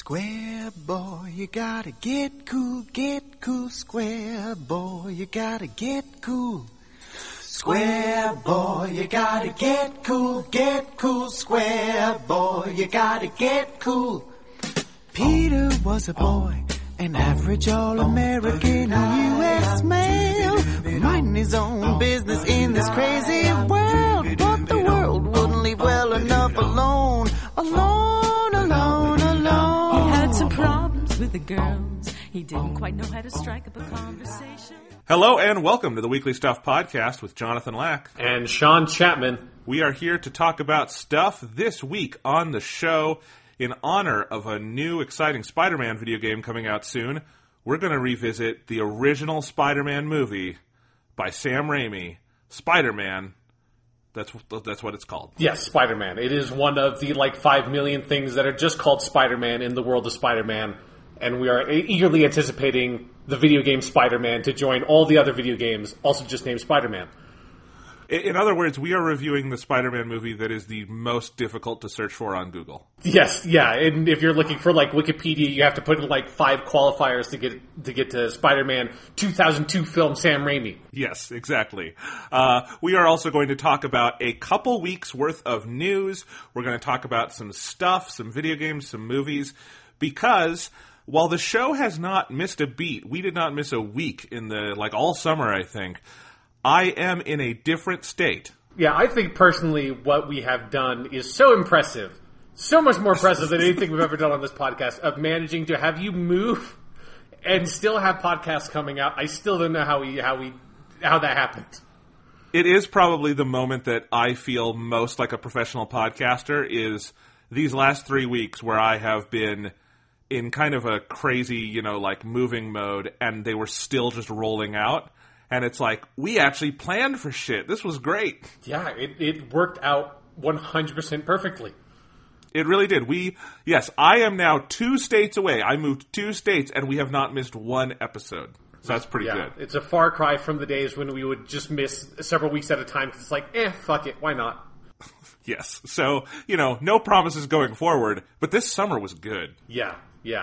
Square boy, you gotta get cool, square boy, you gotta get cool. Square boy, you gotta get cool, square boy, you gotta get cool. Peter was a boy, an average all-American U.S. male, minding his own business in this crazy world, but the world wouldn't leave well enough alone. He had some problems with the girls. He didn't quite know how to strike up a conversation. Hello and welcome to the Weekly Stuff Podcast with Jonathan Lack and Sean Chapman. We are here to talk about stuff this week on the show. In honor of a new exciting Spider-Man video game coming out soon, we're going to revisit the original Spider-Man movie by Sam Raimi, Spider-Man. That's what it's called. Yes, Spider-Man. It is one of the 5 million things that are just called Spider-Man in the world of Spider-Man, and we are eagerly anticipating the video game Spider-Man to join all the other video games also just named Spider-Man. In other words, we are reviewing the Spider-Man movie that is the most difficult to search for on Google. Yes, yeah, and if you're looking for Wikipedia, you have to put in 5 qualifiers to get to Spider-Man 2002 film Sam Raimi. Yes, exactly. We are also going to talk about a couple weeks worth of news. We're going to talk about some stuff, some video games, some movies, because while the show has not missed a beat, we did not miss a week in the all summer, I think. I am in a different state. Yeah, I think personally what we have done is so impressive. So much more impressive than anything we've ever done on this podcast, of managing to have you move and still have podcasts coming out. I still don't know how that happened. It is probably the moment that I feel most like a professional podcaster is these last 3 weeks where I have been in kind of a crazy, moving mode, and they were still just rolling out. And it's we actually planned for shit. This was great. Yeah, it worked out 100% perfectly. It really did. Yes, I am now 2 states away. I moved 2 states, and we have not missed one episode. So that's pretty good. It's a far cry from the days when we would just miss several weeks at a time. Because it's fuck it, why not? Yes. So, no promises going forward. But this summer was good. Yeah.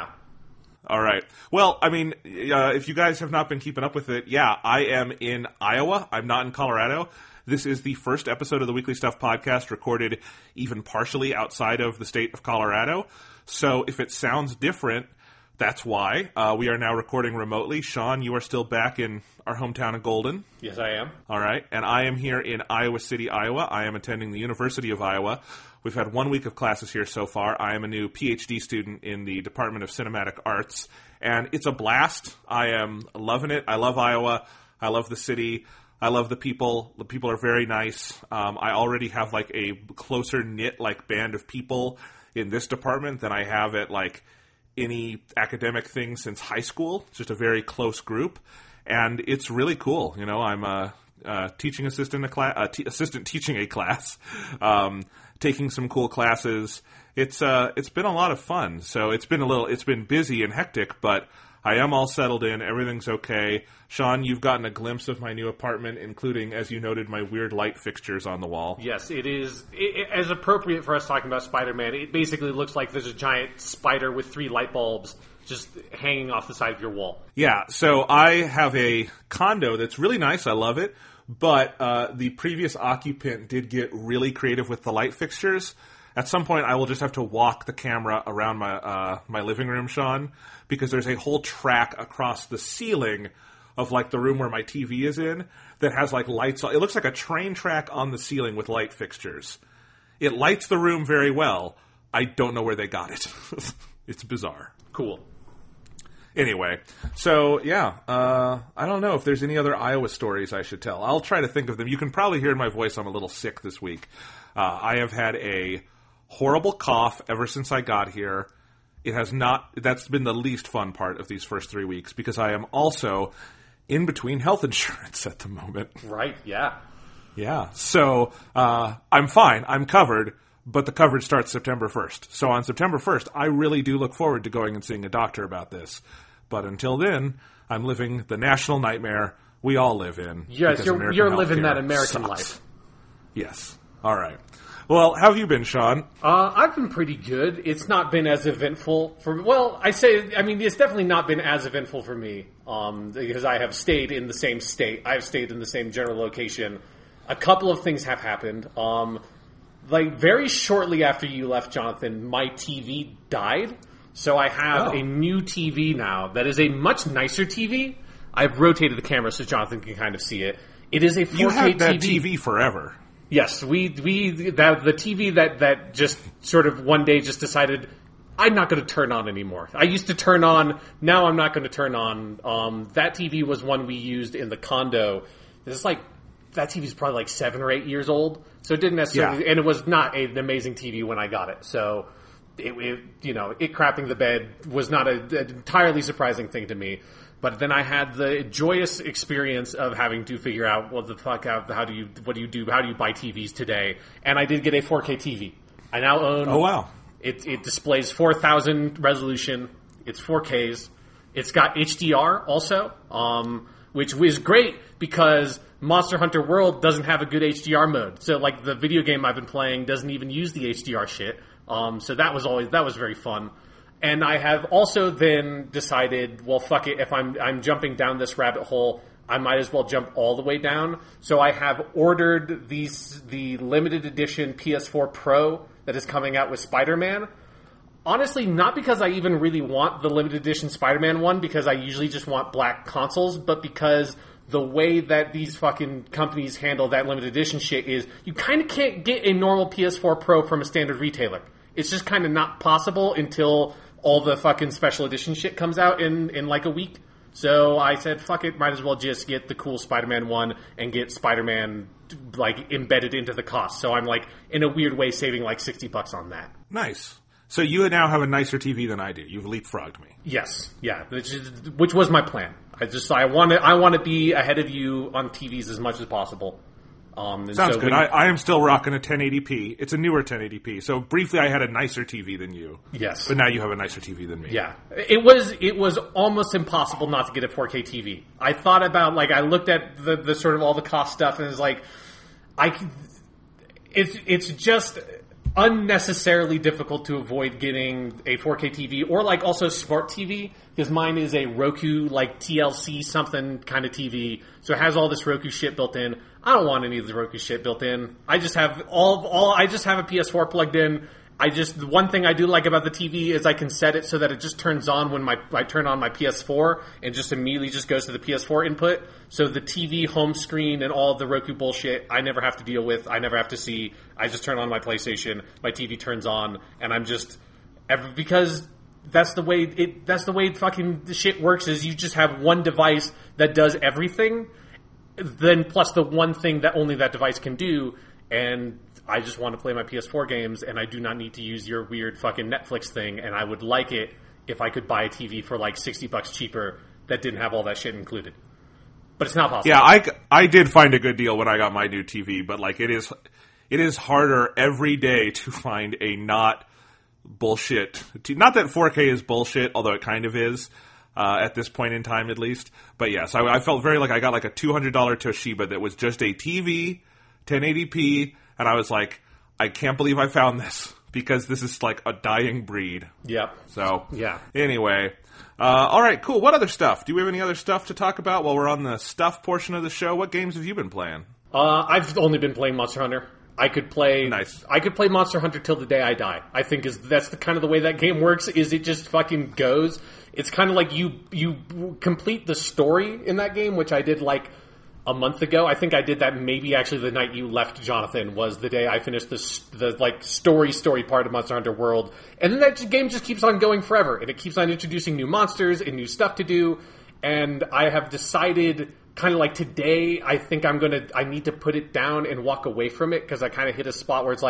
All right. Well, if you guys have not been keeping up with it, I am in Iowa. I'm not in Colorado. This is the first episode of the Weekly Stuff Podcast recorded even partially outside of the state of Colorado. So if it sounds different, that's why. We are now recording remotely. Sean, you are still back in our hometown of Golden. Yes, I am. All right. And I am here in Iowa City, Iowa. I am attending the University of Iowa. We've had 1 week of classes here so far. I am a new PhD student in the Department of Cinematic Arts, and it's a blast. I am loving it. I love Iowa. I love the city. I love the people. The people are very nice. I already have a closer knit band of people in this department than I have at any academic thing since high school. It's just a very close group, and it's really cool. I'm a teaching assistant, assistant teaching a class, taking some cool classes. It's been a lot of fun. So it's been busy and hectic, but I am all settled in. Everything's okay. Sean, you've gotten a glimpse of my new apartment, including, as you noted, my weird light fixtures on the wall. Yes, it is as appropriate for us talking about Spider-Man. It basically looks like there's a giant spider with 3 light bulbs just hanging off the side of your wall. Yeah, so I have a condo that's really nice. I love it. But the previous occupant did get really creative with the light fixtures. At some point, I will just have to walk the camera around my living room, Sean, because there's a whole track across the ceiling of the room where my TV is in that has lights. It looks like a train track on the ceiling with light fixtures. It lights the room very well. I don't know where they got it. It's bizarre. Cool. Anyway, so I don't know if there's any other Iowa stories I should tell. I'll try to think of them. You can probably hear in my voice I'm a little sick this week. I have had a horrible cough ever since I got here. That's been the least fun part of these first 3 weeks because I am also in between health insurance at the moment. Right, yeah. Yeah, so I'm fine. I'm covered. But the coverage starts September 1st. So on September 1st, I really do look forward to going and seeing a doctor about this. But until then, I'm living the national nightmare we all live in. Yes, you're living that American life. Yes. All right. Well, how have you been, Sean? I've been pretty good. It's not been as eventful for. Well, it's definitely not been as eventful for me. Because I have stayed in the same state. I've stayed in the same general location. A couple of things have happened. Very shortly after you left, Jonathan, my TV died. So I have a new TV now that is a much nicer TV. I've rotated the camera so Jonathan can kind of see it. It is a 4K You had that TV. TV forever. Yes, the TV that just sort of one day just decided I'm not going to turn on anymore. I used to turn on, now I'm not going to turn on. That TV was one we used in the condo. That TV's probably like 7 or 8 years old, so it didn't necessarily, and it was not an amazing TV when I got it. So it crapping the bed was not an entirely surprising thing to me. But then I had the joyous experience of having to figure out what do you buy TVs today? And I did get a 4K TV. I now own. Oh wow! It displays 4,000 resolution. It's 4Ks. It's got HDR also, which was great because Monster Hunter World doesn't have a good HDR mode. So like the video game I've been playing doesn't even use the HDR shit. So that was very fun. And I have also then decided, well, fuck it. If I'm jumping down this rabbit hole, I might as well jump all the way down. So I have ordered the limited edition PS4 Pro that is coming out with Spider-Man. Honestly, not because I even really want the limited edition Spider-Man one, because I usually just want black consoles, but because the way that these fucking companies handle that limited edition shit is you kind of can't get a normal PS4 Pro from a standard retailer. It's just kind of not possible until all the fucking special edition shit comes out in like a week. So I said, fuck it, might as well just get the cool Spider-Man one and get Spider-Man like embedded into the cost. So I'm like, in a weird way, saving like $60 on that. Nice. So you now have a nicer TV than I do. You've leapfrogged me. Yes, yeah, which was my plan. I want to be ahead of you on TVs as much as possible. Sounds good. I am still rocking a 1080p. It's a newer 1080p. So briefly, I had a nicer TV than you. Yes, but now you have a nicer TV than me. Yeah, it was almost impossible not to get a 4K TV. I thought about I looked at the sort of all the cost stuff and it was like, it's just unnecessarily difficult to avoid getting a 4K TV or also smart TV, because mine is a Roku TLC something kind of TV, so it has all this Roku shit built in. I don't want any of the Roku shit built in. I just have I just have a PS4 plugged in. The one thing I do like about the TV is I can set it so that it just turns on when I turn on my PS4 and just immediately just goes to the PS4 input. So the TV home screen and all the Roku bullshit I never have to deal with. I never have to see. I just turn on my PlayStation, my TV turns on, and I'm just because that's the way fucking the shit works. Is you just have one device that does everything, then plus the one thing that only that device can do, and I just want to play my PS4 games, and I do not need to use your weird fucking Netflix thing, and I would like it if I could buy a TV for $60 cheaper that didn't have all that shit included. But it's not possible. Yeah, I did find a good deal when I got my new TV, but it is harder every day to find a not bullshit. Not that 4K is bullshit, although it kind of is at this point in time at least. But yes, I felt very I got a $200 Toshiba that was just a TV, 1080p, and I was like, I can't believe I found this, because this is a dying breed. Yep. So, yeah. Anyway. All right, cool. What other stuff? Do we have any other stuff to talk about while we're on the stuff portion of the show? What games have you been playing? I've only been playing Monster Hunter. I could play Monster Hunter till the day I die. I think that's the kind of the way that game works, is it just fucking goes. It's kind of like you complete the story in that game, which I did a month ago. I think I did that maybe actually the night you left, Jonathan, was the day I finished the story part of Monster Hunter World. And then that game just keeps on going forever, and it keeps on introducing new monsters and new stuff to do. And I have decided kind of today, I think I need to put it down and walk away from it, because I kind of hit a spot where it's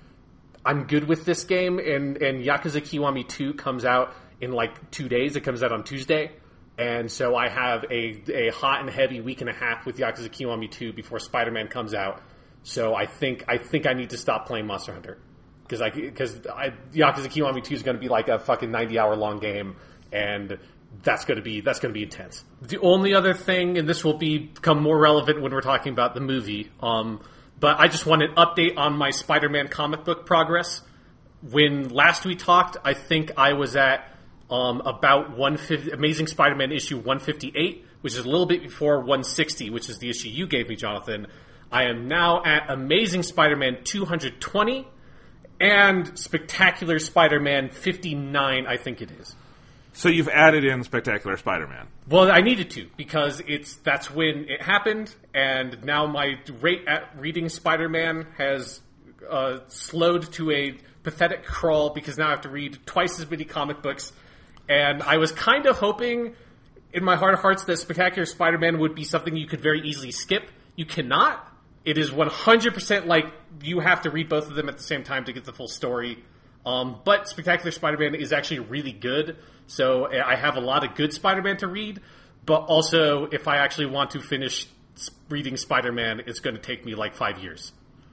I'm good with this game, and Yakuza Kiwami 2 comes out in 2 days. It comes out on Tuesday. And so I have a hot and heavy week and a half with Yakuza Kiwami 2 before Spider-Man comes out. So I think I need to stop playing Monster Hunter, because Yakuza Kiwami 2 is going to be a fucking 90-hour long game, and that's going to be intense. The only other thing, and this will become more relevant when we're talking about the movie, But I just want an update on my Spider-Man comic book progress. When last we talked, I think I was at about 150, Amazing Spider-Man issue 158, which is a little bit before 160, which is the issue you gave me, Jonathan. I am now at Amazing Spider-Man 220 and Spectacular Spider-Man 59, I think it is. So you've added in Spectacular Spider-Man. Well, I needed to, because that's when it happened, and now my rate at reading Spider-Man has slowed to a pathetic crawl, because now I have to read twice as many comic books. And I was kind of hoping, in my heart of hearts, that Spectacular Spider-Man would be something you could very easily skip. You cannot. It is 100% like you have to read both of them at the same time to get the full story. But Spectacular Spider-Man is actually really good, so I have a lot of good Spider-Man to read. But also, if I actually want to finish reading Spider-Man, it's going to take me like 5 years.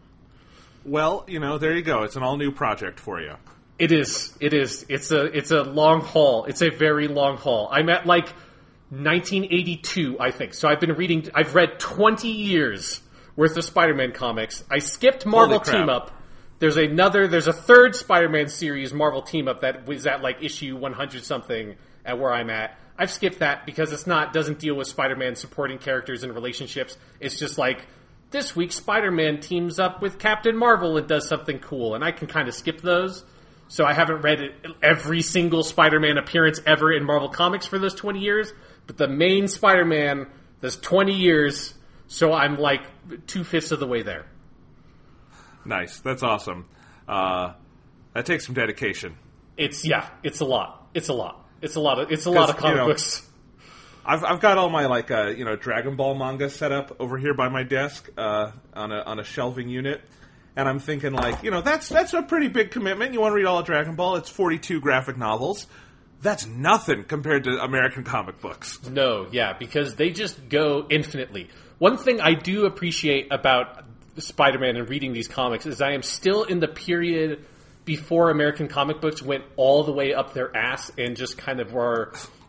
Well, there you go. It's an all-new project for you. It is. It's a long haul. It's a very long haul. I'm at like 1982, I think. So I've read 20 years worth of Spider-Man comics. I skipped Marvel Team Up. There's a third Spider-Man series, Marvel Team Up, that was at like issue 100 something at where I'm at. I've skipped that because doesn't deal with Spider-Man supporting characters and relationships. It's just like, this week Spider-Man teams up with Captain Marvel and does something cool, and I can kind of skip those. So I haven't read every single Spider-Man appearance ever in Marvel Comics for those 20 years, but the main Spider-Man, there's 20 years, so I'm like 2/5 of the way there. Nice. That's awesome. That takes some dedication. It's a lot. It's a lot of comic books. I've got all my Dragon Ball manga set up over here by my desk on a shelving unit, and I'm thinking that's a pretty big commitment. You want to read all of Dragon Ball? It's 42 graphic novels. That's nothing compared to American comic books. No, yeah, because they just go infinitely. One thing I do appreciate about Spider-Man and reading these comics is I am still in the period before American comic books went all the way up their ass and just kind of were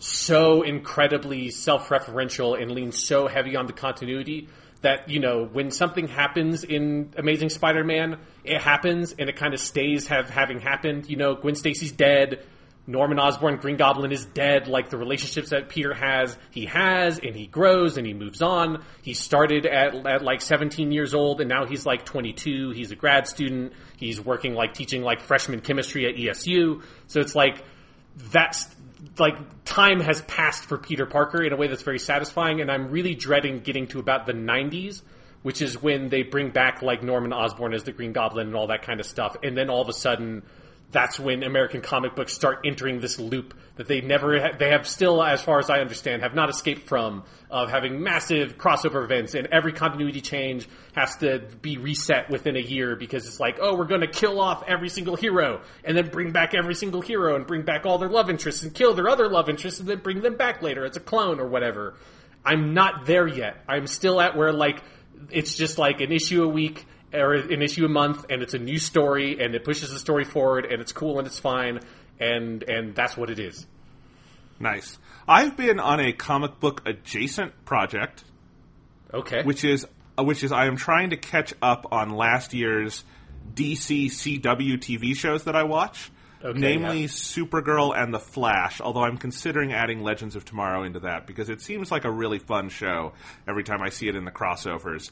so incredibly self-referential and leaned so heavy on the continuity that, when something happens in Amazing Spider-Man, it happens and it kind of stays having happened. Gwen Stacy's dead. Norman Osborn, Green Goblin, is dead. Like, the relationships that Peter has, and he grows, and he moves on. He started at like 17 years old, and now he's like 22. He's a grad student. He's working, teaching, freshman chemistry at ESU. So it's that's, time has passed for Peter Parker in a way that's very satisfying, and I'm really dreading getting to about the 90s, which is when they bring back, Norman Osborn as the Green Goblin and all that kind of stuff, and then all of a sudden, that's when American comic books start entering this loop that they have still, as far as I understand, have not escaped from, of having massive crossover events, and every continuity change has to be reset within a year because it's we're going to kill off every single hero and then bring back every single hero and bring back all their love interests and kill their other love interests and then bring them back later as a clone or whatever. I'm not there yet. I'm still at where it's just an issue a week or an issue a month, and it's a new story, and it pushes the story forward, and it's cool, and it's fine, and that's what it is. Nice. I've been on a comic book adjacent project. Okay. Which is I am trying to catch up on last year's DC CW TV shows that I watch. Okay, namely Supergirl and The Flash, although I'm considering adding Legends of Tomorrow into that because it seems like a really fun show every time I see it in the crossovers.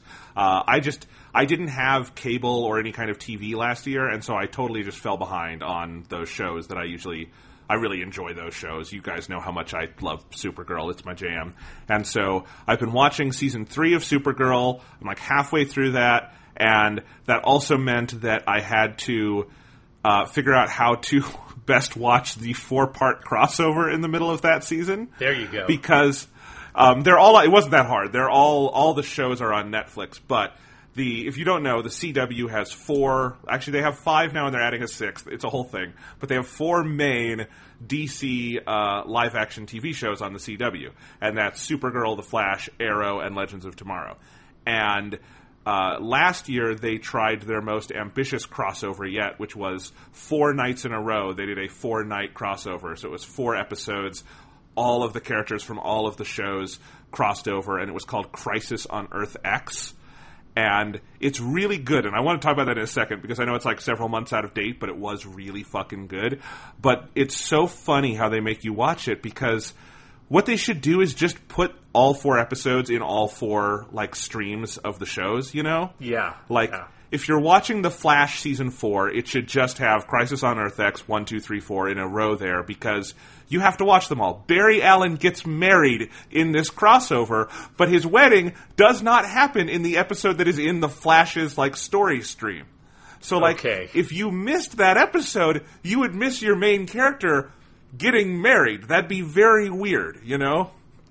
I didn't have cable or any kind of TV last year, and so I totally just fell behind on those shows that I really enjoy those shows. You guys know how much I love Supergirl. It's my jam. And so I've been watching season 3 of Supergirl. I'm halfway through that, and that also meant that I had to figure out how to best watch the 4-part crossover in the middle of that season. There you go. Because it wasn't that hard. All the shows are on Netflix, but if you don't know, the CW has 4, actually they have 5 now and they're adding a 6th. It's a whole thing. But they have 4 main DC live action TV shows on the CW. And that's Supergirl, The Flash, Arrow, and Legends of Tomorrow. And last year, they tried their most ambitious crossover yet, which was 4 nights in a row. They did a 4-night crossover. So it was 4 episodes. All of the characters from all of the shows crossed over, and it was called Crisis on Earth X. And it's really good, and I want to talk about that in a second, because I know it's like several months out of date, but it was really fucking good. But it's so funny how they make you watch it, because what they should do is just put all 4 episodes in all 4, like, streams of the shows, you know? Yeah. Like, if you're watching The Flash Season 4, it should just have Crisis on Earth X 1, 2, 3, 4 in a row there, because you have to watch them all. Barry Allen gets married in this crossover, but his wedding does not happen in the episode that is in The Flash's, like, story stream. So, like, if you missed that episode, you would miss your main character getting married. That'd be very weird, you know?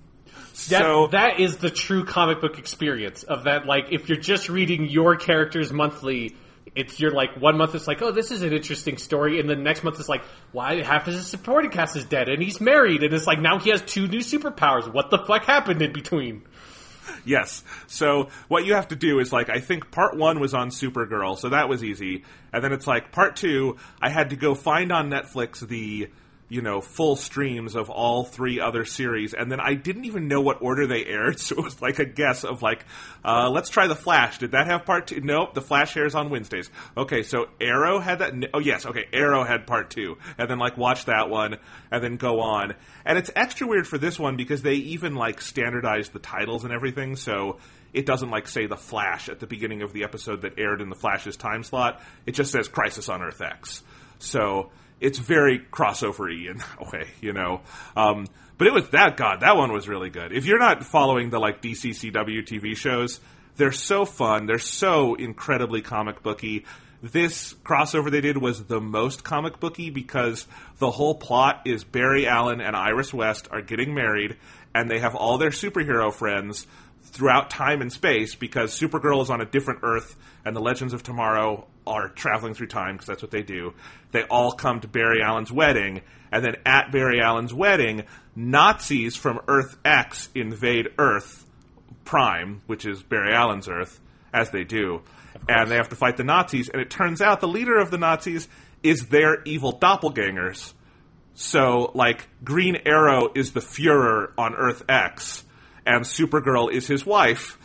That is the true comic book experience of that. Like, if you're just reading your characters monthly, you're like, 1 month it's like, oh, this is an interesting story, and the next month it's like, why half of his supporting cast is dead, and he's married, and it's like, now he has 2 new superpowers. What the fuck happened in between? Yes. So what you have to do is, like, I think part 1 was on Supergirl, so that was easy, and then it's like, part 2, I had to go find on Netflix the, you know, full streams of all 3 other series, and then I didn't even know what order they aired, so it was like a guess of like, let's try The Flash. Did that have part 2? Nope, The Flash airs on Wednesdays. Okay, so Arrow had that? Oh, yes, okay, Arrow had part 2, and then, like, watch that one, and then go on. And it's extra weird for this one, because they even, like, standardized the titles and everything, so it doesn't, like, say The Flash at the beginning of the episode that aired in The Flash's time slot. It just says Crisis on Earth X. So it's very crossover-y in that way, you know. But it was that one was really good. If you're not following the, like, DCCW TV shows, they're so fun. They're so incredibly comic booky. This crossover they did was the most comic booky, because the whole plot is Barry Allen and Iris West are getting married, and they have all their superhero friends throughout time and space, because Supergirl is on a different Earth, and the Legends of Tomorrow are traveling through time, because that's what they do. They all come to Barry Allen's wedding, and then at Barry Allen's wedding, Nazis from Earth X invade Earth Prime, which is Barry Allen's Earth, as they do. And they have to fight the Nazis, and it turns out the leader of the Nazis is their evil doppelgangers. So, like, Green Arrow is the Fuhrer on Earth X, and Supergirl is his wife.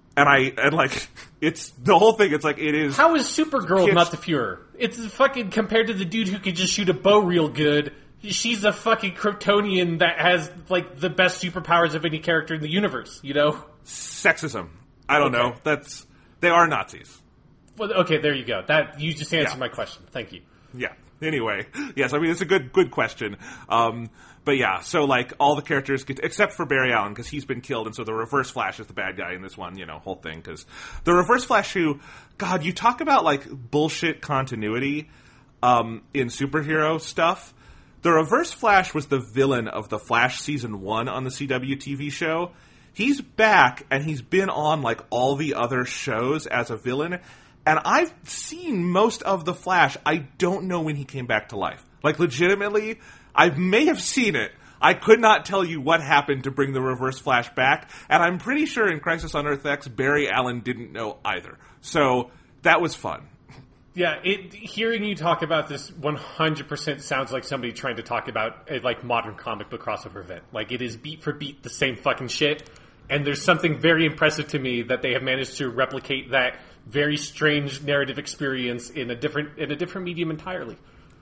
It's the whole thing. It's like, it is. How is Supergirl not the Fuhrer? It's fucking compared to the dude who could just shoot a bow real good. She's a fucking Kryptonian that has, like, the best superpowers of any character in the universe, you know? Sexism. I don't know. They are Nazis. Well, okay, there you go. You just answered my question. Thank you. Yeah. Anyway, yes, I mean, it's a good question. But yeah, so, like, all the characters get, except for Barry Allen, because he's been killed, and so the Reverse Flash is the bad guy in this one, you know, whole thing, because the Reverse Flash, who, God, you talk about, like, bullshit continuity in superhero stuff. The Reverse Flash was the villain of The Flash Season 1 on the CW TV show. He's back, and he's been on, like, all the other shows as a villain, and I've seen most of The Flash. I don't know when he came back to life. Like, legitimately, I may have seen it. I could not tell you what happened to bring the Reverse Flash back, and I'm pretty sure in Crisis on Earth X, Barry Allen didn't know either. So, that was fun. Yeah, hearing you talk about this 100% sounds like somebody trying to talk about a, like, modern comic book crossover event. Like, it is beat for beat the same fucking shit, and there's something very impressive to me that they have managed to replicate that very strange narrative experience in a different medium entirely.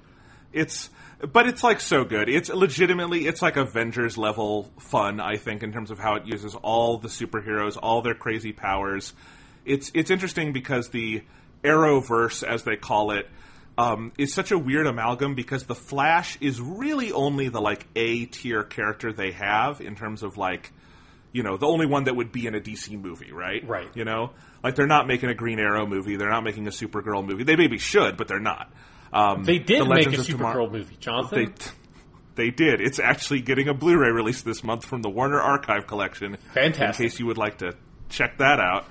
But it's, like, so good. It's legitimately, it's like Avengers level fun, I think, in terms of how it uses all the superheroes, all their crazy powers. It's interesting because the Arrowverse, as they call it, is such a weird amalgam, because the Flash is really only the, like, A-tier character they have in terms of, like, you know, the only one that would be in a DC movie, right? Right. You know? Like, they're not making a Green Arrow movie, they're not making a Supergirl movie. They maybe should, but they're not. They did make a Supergirl movie, Jonathan. They did. It's actually getting a Blu-ray release this month from the Warner Archive Collection. Fantastic. In case you would like to check that out.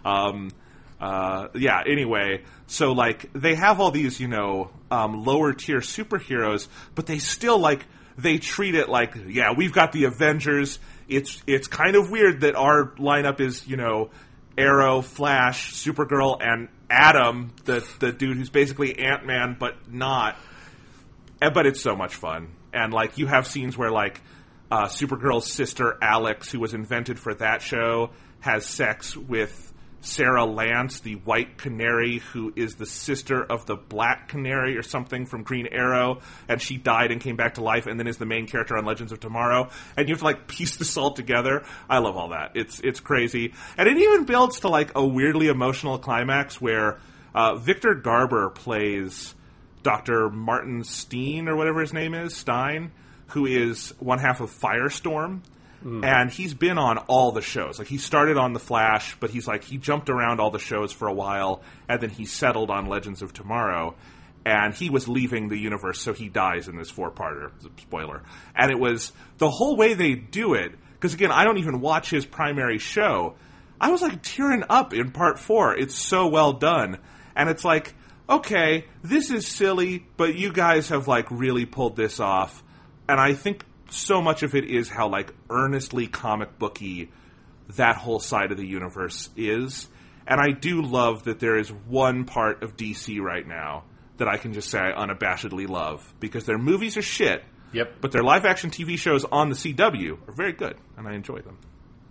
Yeah, anyway, so, like, they have all these, you know, lower-tier superheroes, but they still, like, they treat it like, yeah, we've got the Avengers. It's kind of weird that our lineup is, you know, Arrow, Flash, Supergirl, and Adam, the dude who's basically Ant-Man, but not. But it's so much fun. And, like, you have scenes where, like, Supergirl's sister, Alex, who was invented for that show, has sex with Sarah Lance, the White Canary, who is the sister of the Black Canary or something from Green Arrow, and she died and came back to life and then is the main character on Legends of Tomorrow, and you have to, like, piece this all together. I love all that. It's crazy. And it even builds to, like, a weirdly emotional climax where Victor Garber plays Dr. Martin Steen, or whatever his name is, Stein, who is one half of Firestorm. And he's been on all the shows. Like, he started on The Flash, but he jumped around all the shows for a while, and then he settled on Legends of Tomorrow. And he was leaving the universe, so he dies in this 4-parter. Spoiler. And it was the whole way they do it, because again, I don't even watch his primary show. I was like tearing up in part 4. It's so well done. And it's like, okay, this is silly, but you guys have like really pulled this off. And I think so much of it is how, like, earnestly comic booky that whole side of the universe is. And I do love that there is one part of DC right now that I can just say I unabashedly love. Because their movies are shit, Yep. but their live-action TV shows on the CW are very good, and I enjoy them.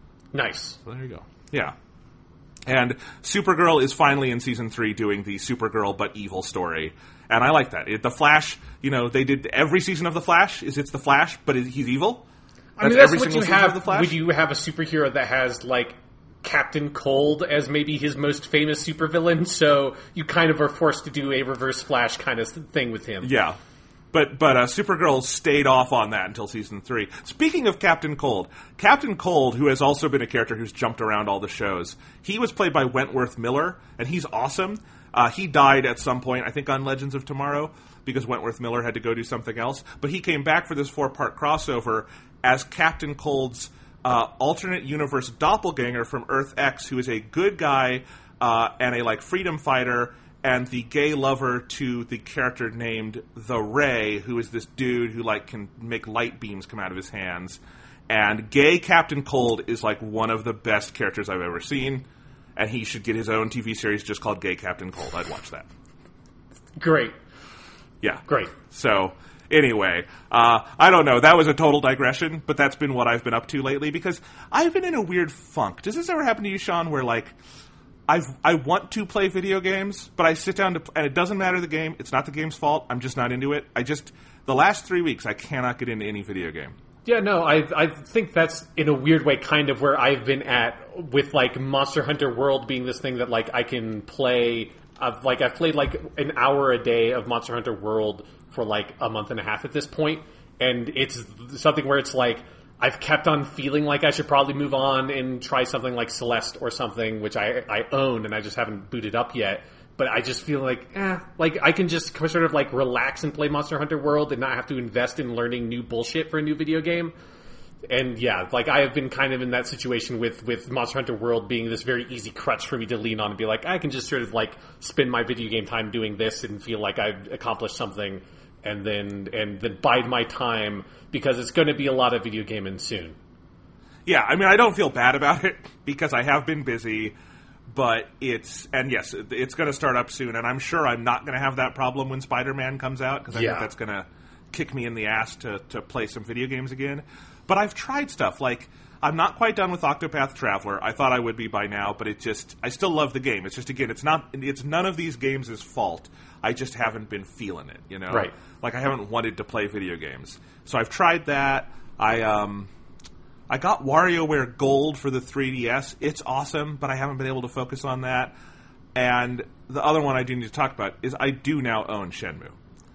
Nice. So there you go. Yeah. And Supergirl is finally in Season 3 doing the Supergirl but evil story. And I like that. The Flash, they did every season of The Flash. It's The Flash, but he's evil. I mean, that's what you have when you have a superhero that has, like, Captain Cold as maybe his most famous supervillain, so you kind of are forced to do a Reverse Flash kind of thing with him. Yeah. But Supergirl stayed off on that until Season 3. Speaking of Captain Cold, who has also been a character who's jumped around all the shows, he was played by Wentworth Miller, and he's awesome. He died at some point, I think, on Legends of Tomorrow, because Wentworth Miller had to go do something else. But he came back for this 4-part crossover as Captain Cold's alternate universe doppelganger from Earth X, who is a good guy and a, like, freedom fighter, and the gay lover to the character named The Ray, who is this dude who, like, can make light beams come out of his hands. And gay Captain Cold is, like, one of the best characters I've ever seen. And he should get his own TV series just called Gay Captain Cold. I'd watch that. Great. Yeah. Great. So, anyway, I don't know. That was a total digression, but that's been what I've been up to lately, because I've been in a weird funk. Does this ever happen to you, Sean, where, like, I want to play video games, but I sit down and it doesn't matter the game. It's not the game's fault. I'm just not into it. The last 3 weeks, I cannot get into any video game. Yeah, no, I think that's, in a weird way, kind of where I've been at with, like, Monster Hunter World being this thing that, like, I can play. I've played, like, an hour a day of Monster Hunter World for, like, a month and a half at this point, and it's something where it's, like, I've kept on feeling like I should probably move on and try something like Celeste or something, which I own, and I just haven't booted up yet. But I just feel like, I can just sort of, like, relax and play Monster Hunter World and not have to invest in learning new bullshit for a new video game. And yeah, like, I have been kind of in that situation with Monster Hunter World being this very easy crutch for me to lean on and be like, I can just sort of, like, spend my video game time doing this and feel like I've accomplished something, and then bide my time, because it's going to be a lot of video gaming soon. Yeah, I mean, I don't feel bad about it, because I have been busy. But it's going to start up soon, and I'm sure I'm not going to have that problem when Spider-Man comes out, because I think that's going to kick me in the ass to play some video games again. But I've tried stuff, like, I'm not quite done with Octopath Traveler. I thought I would be by now, but I still love the game. It's just, again, it's none of these games' fault. I just haven't been feeling it, you know? Right. Like, I haven't wanted to play video games. So I've tried that. I got WarioWare Gold for the 3DS. It's awesome, but I haven't been able to focus on that. And the other one I do need to talk about is I do now own Shenmue.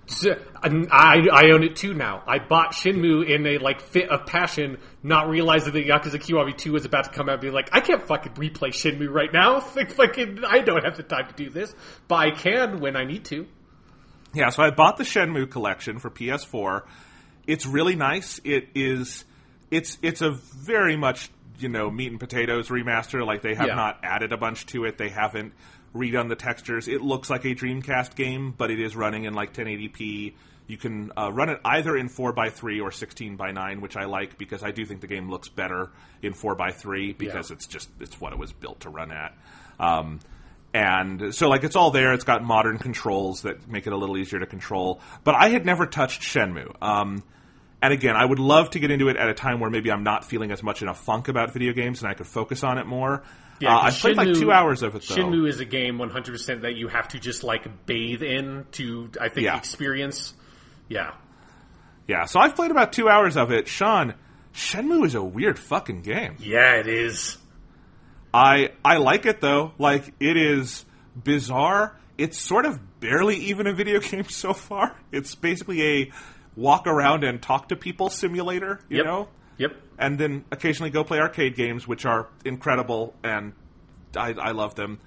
I own it too now. I bought Shenmue in a, like, fit of passion, not realizing that Yakuza Kiwami 2 was about to come out and be like, I can't fucking replay Shenmue right now. I don't have the time to do this. But I can when I need to. Yeah, so I bought the Shenmue collection for PS4. It's really nice. It's a very much, meat and potatoes remaster. Like, they have not added a bunch to it. They haven't redone the textures. It looks like a Dreamcast game, but it is running in, like, 1080p. You can run it either in 4x3 or 16x9, which I like, because I do think the game looks better in 4x3, because it's what it was built to run at. And so, like, it's all there. It's got modern controls that make it a little easier to control. But I had never touched Shenmue. And again, I would love to get into it at a time where maybe I'm not feeling as much in a funk about video games and I could focus on it more. Yeah, I've played like 2 hours of it, though. Shenmue is a game 100% that you have to just like bathe in to, I think, experience. Yeah. Yeah, so I've played about 2 hours of it. Sean, Shenmue is a weird fucking game. Yeah, it is. I like it, though. Like, it is bizarre. It's sort of barely even a video game so far. It's basically a walk around and talk to people simulator, you know? Yep. And then occasionally go play arcade games, which are incredible, and I love them.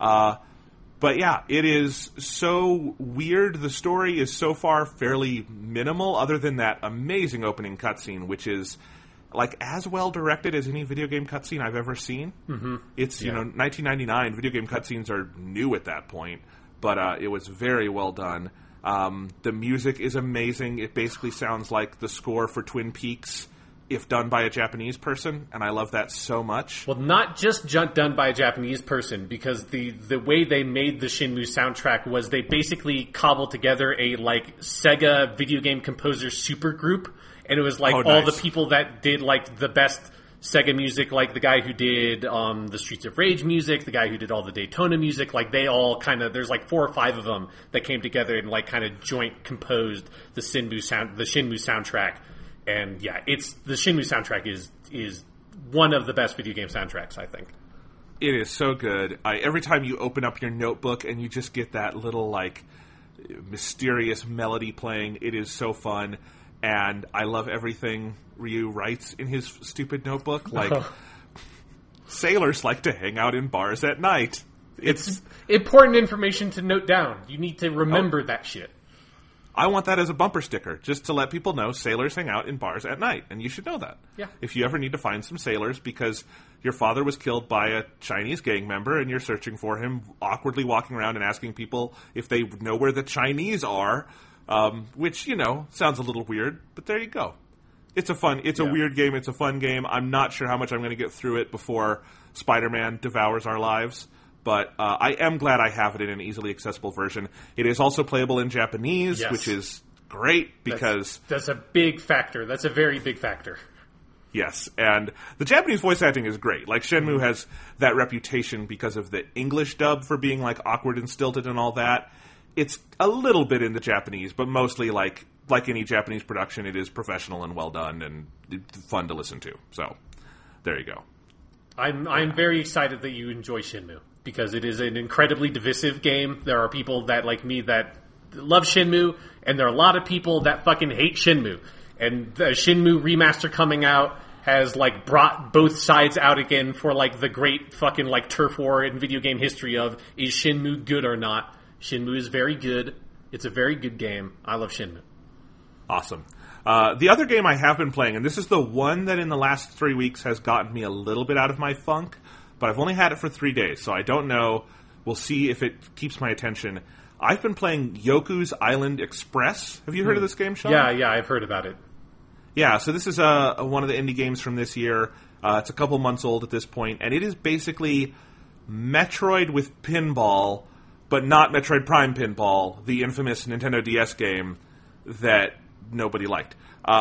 But yeah, it is so weird. The story is so far fairly minimal, other than that amazing opening cutscene, which is like as well directed as any video game cutscene I've ever seen. Mm-hmm. It's 1999. Video game cutscenes are new at that point, but it was very well done. The music is amazing. It basically sounds like the score for Twin Peaks, if done by a Japanese person, and I love that so much. Well, not just done by a Japanese person, because the way they made the Shenmue soundtrack was they basically cobbled together a like Sega video game composer supergroup, and it was like all the people that did like the best Sega music, like the guy who did the Streets of Rage music, the guy who did all the Daytona music, like they all kind of, there's like 4 or 5 of them that came together and like kind of joint composed the Shenmue soundtrack. And yeah, the Shenmue soundtrack is one of the best video game soundtracks, I think. It is so good. Every time you open up your notebook and you just get that little like mysterious melody playing, it is so fun. And I love everything Ryu writes in his stupid notebook. Like, sailors like to hang out in bars at night. It's important information to note down. You need to remember that shit. I want that as a bumper sticker, just to let people know sailors hang out in bars at night, and you should know that. Yeah. If you ever need to find some sailors because your father was killed by a Chinese gang member and you're searching for him, awkwardly walking around and asking people if they know where the Chinese are, which, sounds a little weird, but there you go. It's a weird game, it's a fun game. I'm not sure how much I'm going to get through it before Spider-Man devours our lives. But I am glad I have it in an easily accessible version. It is also playable in Japanese, which is great because... That's a big factor. That's a very big factor. Yes, and the Japanese voice acting is great. Like, Shenmue has that reputation because of the English dub for being, like, awkward and stilted and all that. It's a little bit in the Japanese, but mostly, like any Japanese production, it is professional and well done and fun to listen to. So, there you go. I'm very excited that you enjoy Shenmue, because it is an incredibly divisive game. There are people that, like me, that love Shenmue, and there are a lot of people that fucking hate Shenmue. And the Shenmue remaster coming out has, like, brought both sides out again for, like, the great fucking, like, turf war in video game history of, is Shenmue good or not? Shenmue is very good. It's a very good game. I love Shenmue. Awesome. The other game I have been playing, and this is the one that in the last 3 weeks has gotten me a little bit out of my funk, but I've only had it for 3 days, so I don't know. We'll see if it keeps my attention. I've been playing Yoku's Island Express. Have you heard of this game, Sean? Yeah, I've heard about it. Yeah, so this is one of the indie games from this year. It's a couple months old at this point, and it is basically Metroid with pinball, but not Metroid Prime Pinball, the infamous Nintendo DS game that nobody liked,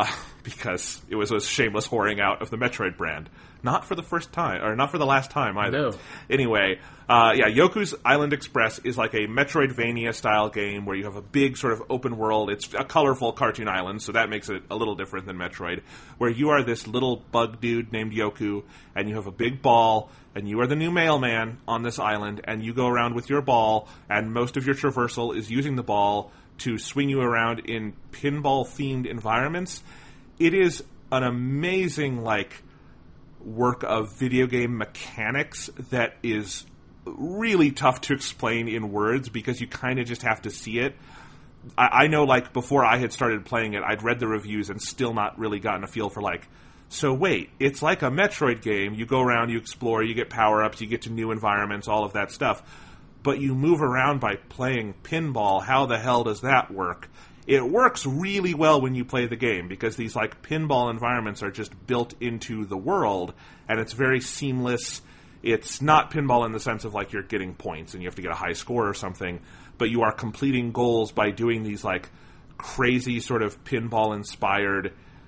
because it was a shameless whoring out of the Metroid brand. Not for the first time, or not for the last time either. No. Anyway, Yoku's Island Express is like a Metroidvania-style game where you have a big sort of open world. It's a colorful cartoon island, so that makes it a little different than Metroid, where you are this little bug dude named Yoku, and you have a big ball, and you are the new mailman on this island, and you go around with your ball, and most of your traversal is using the ball to swing you around in pinball-themed environments. It is an amazing, work of video game mechanics that is really tough to explain in words because you kind of just have to see it. I know, before I had started playing it, I'd read the reviews and still not really gotten a feel for, so wait, it's like a Metroid game. You go around, you explore, you get power-ups, you get to new environments, all of that stuff. But you move around by playing pinball. How the hell does that work? It works really well when you play the game because these pinball environments are just built into the world, and it's very seamless. It's not pinball in the sense of you're getting points and you have to get a high score or something, but you are completing goals by doing these crazy sort of pinball inspired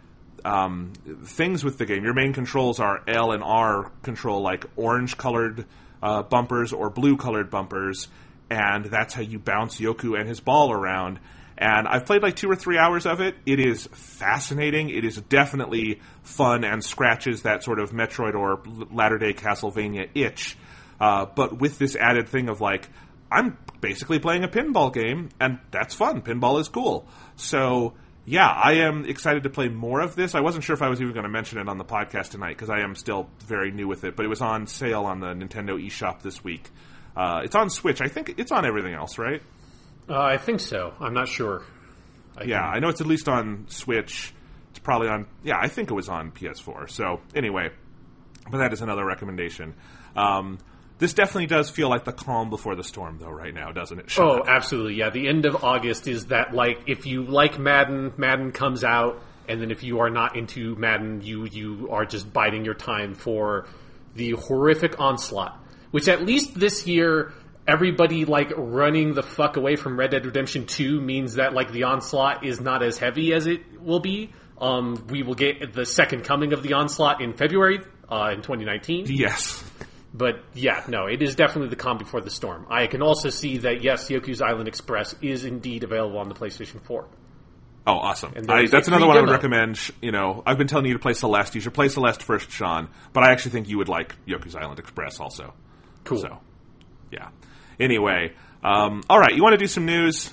things with the game. Your main controls are L and R control, like orange-colored bumpers or blue-colored bumpers, and that's how you bounce Yoku and his ball around. And I've played like 2 or 3 hours of it. It is fascinating. It is definitely fun and scratches that sort of Metroid or latter-day Castlevania itch. But with this added thing of like, I'm basically playing a pinball game, and that's fun. Pinball is cool. So, yeah, I am excited to play more of this. I wasn't sure if I was even going to mention it on the podcast tonight, because I am still very new with it. But it was on sale on the Nintendo eShop this week. It's on Switch. I think it's on everything else, right? I think so. I'm not sure. I know it's at least on Switch. It's probably on... Yeah, I think it was on PS4. So, anyway. But that is another recommendation. This definitely does feel like the calm before the storm, though, right now, doesn't it, Sean? Oh, absolutely, yeah. The end of August is that, like, if you like Madden, Madden comes out, and then if you are not into Madden, you are just biding your time for the horrific onslaught. Which, at least this year, everybody, like, running the fuck away from Red Dead Redemption 2 means that, like, the onslaught is not as heavy as it will be. We will get the second coming of the onslaught in February, in 2019. Yes. But, yeah, no, it is definitely the calm before the storm. I can also see that, yes, Yoku's Island Express is indeed available on the PlayStation 4. Oh, awesome. And that's another one I would recommend. You know, I've been telling you to play Celeste. You should play Celeste first, Sean. But I actually think you would like Yoku's Island Express also. Cool. So, yeah. Anyway, all right, you want to do some news?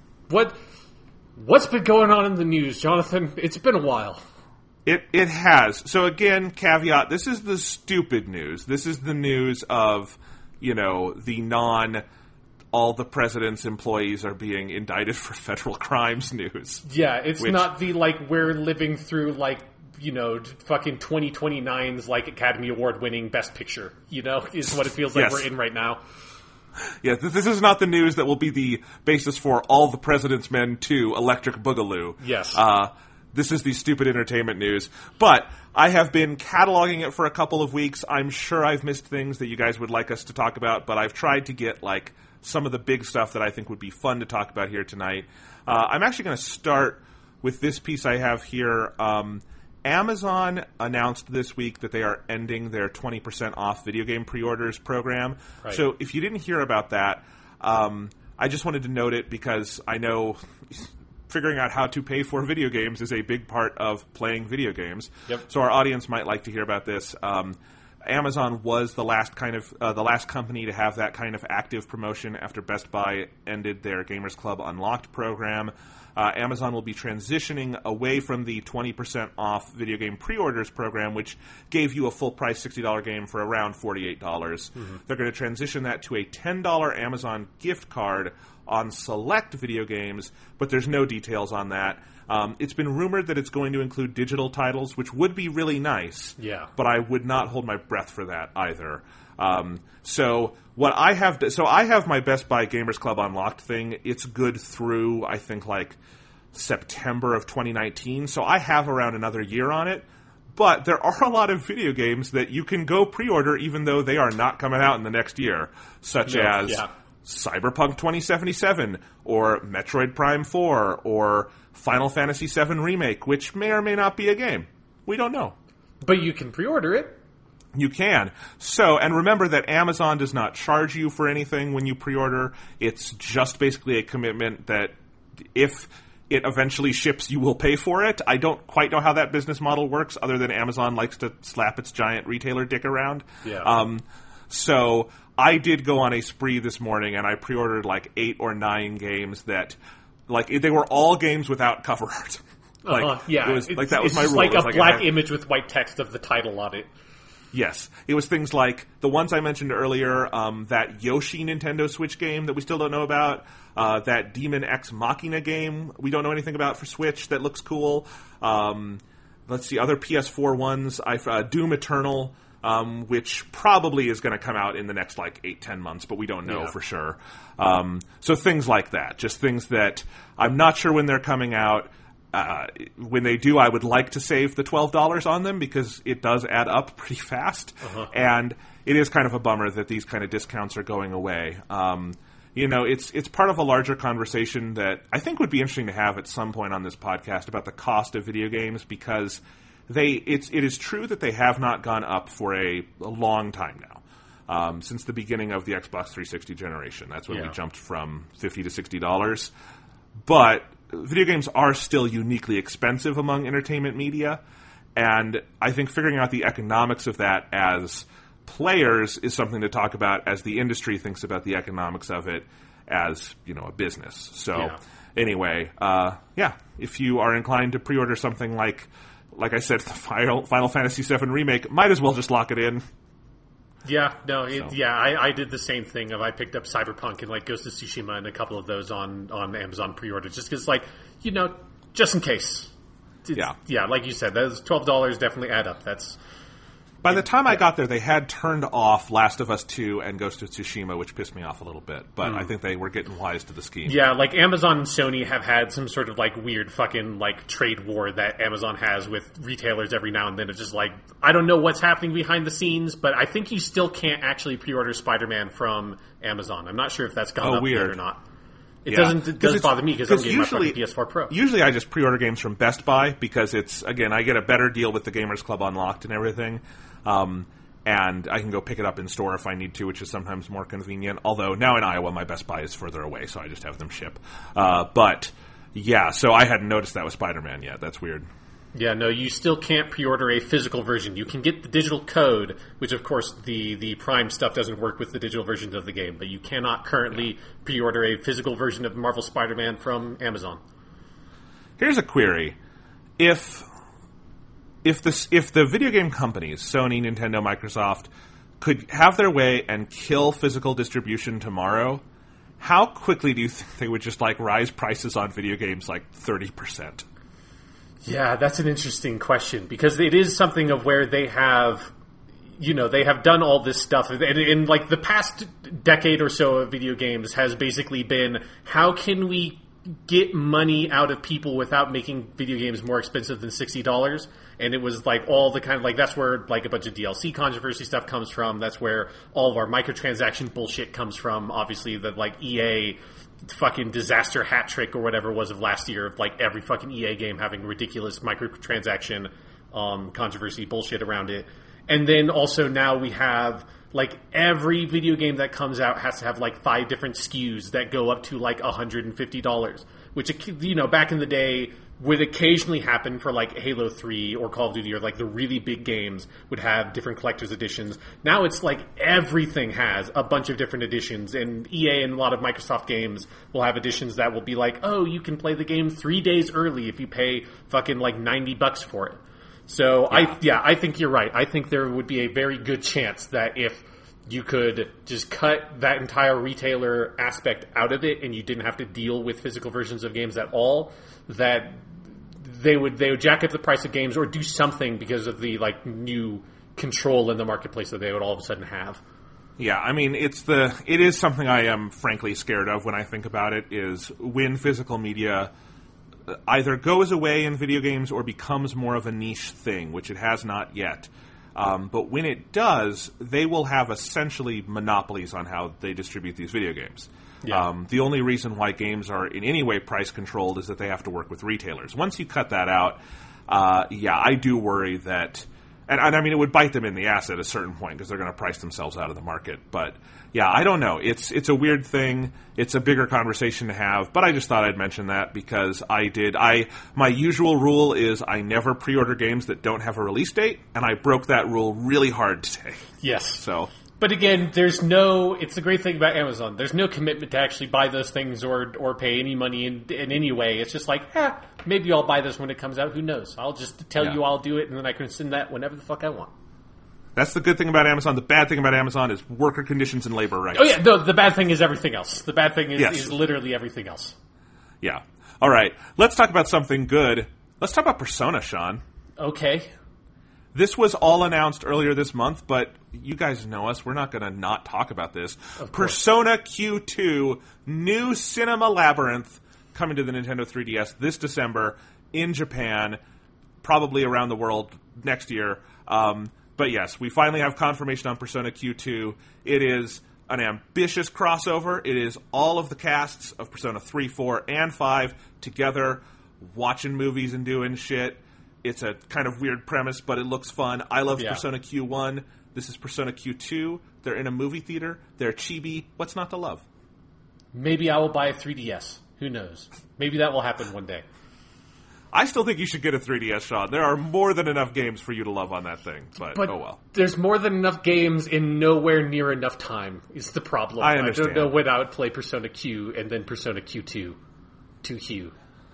What's been going on in the news, Jonathan? It's been a while. It has. So again, caveat, this is the stupid news. This is the news of, you know, the all the president's employees are being indicted for federal crimes news. Yeah, it's not the, like, we're living through, like, you know, fucking 2029's, like, Academy Award winning Best Picture, you know, is what it feels like we're in right now. Yeah, this is not the news that will be the basis for All the President's Men 2 Electric Boogaloo. Yes. This is the stupid entertainment news. But I have been cataloging it for a couple of weeks. I'm sure I've missed things that you guys would like us to talk about, but I've tried to get, like, some of the big stuff that I think would be fun to talk about here tonight. I'm actually going to start with this piece I have here. Amazon announced this week that they are ending their 20% off video game pre-orders program. Right. So if you didn't hear about that, I just wanted to note it because I know figuring out how to pay for video games is a big part of playing video games. Yep. So our audience might like to hear about this. Amazon was the last company to have that kind of active promotion after Best Buy ended their Gamers Club Unlocked program. Amazon will be transitioning away from the 20% off video game pre-orders program, which gave you a full-price $60 game for around $48. Mm-hmm. They're going to transition that to a $10 Amazon gift card on select video games, but there's no details on that. It's been rumored that it's going to include digital titles, which would be really nice. Yeah. But I would not hold my breath for that either. So I have my Best Buy Gamers Club Unlocked thing. It's good through, I think, like September of 2019. So I have around another year on it. But there are a lot of video games that you can go pre-order even though they are not coming out in the next year, such as Cyberpunk 2077 or Metroid Prime 4 or Final Fantasy VII Remake, which may or may not be a game. We don't know. But you can pre-order it. You can. So, and remember that Amazon does not charge you for anything when you pre-order. It's just basically a commitment that if it eventually ships, you will pay for it. I don't quite know how that business model works, other than Amazon likes to slap its giant retailer dick around. Yeah. So I did go on a spree this morning, and I pre-ordered like 8 or 9 games that, like, they were all games without cover art. Yeah, it was like that was my rule. It's like a black image with white text of the title on it. Yes. It was things like the ones I mentioned earlier, that Yoshi Nintendo Switch game that we still don't know about, that Demon X Machina game we don't know anything about for Switch that looks cool. Let's see, other PS4 ones, Doom Eternal, which probably is going to come out in the next, like, 8-10 months, but we don't know for sure. So things like that. Just things that I'm not sure when they're coming out. When they do, I would like to save the $12 on them because it does add up pretty fast. And it is kind of a bummer that these kind of discounts are going away. it's part of a larger conversation that I think would be interesting to have at some point on this podcast about the cost of video games, because it is true that they have not gone up for a long time now. Since the beginning of the Xbox 360 generation. That's when we jumped from $50 to $60. But video games are still uniquely expensive among entertainment media, and I think figuring out the economics of that as players is something to talk about as the industry thinks about the economics of it as, a business. So anyway, if you are inclined to pre-order something like I said, the Final Fantasy VII Remake, might as well just lock it in. Yeah, no, I did the same thing. I picked up Cyberpunk and Ghost of Tsushima and a couple of those on Amazon pre-order, just because, just in case. Like you said, those $12 definitely add up. By the time I got there, they had turned off Last of Us 2 and Ghost of Tsushima, which pissed me off a little bit. But I think they were getting wise to the scheme. Yeah, Amazon and Sony have had some sort of weird fucking trade war that Amazon has with retailers every now and then. It's just I don't know what's happening behind the scenes, but I think you still can't actually pre-order Spider-Man from Amazon. I'm not sure if that's gone up yet or not. It doesn't bother me because I'm getting my fucking PS4 Pro. Usually I just pre-order games from Best Buy because I get a better deal with the Gamers Club Unlocked and everything. And I can go pick it up in store if I need to, which is sometimes more convenient. Although now in Iowa, my Best Buy is further away, so I just have them ship. So I hadn't noticed that with Spider-Man yet. That's weird. Yeah, no, you still can't pre-order a physical version. You can get the digital code, which of course the Prime stuff doesn't work with the digital versions of the game, but you cannot currently pre-order a physical version of Marvel Spider-Man from Amazon. Here's a query. If the video game companies, Sony, Nintendo, Microsoft, could have their way and kill physical distribution tomorrow, how quickly do you think they would just rise prices on video games 30%? Yeah, that's an interesting question, because it is something of where they have, they have done all this stuff, and in the past decade or so of video games has basically been, how can we get money out of people without making video games more expensive than $60? And it was all the kind of that's where a bunch of DLC controversy stuff comes from. That's where all of our microtransaction bullshit comes from. Obviously, the EA fucking disaster hat trick or whatever it was of last year of every fucking EA game having ridiculous microtransaction controversy bullshit around it. And then also now we have every video game that comes out has to have 5 different SKUs that go up to $150, which back in the day would occasionally happen for Halo 3 or Call of Duty, or the really big games would have different collector's editions. Now it's everything has a bunch of different editions, and EA and a lot of Microsoft games will have editions that will be oh, you can play the game 3 days early if you pay fucking $90 for it. So I think you're right. I think there would be a very good chance that if you could just cut that entire retailer aspect out of it and you didn't have to deal with physical versions of games at all, that they would jack up the price of games or do something because of the new control in the marketplace that they would all of a sudden have. Yeah, I mean, it is something I am frankly scared of when I think about it, is when physical media either goes away in video games or becomes more of a niche thing, which it has not yet. But when it does, they will have essentially monopolies on how they distribute these video games. Yeah. The only reason why games are in any way price controlled is that they have to work with retailers. Once you cut that out, I do worry that, and I mean, it would bite them in the ass at a certain point because they're going to price themselves out of the market. But yeah, I don't know. It's a weird thing. It's a bigger conversation to have, but I just thought I'd mention that because my usual rule is I never pre-order games that don't have a release date, and I broke that rule really hard today. Yes. So. But again, it's the great thing about Amazon. There's no commitment to actually buy those things or pay any money in any way. It's just maybe I'll buy this when it comes out. Who knows? I'll just tell you I'll do it, and then I can send that whenever the fuck I want. That's the good thing about Amazon. The bad thing about Amazon is worker conditions and labor rights. Oh yeah, the bad thing is everything else. The bad thing is literally everything else. Yeah. All right. Let's talk about something good. Let's talk about Persona, Sean. Okay. This was all announced earlier this month, but you guys know us. We're not going to not talk about this. Persona Q2, new Cinema Labyrinth, coming to the Nintendo 3DS this December in Japan, probably around the world next year. But yes, we finally have confirmation on Persona Q2. It is an ambitious crossover. It is all of the casts of Persona 3, 4, and 5 together, watching movies and doing shit. It's a kind of weird premise, but it looks fun. I love Persona Q1. This is Persona Q2. They're in a movie theater. They're chibi. What's not to love? Maybe I will buy a 3DS. Who knows? Maybe that will happen one day. I still think you should get a 3DS, Sean. There are more than enough games for you to love on that thing. But oh well. There's more than enough games in nowhere near enough time is the problem. I understand. I don't know when I would play Persona Q and then Persona Q2. 2Q.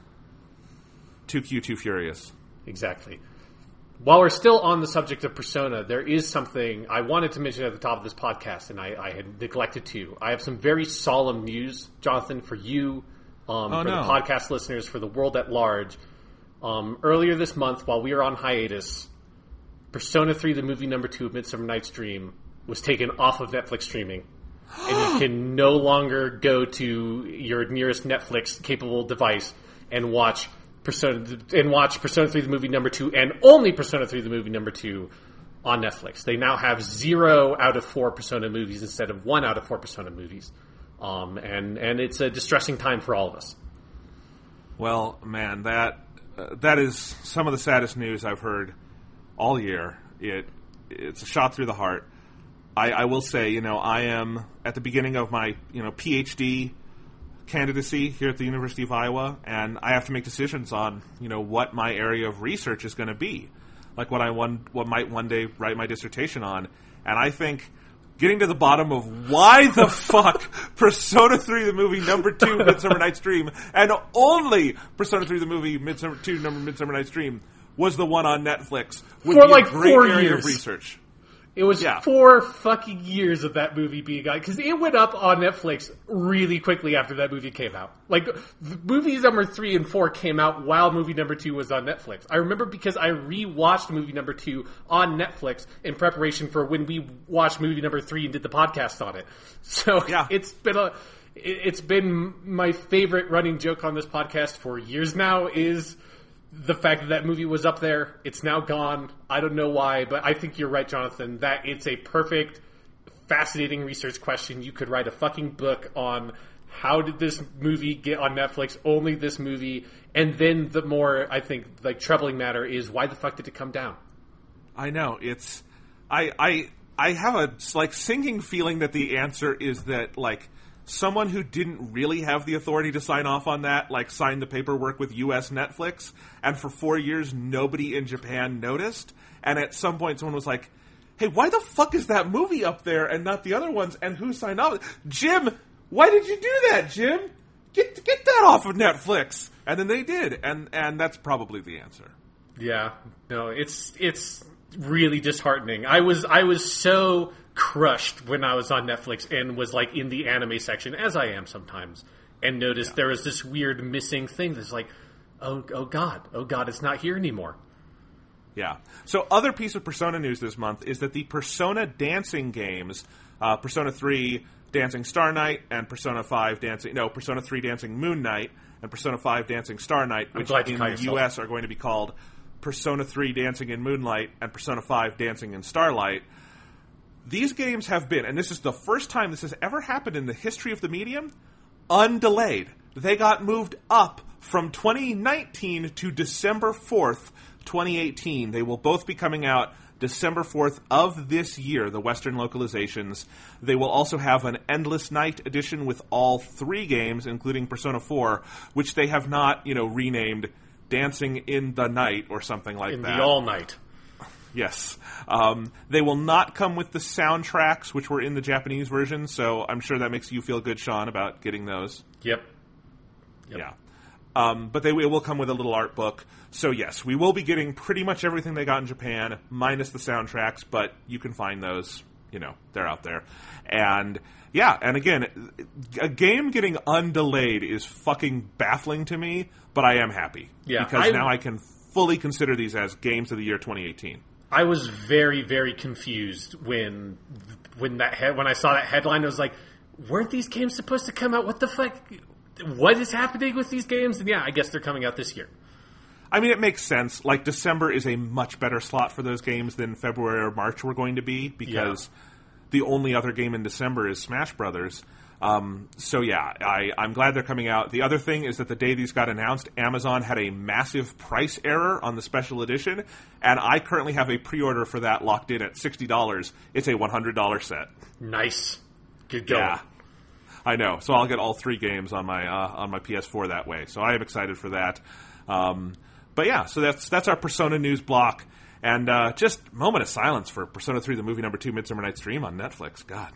2Q, Too Furious. Exactly. While we're still on the subject of Persona, there is something I wanted to mention at the top of this podcast, and I had neglected to. I have some very solemn news, Jonathan, for you, for the podcast listeners, for the world at large. Earlier this month, while we were on hiatus, Persona 3, the movie number 2 of Midsummer Night's Dream, was taken off of Netflix streaming. And you can no longer go to your nearest Netflix-capable device and watch Persona 3, the movie number 2, and only Persona 3, the movie number 2 on Netflix. They now have 0 out of 4 Persona movies instead of 1 out of 4 Persona movies. And it's a distressing time for all of us. Well, man, that is some of the saddest news I've heard all year. It's a shot through the heart. I will say, I am at the beginning of my, PhD candidacy here at the University of Iowa, and I have to make decisions on, what my area of research is going to be, like what might one day write my dissertation on. And I think getting to the bottom of why the fuck Persona 3, the movie number 2, Midsummer Night's Dream, and only Persona 3, the movie Midsummer Night's Dream was the one on Netflix would for be like a great 4 area years of research. It was 4 fucking years of that movie being on, because it went up on Netflix really quickly after that movie came out. Like, movies number 3 and 4 came out while movie number 2 was on Netflix. I remember because I rewatched movie number 2 on Netflix in preparation for when we watched movie number 3 and did the podcast on it. So it's been my favorite running joke on this podcast for years now is the fact that that movie was up there. It's now gone. I don't know why, but I think you're right, Jonathan, that it's a perfect, fascinating research question. You could write a fucking book on how did this movie get on Netflix, only this movie, and then the more, I think, like, troubling matter is why the fuck did it come down? I know. It's... I have a, sinking feeling that the answer is that, someone who didn't really have the authority to sign off on that, signed the paperwork with U.S. Netflix, and for 4 years nobody in Japan noticed, and at some point someone was like, hey, why the fuck is that movie up there and not the other ones, and who signed off? Jim, why did you do that, Jim? Get that off of Netflix! And then they did, and that's probably the answer. Yeah, no, it's really disheartening. I was so crushed when I was on Netflix and was in the anime section, as I am sometimes, and noticed there was this weird missing thing that's oh god, it's not here anymore. Yeah. So other piece of Persona news this month is that the Persona dancing games, Persona 3 Dancing Star Night and Persona 3 Dancing Moon Night and Persona 5 Dancing Star Night, which in the US are going to be called Persona 3 Dancing in Moonlight and Persona 5 Dancing in Starlight. These games have been, and this is the first time this has ever happened in the history of the medium, undelayed. They got moved up from 2019 to December 4th, 2018. They will both be coming out December 4th of this year, the Western localizations. They will also have an Endless Night edition with all 3 games, including Persona 4, which they have not, renamed Dancing in the Night or something like that. In the All Night. Yes. They will not come with the soundtracks, which were in the Japanese version, so I'm sure that makes you feel good, Sean, about getting those. Yep. Yeah. But they will come with a little art book. So, yes, we will be getting pretty much everything they got in Japan, minus the soundtracks, but you can find those. They're out there. And, yeah, and again, a game getting undelayed is fucking baffling to me, but I am happy. Yeah. Because now I can fully consider these as games of the year 2018. I was very, very confused when I saw that headline. I was like, weren't these games supposed to come out? What the fuck? What is happening with these games? And yeah, I guess they're coming out this year. I mean, it makes sense. December is a much better slot for those games than February or March were going to be, because the only other game in December is Smash Brothers. So yeah, I'm glad they're coming out. The other thing is that the day these got announced, Amazon had a massive price error on the special edition, and I currently have a pre-order for that locked in at $60. It's a $100 set. Nice. Good going. Yeah, I know. So I'll get all 3 games on my PS4 that way. So I am excited for that. But yeah, so that's our Persona news block, and just moment of silence for Persona 3: The Movie Number 2: Midsummer Night's Dream on Netflix. God.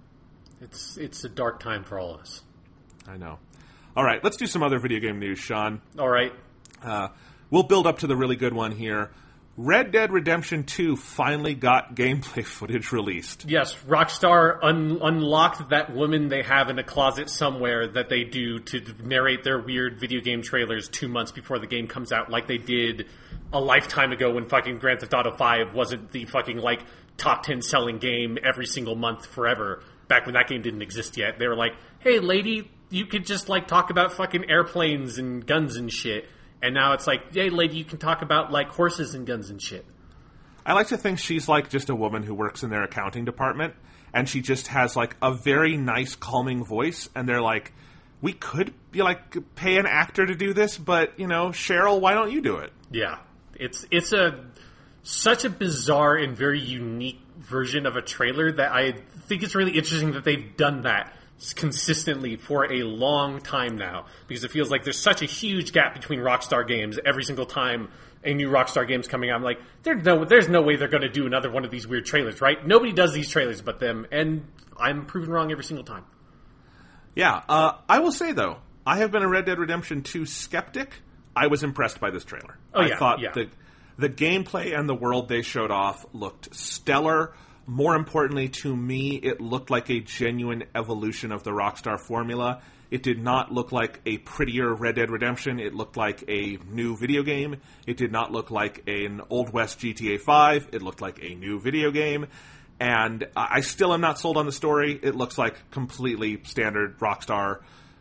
It's a dark time for all of us. I know. All right, let's do some other video game news, Sean. All right. We'll build up to the really good one here. Red Dead Redemption 2 finally got gameplay footage released. Yes, Rockstar unlocked that woman they have in a closet somewhere that they do to narrate their weird video game trailers 2 months before the game comes out, like they did a lifetime ago when fucking Grand Theft Auto 5 wasn't the fucking, like, top 10 selling game every single month forever. Back when that game didn't exist yet. They were like, hey, lady, you could just, like, talk about fucking airplanes and guns and shit. And now it's like, hey, lady, you can talk about, like, horses and guns and shit. I like to think she's, like, just a woman who works in their accounting department, and she just has, like, a very nice, calming voice, and they're like, we could, pay an actor to do this, but, Cheryl, why don't you do it? Yeah. It's such a bizarre and very unique version of a trailer that I think it's really interesting that they've done that consistently for a long time now, because it feels like there's such a huge gap between Rockstar games. Every single time a new Rockstar game's coming out, I'm like, there's no way they're going to do another one of these weird trailers, right? Nobody does these trailers but them, and I'm proven wrong every single time. Yeah, I will say, though, I have been a Red Dead Redemption 2 skeptic. I was impressed by this trailer. I thought the gameplay and the world they showed off looked stellar. More importantly, to me, it looked like a genuine evolution of the Rockstar formula. It did not look like a prettier Red Dead Redemption. It looked like a new video game. It did not look like an Old West GTA 5. It looked like a new video game. And I still am not sold on the story. It looks like completely standard Rockstar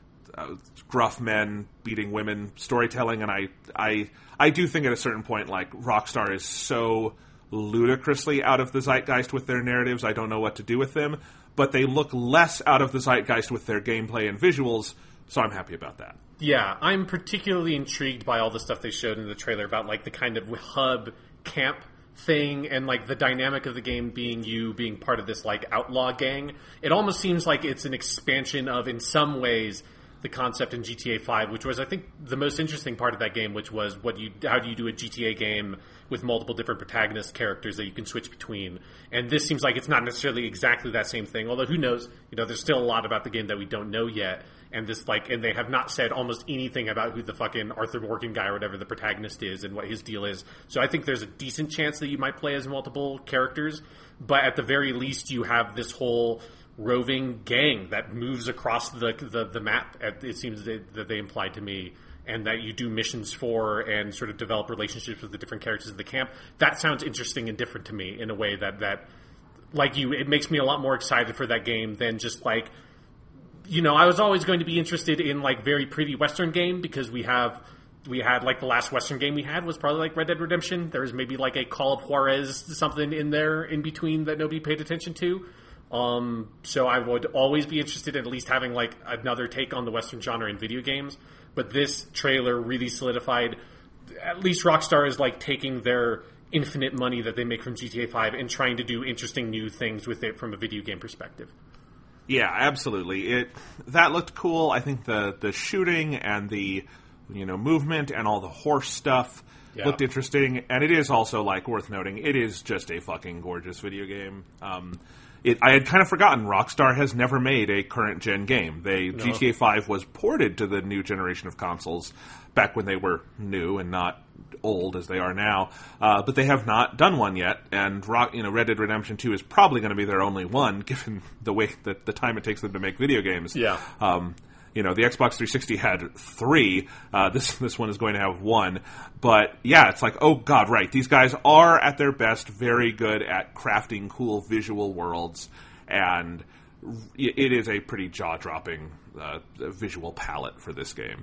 gruff men beating women storytelling. And I do think at a certain point, like, Rockstar is so ludicrously out of the zeitgeist with their narratives, I don't know what to do with them, but they look less out of the zeitgeist with their gameplay and visuals, so I'm happy about that. Yeah, I'm particularly intrigued by all the stuff they showed in the trailer about, like, the kind of hub camp thing and, like, the dynamic of the game being you being part of this, like, outlaw gang. It almost seems like it's an expansion of, in some ways, the concept in GTA 5, which was, I think, the most interesting part of that game, which was how do you do a GTA game with multiple different protagonist characters that you can switch between. And this seems like it's not necessarily exactly that same thing, although who knows, there's still a lot about the game that we don't know yet. And and they have not said almost anything about who the fucking Arthur Morgan guy or whatever the protagonist is and what his deal is. So I think there's a decent chance that you might play as multiple characters, but at the very least you have this whole roving gang that moves across the map, it seems that they implied to me, and that you do missions for and sort of develop relationships with the different characters of the camp. That sounds interesting and different to me in a way that like it makes me a lot more excited for that game than just like, I was always going to be interested in like very pretty Western game, because we had like the last Western game we had was probably like Red Dead Redemption. There was maybe like a Call of Juarez something in there in between that nobody paid attention to. So I would always be interested in at least having like another take on the Western genre in video games. But this trailer really solidified, at least Rockstar is like taking their infinite money that they make from GTA 5 and trying to do interesting new things with it from a video game perspective. Yeah, absolutely. That looked cool. I think the shooting and the movement and all the horse stuff looked interesting. And it is also like worth noting, it is just a fucking gorgeous video game. I had kind of forgotten Rockstar has never made a current-gen game. GTA 5 was ported to the new generation of consoles back when they were new and not old as they are now. But they have not done one yet, and Red Dead Redemption 2 is probably going to be their only one, given the way that the time it takes them to make video games. Yeah. The Xbox 360 had 3. This one is going to have 1. But yeah, it's like, oh god, right. These guys are at their best very good at crafting cool visual worlds, and it is a pretty jaw-dropping visual palette for this game.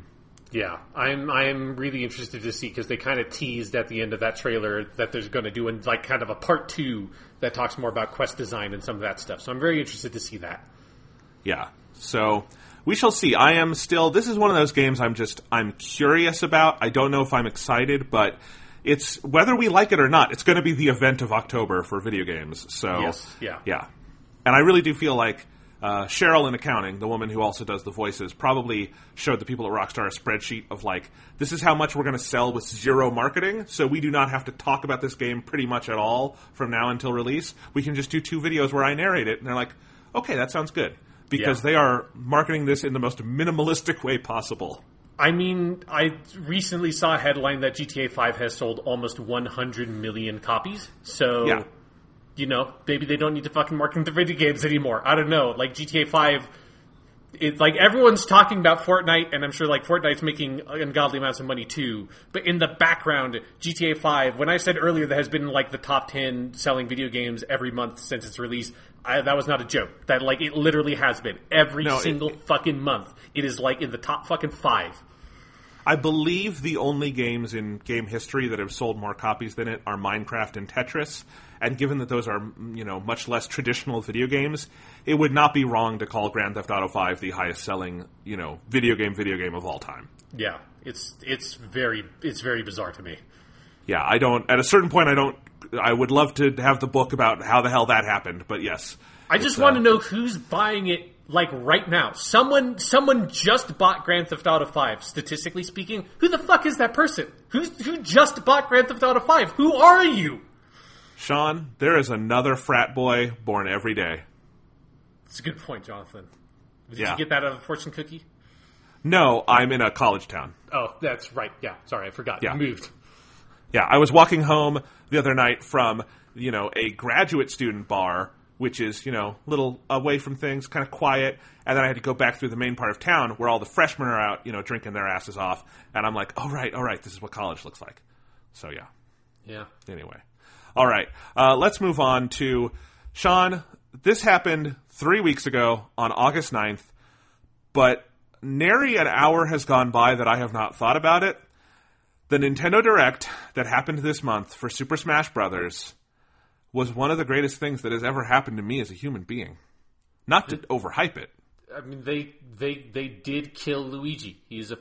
Yeah, I'm really interested to see, because they kind of teased at the end of that trailer that there's going to do like kind of a part 2 that talks more about quest design and some of that stuff. So I'm very interested to see that. Yeah. So we shall see. This is one of those games I'm curious about. I don't know if I'm excited, but it's, whether we like it or not, it's going to be the event of October for video games. So, yes, yeah. Yeah. And I really do feel like Cheryl in accounting, the woman who also does the voices, probably showed the people at Rockstar a spreadsheet of like, this is how much we're going to sell with zero marketing, so we do not have to talk about this game pretty much at all from now until release. We can just do 2 videos where I narrate it. And they're like, okay, that sounds good. Because they are marketing this in the most minimalistic way possible. I mean, I recently saw a headline that GTA 5 has sold almost 100 million copies. So, you know, maybe they don't need to fucking market their video games anymore. I don't know. Like, GTA 5, like, everyone's talking about Fortnite, and I'm sure, like, Fortnite's making ungodly amounts of money, too. But in the background, GTA 5, when I said earlier that has been, like, the top 10 selling video games every month since its release, that was not a joke. That, like, it literally has been. Every single fucking month. It is, like, in the top fucking 5. I believe the only games in game history that have sold more copies than it are Minecraft and Tetris. And given that those are, you know, much less traditional video games, it would not be wrong to call Grand Theft Auto 5 the highest selling, you know, video game of all time. Yeah, it's very bizarre to me. Yeah, at a certain point I would love to have the book about how the hell that happened, but yes. I just want to know who's buying it, like, right now. Someone just bought Grand Theft Auto 5, statistically speaking. Who the fuck is that person? Who just bought Grand Theft Auto 5? Who are you? Sean, there is another frat boy born every day. That's a good point, Jonathan. Did you get that out of a fortune cookie? No, I'm in a college town. Oh, that's right. Yeah, sorry, I forgot. Yeah. You moved. Yeah, I was walking home the other night from, you know, a graduate student bar, which is, you know, a little away from things, kind of quiet, and then I had to go back through the main part of town where all the freshmen are out, you know, drinking their asses off, and I'm like, all right, this is what college looks like. So, yeah. Yeah. Anyway. All right, let's move on to, Sean, this happened 3 weeks ago on August 9th, but nary an hour has gone by that I have not thought about it. The Nintendo Direct that happened this month for Super Smash Bros. Was one of the greatest things that has ever happened to me as a human being. Not to overhype it. I mean, they did kill Luigi. He's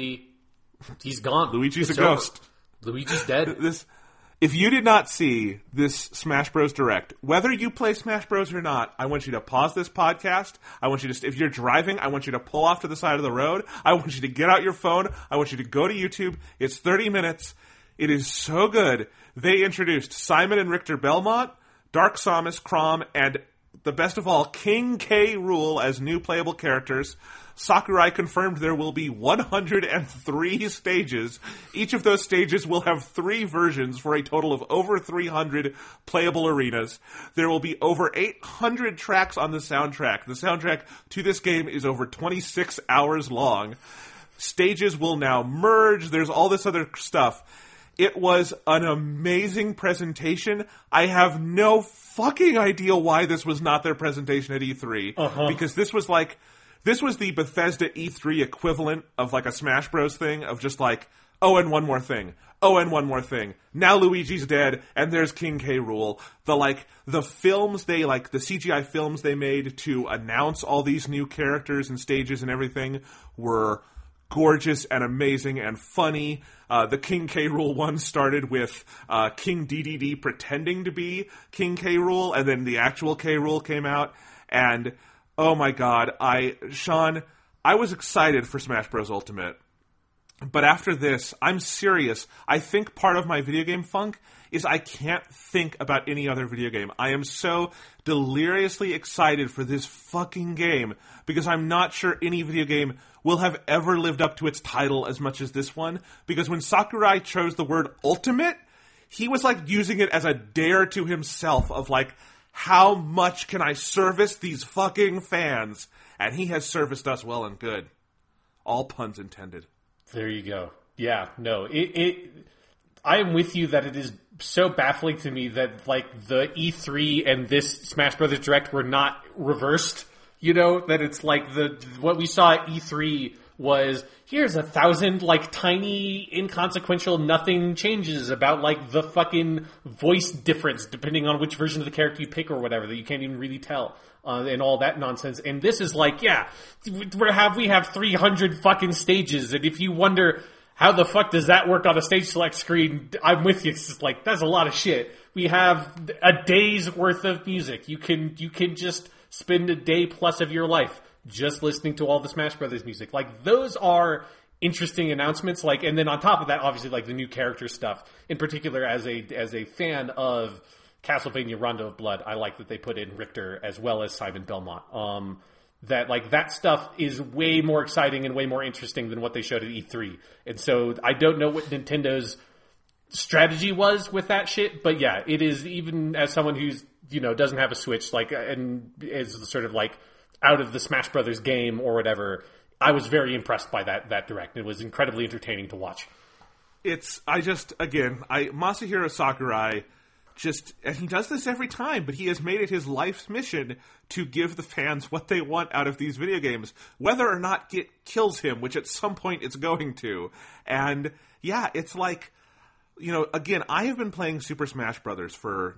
gone. Luigi's it's a ghost. Over. Luigi's dead. If you did not see this Smash Bros. Direct, whether you play Smash Bros. Or not, I want you to pause this podcast. I want you to, if you're driving, I want you to pull off to the side of the road. I want you to get out your phone. I want you to go to YouTube. It's 30 minutes. It is so good. They introduced Simon and Richter Belmont, Dark Samus, Chrom, and the best of all, King K. Rool as new playable characters. Sakurai confirmed there will be 103 stages. Each of those stages will have 3 versions for a total of over 300 playable arenas. There will be over 800 tracks on the soundtrack. The soundtrack to this game is over 26 hours long. Stages will now merge. There's all this other stuff. It was an amazing presentation. I have no fucking idea why this was not their presentation at E3. Because this was the Bethesda E3 equivalent of like a Smash Bros. Thing of just like, oh, and one more thing. Oh, and one more thing. Now Luigi's dead, and there's King K. Rool. The CGI films they made to announce all these new characters and stages and everything were gorgeous and amazing and funny. The King K. Rool one started with King DDD pretending to be King K. Rool, and then the actual K. Rool came out. And oh my god, Sean, I was excited for Smash Bros. Ultimate. But after this, I'm serious. I think part of my video game funk is I can't think about any other video game. I am so deliriously excited for this fucking game because I'm not sure any video game will have ever lived up to its title as much as this one. Because when Sakurai chose the word ultimate, he was like using it as a dare to himself of like, how much can I service these fucking fans? And he has serviced us well and good. All puns intended. There you go. Yeah, no, I am with you that it is so baffling to me that like the E3 and this Smash Brothers Direct were not reversed. You know, that it's like what we saw at E3 was, here's 1,000, like, tiny, inconsequential, nothing changes about, like, the fucking voice difference depending on which version of the character you pick or whatever that you can't even really tell. And all that nonsense. And this is like, yeah, we have 300 fucking stages, and if you wonder how the fuck does that work on a stage select screen, I'm with you. It's just like, that's a lot of shit. We have a day's worth of music. You can just spend a day plus of your life just listening to all the Smash Brothers music. Like, those are interesting announcements. Like, and then on top of that, obviously, like the new character stuff. In particular, as a fan of Castlevania Rondo of Blood, I like that they put in Richter as well as Simon Belmont. That stuff is way more exciting and way more interesting than what they showed at E3. And so I don't know what Nintendo's strategy was with that shit, but yeah, it is, even as someone who's, doesn't have a Switch, like, and is sort of like out of the Smash Brothers game or whatever, I was very impressed by that Direct. It was incredibly entertaining to watch. Masahiro Sakurai, and he does this every time, but he has made it his life's mission to give the fans what they want out of these video games, whether or not it kills him, which at some point it's going to. And yeah, it's like, again, I have been playing Super Smash Brothers for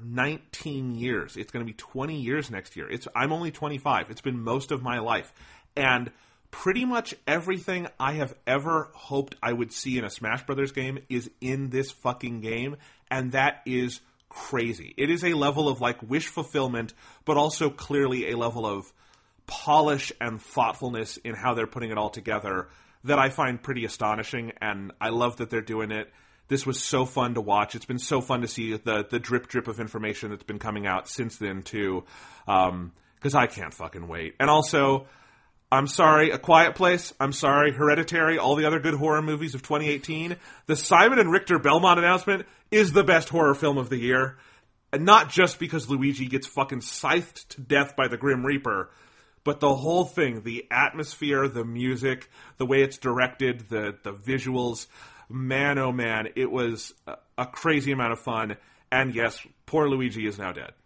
19 years. It's going to be 20 years next year. I'm only 25. It's been most of my life. And pretty much everything I have ever hoped I would see in a Smash Brothers game is in this fucking game, and that is crazy. It is a level of like wish fulfillment, but also clearly a level of polish and thoughtfulness in how they're putting it all together that I find pretty astonishing, and I love that they're doing it. This was so fun to watch. It's been so fun to see the drip of information that's been coming out since then too, because I can't fucking wait. And also, I'm sorry, A Quiet Place, I'm sorry, Hereditary, all the other good horror movies of 2018. The Simon and Richter Belmont announcement is the best horror film of the year. And not just because Luigi gets fucking scythed to death by the Grim Reaper, but the whole thing, the atmosphere, the music, the way it's directed, the visuals, man oh man, it was a crazy amount of fun. And yes, poor Luigi is now dead.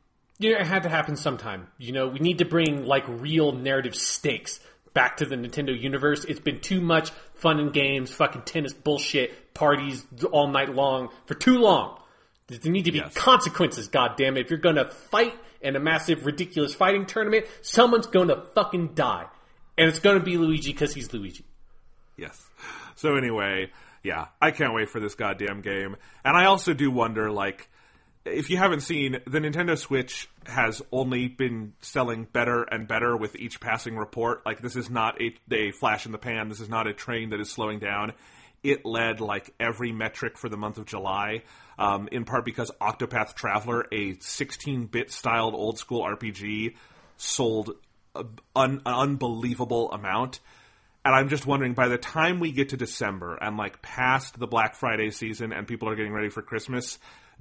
It had to happen sometime. We need to bring, like, real narrative stakes back to the Nintendo universe. It's been too much fun and games, fucking tennis bullshit, parties all night long for too long. There need to be consequences, goddammit. If you're gonna fight in a massive, ridiculous fighting tournament, someone's gonna fucking die. And it's gonna be Luigi because he's Luigi. Yes. So anyway, yeah, I can't wait for this goddamn game. And I also do wonder, like, if you haven't seen, the Nintendo Switch has only been selling better and better with each passing report. Like, this is not a flash in the pan. This is not a train that is slowing down. It led, like, every metric for the month of July, in part because Octopath Traveler, a 16-bit styled old-school RPG, sold an unbelievable amount. And I'm just wondering, by the time we get to December and, like, past the Black Friday season and people are getting ready for Christmas,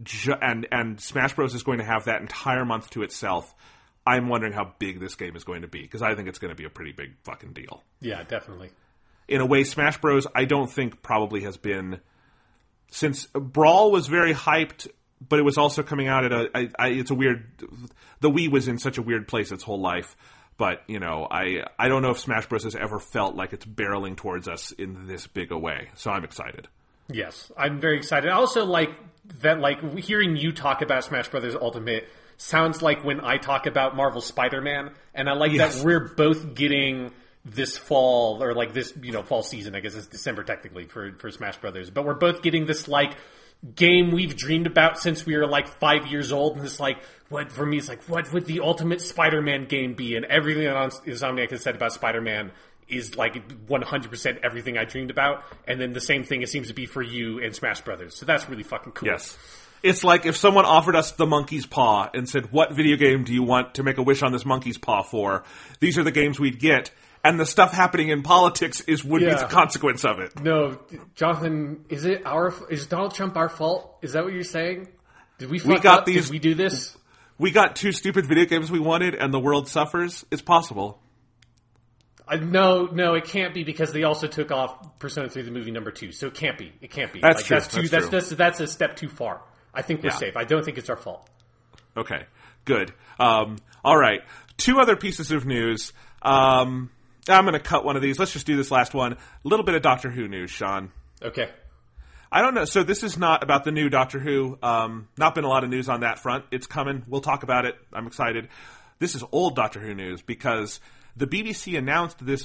and Smash Bros. Is going to have that entire month to itself, I'm wondering how big this game is going to be, because I think it's going to be a pretty big fucking deal. Yeah, definitely. In a way, Smash Bros. I don't think probably has been, since Brawl was very hyped, but it was also coming out at it's a weird, the Wii was in such a weird place its whole life. But, I don't know if Smash Bros. Has ever felt like it's barreling towards us in this big a way. So I'm excited. Yes, I'm very excited. I also like that, like, hearing you talk about Smash Brothers Ultimate sounds like when I talk about Marvel Spider-Man, and I like that we're both getting this fall, or like this, fall season, I guess it's December technically for Smash Brothers, but we're both getting this, like, game we've dreamed about since we were, like, 5 years old, and it's like, what, for me, it's like, what would the ultimate Spider-Man game be? And everything that Insomniac has said about Spider-Man is, like, 100% everything I dreamed about, and then the same thing it seems to be for you and Smash Brothers. So that's really fucking cool. Yes. It's like if someone offered us the monkey's paw and said, what video game do you want to make a wish on this monkey's paw for? These are the games we'd get. And the stuff happening in politics would be the consequence of it. No, Jonathan, is Donald Trump our fault? Is that what you're saying? Did we Did we do this? We got two stupid video games we wanted, and the world suffers. It's possible. No, it can't be, because they also took off Persona 3 the movie number 2. So it can't be. It can't be. That's true. That's a step too far. I think we're safe. I don't think it's our fault. Okay, good. All right. Two other pieces of news. I'm going to cut one of these. Let's just do this last one. A little bit of Doctor Who news, Sean. Okay. I don't know. So this is not about the new Doctor Who. Not been a lot of news on that front. It's coming. We'll talk about it. I'm excited. This is old Doctor Who news because the BBC announced this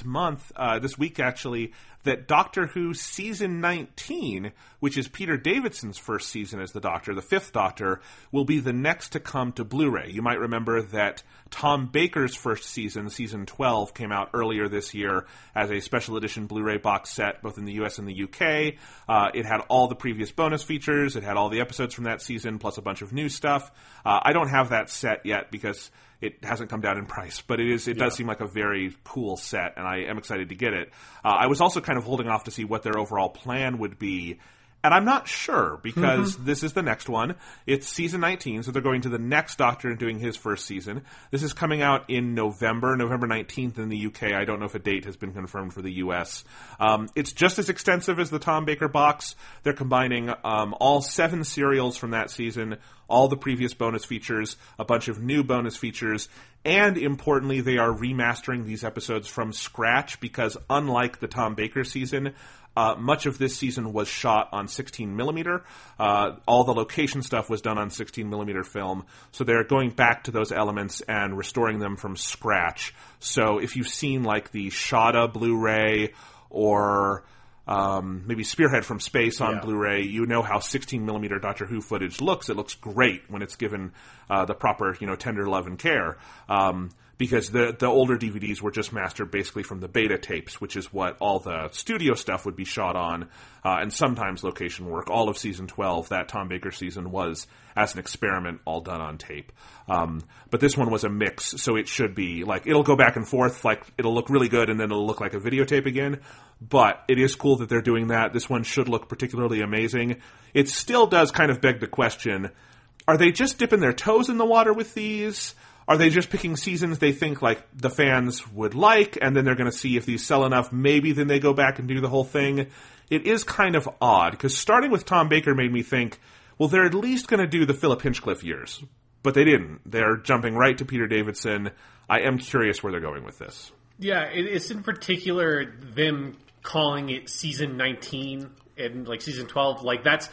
week actually, that Doctor Who Season 19, which is Peter Davidson's first season as the Doctor, the fifth Doctor, will be the next to come to Blu-ray. You might remember that Tom Baker's first season, Season 12, came out earlier this year as a special edition Blu-ray box set, both in the US and the UK. It had all the previous bonus features. It had all the episodes from that season, plus a bunch of new stuff. I don't have that set yet because it hasn't come down in price, but it does seem like a very cool set, and I am excited to get it. I was also kind of holding off to see what their overall plan would be, and I'm not sure, because this is the next one. It's Season 19, so they're going to the next Doctor and doing his first season. This is coming out in November 19th in the UK. I don't know if a date has been confirmed for the US. It's just as extensive as the Tom Baker box. They're combining all 7 serials from that season, all the previous bonus features, a bunch of new bonus features, and importantly, they are remastering these episodes from scratch because unlike the Tom Baker season, much of this season was shot on 16mm. All the location stuff was done on 16mm film, so they're going back to those elements and restoring them from scratch. So if you've seen like the Shada Blu-ray or maybe Spearhead from Space on Blu-ray, you know how 16mm Doctor Who footage looks. It looks great when it's given the proper, tender love and care. Because the older DVDs were just mastered basically from the beta tapes, which is what all the studio stuff would be shot on, and sometimes location work. All of Season 12, that Tom Baker season, was, as an experiment, all done on tape. But this one was a mix, so it should be, it'll go back and forth, it'll look really good, and then it'll look like a videotape again. But it is cool that they're doing that. This one should look particularly amazing. It still does kind of beg the question, are they just dipping their toes in the water with these? Are they just picking seasons they think the fans would like, and then they're going to see if these sell enough? Maybe then they go back and do the whole thing. It is kind of odd, because starting with Tom Baker made me think, well, they're at least going to do the Philip Hinchcliffe years. But they didn't. They're jumping right to Peter Davidson. I am curious where they're going with this. Yeah, it's in particular them calling it Season 19 and Season 12. That's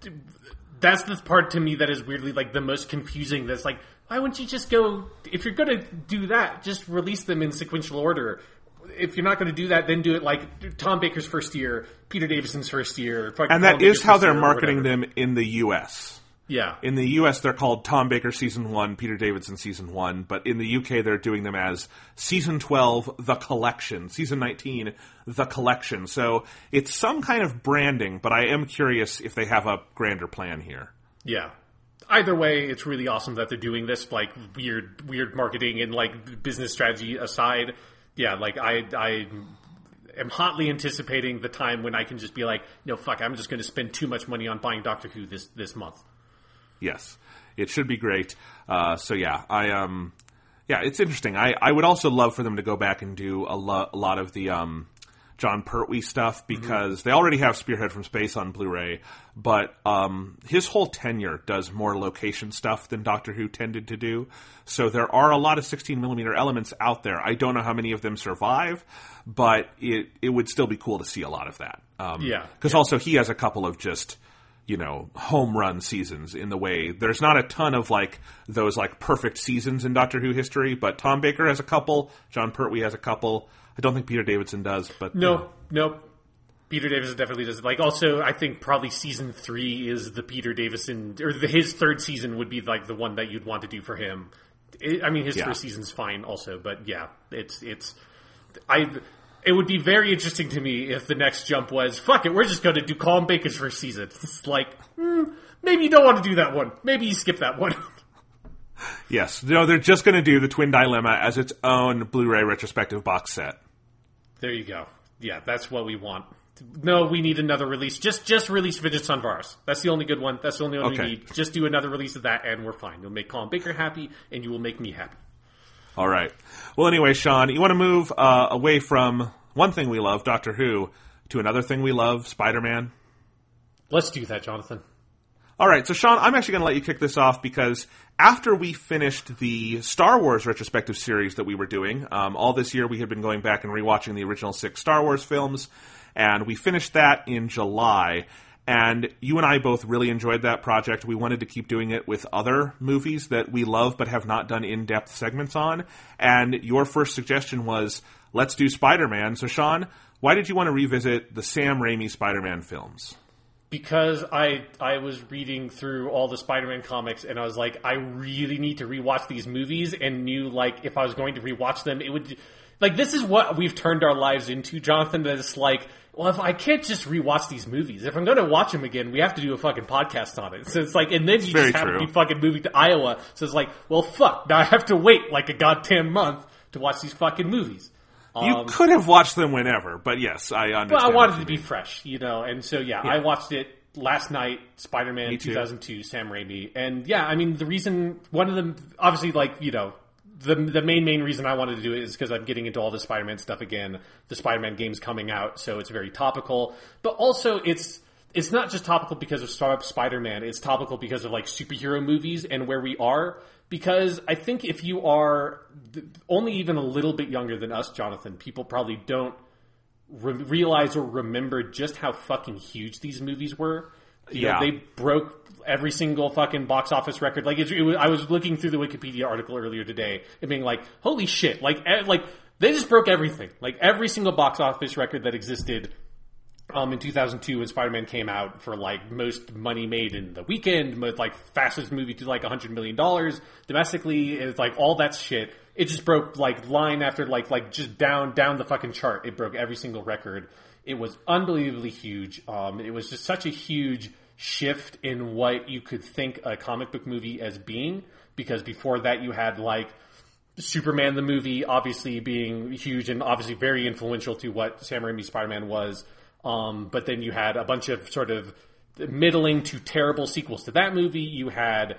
the part to me that is weirdly the most confusing. That's why wouldn't you just go, if you're going to do that, just release them in sequential order. If you're not going to do that, then do it Tom Baker's first year, Peter Davidson's first year. And that is how they're marketing them in the U.S. Yeah. In the U.S., they're called Tom Baker Season 1, Peter Davidson Season 1, but in the U.K., they're doing them as Season 12, The Collection, Season 19, The Collection. So it's some kind of branding, but I am curious if they have a grander plan here. Yeah. Either way, it's really awesome that they're doing this, weird marketing and business strategy aside. Yeah, I am hotly anticipating the time when I can just be no, fuck, I'm just going to spend too much money on buying Doctor Who this month. Yes, it should be great. So yeah, it's interesting. I would also love for them to go back and do a lot of the John Pertwee stuff, because they already have Spearhead from Space on Blu-ray, but his whole tenure does more location stuff than Doctor Who tended to do. So there are a lot of 16mm elements out there. I don't know how many of them survive, but it would still be cool to see a lot of that. Because also he has a couple of just, home run seasons in the way. There's not a ton of those perfect seasons in Doctor Who history, but Tom Baker has a couple, John Pertwee has a couple. I don't think Peter Davidson does, but... No. Peter Davidson definitely does. Also, I think probably Season 3 is the Peter Davidson... Or his third season would be, the one that you'd want to do for him. His first season's fine also, but yeah, it would be very interesting to me if the next jump was, fuck it, we're just going to do Tom Baker's first season. It's maybe you don't want to do that one. Maybe you skip that one. Yes. No, they're just going to do the Twin Dilemma as its own Blu-ray retrospective box set. There you go. Yeah, that's what we want. No, we need another release. Just release Vincent on Vars. That's the only good one. That's the only one we need. Just do another release of that, and we're fine. You'll make Colin Baker happy, and you will make me happy. All right. Well, anyway, Sean, you want to move away from one thing we love, Doctor Who, to another thing we love, Spider-Man? Let's do that, Jonathan. All right, so Sean, I'm actually going to let you kick this off because after we finished the Star Wars retrospective series that we were doing, all this year we had been going back and rewatching the original 6 Star Wars films, and we finished that in July. And you and I both really enjoyed that project. We wanted to keep doing it with other movies that we love but have not done in-depth segments on. And your first suggestion was, let's do Spider-Man. So Sean, why did you want to revisit the Sam Raimi Spider-Man films? Because I was reading through all the Spider-Man comics, and I was like, I really need to rewatch these movies, and knew, like, if I was going to rewatch them, it would... Like, this is what we've turned our lives into, Jonathan, that it's like, well, if I can't just rewatch these movies, if I'm going to watch them again, we have to do a fucking podcast on it. So it's like, and then you just have to be fucking moving to Iowa. So it's like, well, fuck, now I have to wait like a goddamn month to watch these fucking movies. You could have watched them whenever, but yes, I understand. Well, I wanted to be fresh, you know, and so yeah, I watched it last night, Spider-Man 2002, Sam Raimi, and yeah, I mean, the reason, one of them, obviously, like, you know, the main reason I wanted to do it is because I'm getting into all the Spider-Man stuff again. The Spider-Man game's coming out, so it's very topical, but also it's not just topical because of Spider-Man, it's topical because of, like, superhero movies and where we are. Because I think if you are only even a little bit younger than us, Jonathan, people probably don't realize or remember just how fucking huge these movies were. You know, they broke every single fucking box office record. Like, I was looking through the Wikipedia article earlier today and being like, holy shit, like they just broke everything. Like, every single box office record that existed in 2002 when Spider-Man came out, for like most money made in the weekend, like fastest movie to like $100 million domestically, it's like all that shit. It just broke like line after like just down the fucking chart. It broke every single record. It was unbelievably huge. It was just such a huge shift in what you could think a comic book movie as being, because before that you had like Superman the movie obviously being huge and obviously very influential to what Sam Raimi's Spider-Man was. But then you had a bunch of sort of middling to terrible sequels to that movie. You had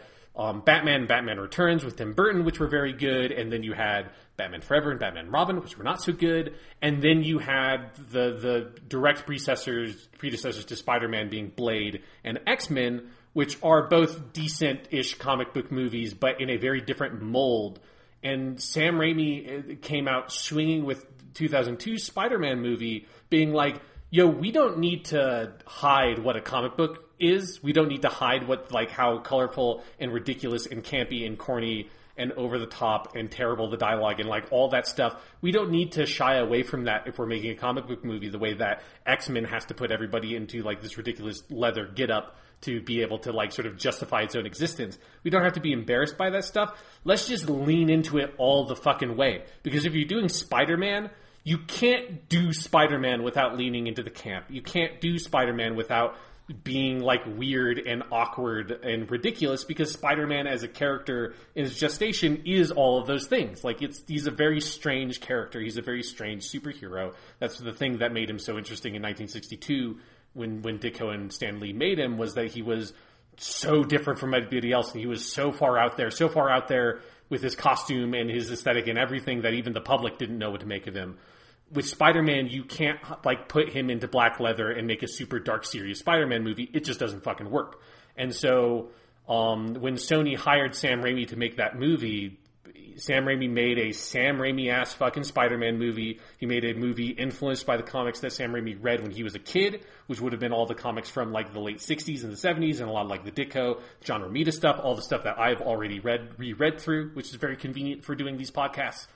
Batman Returns with Tim Burton, which were very good. And then you had Batman Forever and Batman Robin, which were not so good. And then you had the direct predecessors to Spider-Man being Blade and X-Men, which are both decent-ish comic book movies, but in a very different mold. And Sam Raimi came out swinging with 2002 Spider-Man movie, being like, yo, we don't need to hide what a comic book is. We don't need to hide what, like, how colorful and ridiculous and campy and corny and over the top and terrible the dialogue and, like, all that stuff. We don't need to shy away from that if we're making a comic book movie, the way that X-Men has to put everybody into, like, this ridiculous leather get-up to be able to, like, sort of justify its own existence. We don't have to be embarrassed by that stuff. Let's just lean into it all the fucking way. Because if you're doing Spider-Man, you can't do Spider-Man without leaning into the camp. You can't do Spider-Man without being, like, weird and awkward and ridiculous, because Spider-Man as a character in his gestation is all of those things. Like, he's a very strange character. He's a very strange superhero. That's the thing that made him so interesting in 1962 when Ditko and Stan Lee made him, was that he was so different from everybody else, and he was so far out there with his costume and his aesthetic and everything that even the public didn't know what to make of him. With Spider-Man, you can't, like, put him into black leather and make a super dark, serious Spider-Man movie. It just doesn't fucking work. And so, when Sony hired Sam Raimi to make that movie, Sam Raimi made a Sam Raimi-ass fucking Spider-Man movie. He made a movie influenced by the comics that Sam Raimi read when he was a kid, which would have been all the comics from, like, the late 60s and the 70s, and a lot of, like, the Ditko, John Romita stuff, all the stuff that I've already reread through, which is very convenient for doing these podcasts.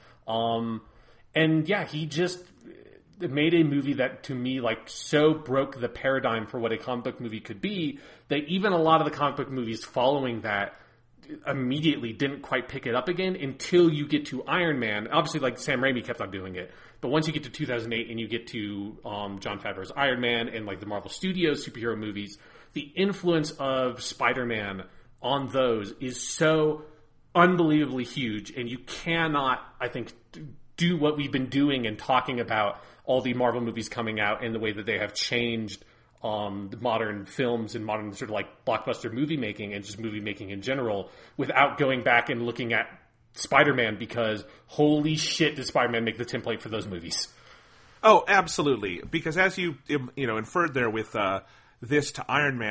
And yeah, he just made a movie that, to me, like, so broke the paradigm for what a comic book movie could be, that even a lot of the comic book movies following that immediately didn't quite pick it up again until you get to Iron Man. Obviously, like, Sam Raimi kept on doing it, but once you get to 2008 and you get to Jon Favreau's Iron Man and, like, the Marvel Studios superhero movies, the influence of Spider-Man on those is so unbelievably huge, and you cannot, I think, do what we've been doing and talking about all the Marvel movies coming out and the way that they have changed the modern films and modern sort of, like, blockbuster movie making and just movie making in general, without going back and looking at Spider-Man, because holy shit did Spider-Man make the template for those movies. Oh, absolutely. Because as you inferred there with this to Iron Man,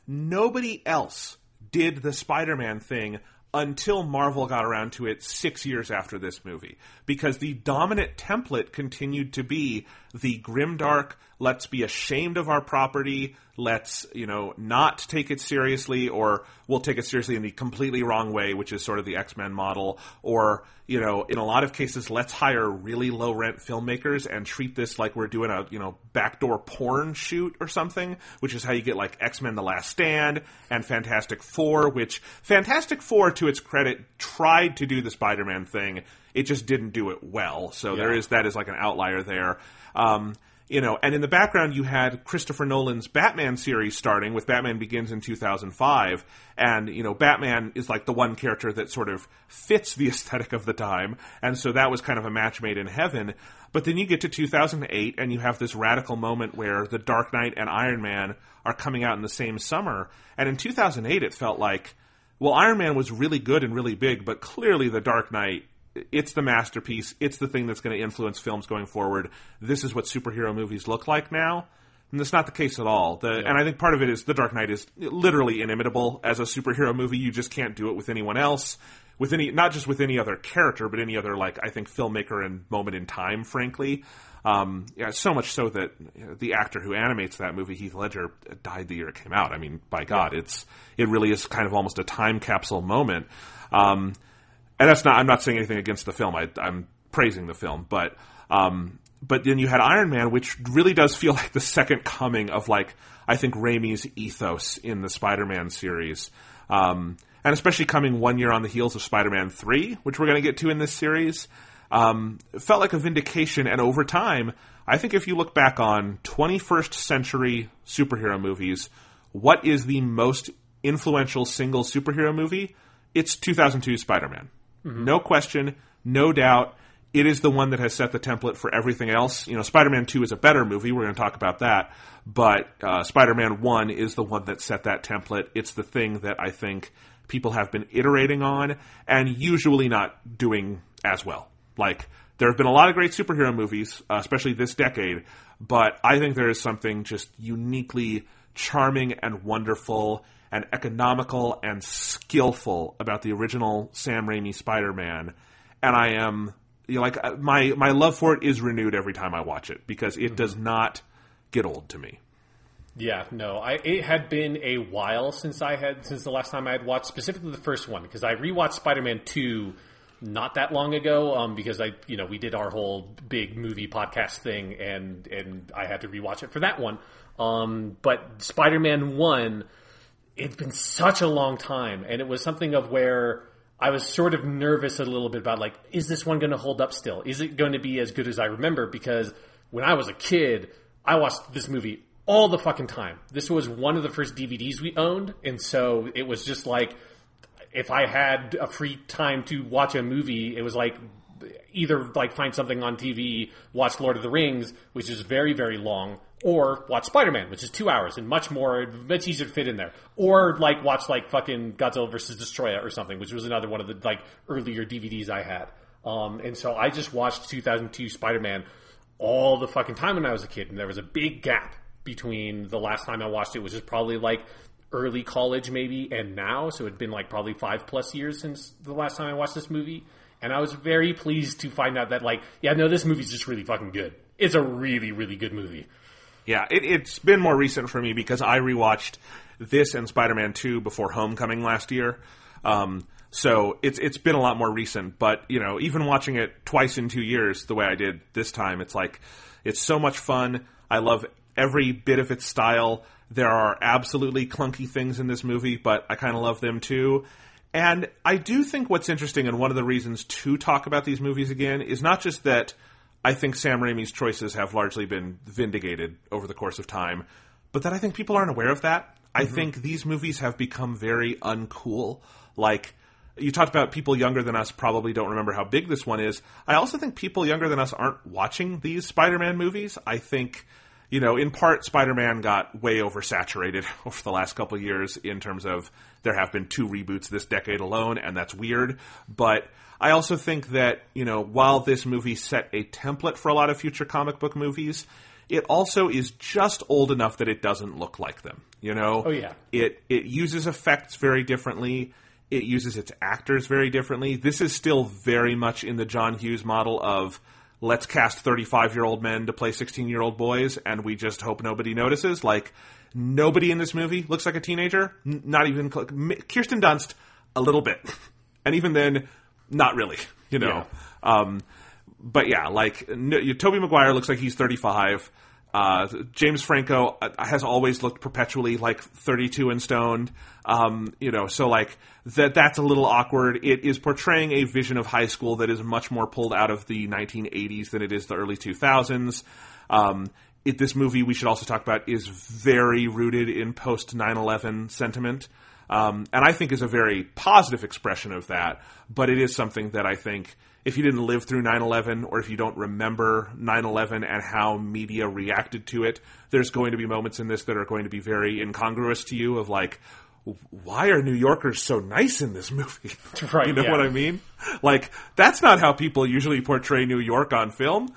nobody else did the Spider-Man thing until Marvel got around to it 6 years after this movie. Because the dominant template continued to be the grimdark, let's be ashamed of our property, let's, not take it seriously, or we'll take it seriously in the completely wrong way, which is sort of the X-Men model, or, in a lot of cases, let's hire really low-rent filmmakers and treat this like we're doing a, backdoor porn shoot or something, which is how you get, like, X-Men The Last Stand and Fantastic Four, which Fantastic Four, to its credit, tried to do the Spider-Man thing. It just didn't do it well. So that is like an outlier there. And in the background you had Christopher Nolan's Batman series starting with Batman Begins in 2005. And, Batman is like the one character that sort of fits the aesthetic of the time. And so that was kind of a match made in heaven. But then you get to 2008 and you have this radical moment where The Dark Knight and Iron Man are coming out in the same summer. And in 2008 it felt like, well, Iron Man was really good and really big, but clearly The Dark Knight, it's the masterpiece. It's the thing that's going to influence films going forward. This is what superhero movies look like now. And that's not the case at all. And I think part of it is The Dark Knight is literally inimitable as a superhero movie. You just can't do it with anyone else. Not just with any other character, but any other, I think, filmmaker and moment in time, frankly. So much so that the actor who animates that movie, Heath Ledger, died the year it came out. I mean, by God, it really is kind of almost a time capsule moment. And I'm not saying anything against the film. I'm praising the film, but then you had Iron Man, which really does feel like the second coming of, I think Raimi's ethos in the Spider-Man series. And especially coming 1 year on the heels of Spider-Man 3, which we're going to get to in this series, it felt like a vindication. And over time, I think if you look back on 21st century superhero movies, what is the most influential single superhero movie? It's 2002 Spider-Man. Mm-hmm. No question, no doubt. It is the one that has set the template for everything else. Spider-Man 2 is a better movie. We're going to talk about that. But Spider-Man 1 is the one that set that template. It's the thing that I think people have been iterating on and usually not doing as well. There have been a lot of great superhero movies, especially this decade, but I think there is something just uniquely charming and wonderful and economical and skillful about the original Sam Raimi Spider-Man. And I am, my love for it is renewed every time I watch it because it does not get old to me. Yeah, no, it had been a while since the last time I had watched specifically the first one, because I rewatched Spider-Man 2 not that long ago, because we did our whole big movie podcast thing and I had to rewatch it for that one. But Spider-Man 1, it's been such a long time, and it was something of where I was sort of nervous a little bit about, is this one going to hold up still? Is it going to be as good as I remember? Because when I was a kid, I watched this movie all the fucking time. This was one of the first DVDs we owned, and so it was just if I had a free time to watch a movie, it was either find something on TV, watch Lord of the Rings, which is very, very long, or watch Spider-Man, which is 2 hours and much easier to fit in there. Or watch fucking Godzilla vs. Destroyer or something, which was another one of the earlier DVDs I had. And so I just watched 2002 Spider-Man all the fucking time when I was a kid, and there was a big gap between the last time I watched it, which is probably early college maybe, and now. So it'd been probably 5+ years since the last time I watched this movie. And I was very pleased to find out that this movie's just really fucking good. It's a really, really good movie. Yeah, it's been more recent for me because I rewatched this and Spider-Man 2 before Homecoming last year. So it's been a lot more recent. But, even watching it twice in 2 years the way I did this time, it's so much fun. I love every bit of its style. There are absolutely clunky things in this movie, but I kind of love them too. And I do think what's interesting, and one of the reasons to talk about these movies again, is not just that I think Sam Raimi's choices have largely been vindicated over the course of time, but that I think people aren't aware of that. Mm-hmm. I think these movies have become very uncool. You talked about people younger than us probably don't remember how big this one is. I also think people younger than us aren't watching these Spider-Man movies. I think, in part, Spider-Man got way oversaturated over the last couple of years in terms of there have been 2 reboots this decade alone, and that's weird. But I also think that, while this movie set a template for a lot of future comic book movies, it also is just old enough that it doesn't look like them. You know? Oh, yeah. It uses effects very differently. It uses its actors very differently. This is still very much in the John Hughes model of let's cast 35-year-old men to play 16-year-old boys, and we just hope nobody notices. Like, nobody in this movie looks like a teenager. Not even Kirsten Dunst, a little bit. And even then, not really, you know. Yeah. But yeah, like, Tobey Maguire looks like he's 35. James Franco has always looked perpetually like 32 and stoned. You know, so like that's a little awkward. It is portraying a vision of high school that is much more pulled out of the 1980s than it is the early 2000s. This movie, we should also talk about, is very rooted in post 9/11 sentiment. And I think is a very positive expression of that. But it is something that I think, if you didn't live through 9/11, or if you don't remember 9/11 and how media reacted to it, there's going to be moments in this that are going to be very incongruous to you of like, why are New Yorkers so nice in this movie? Right, you know yeah. what I mean? Like, that's not how people usually portray New York on film.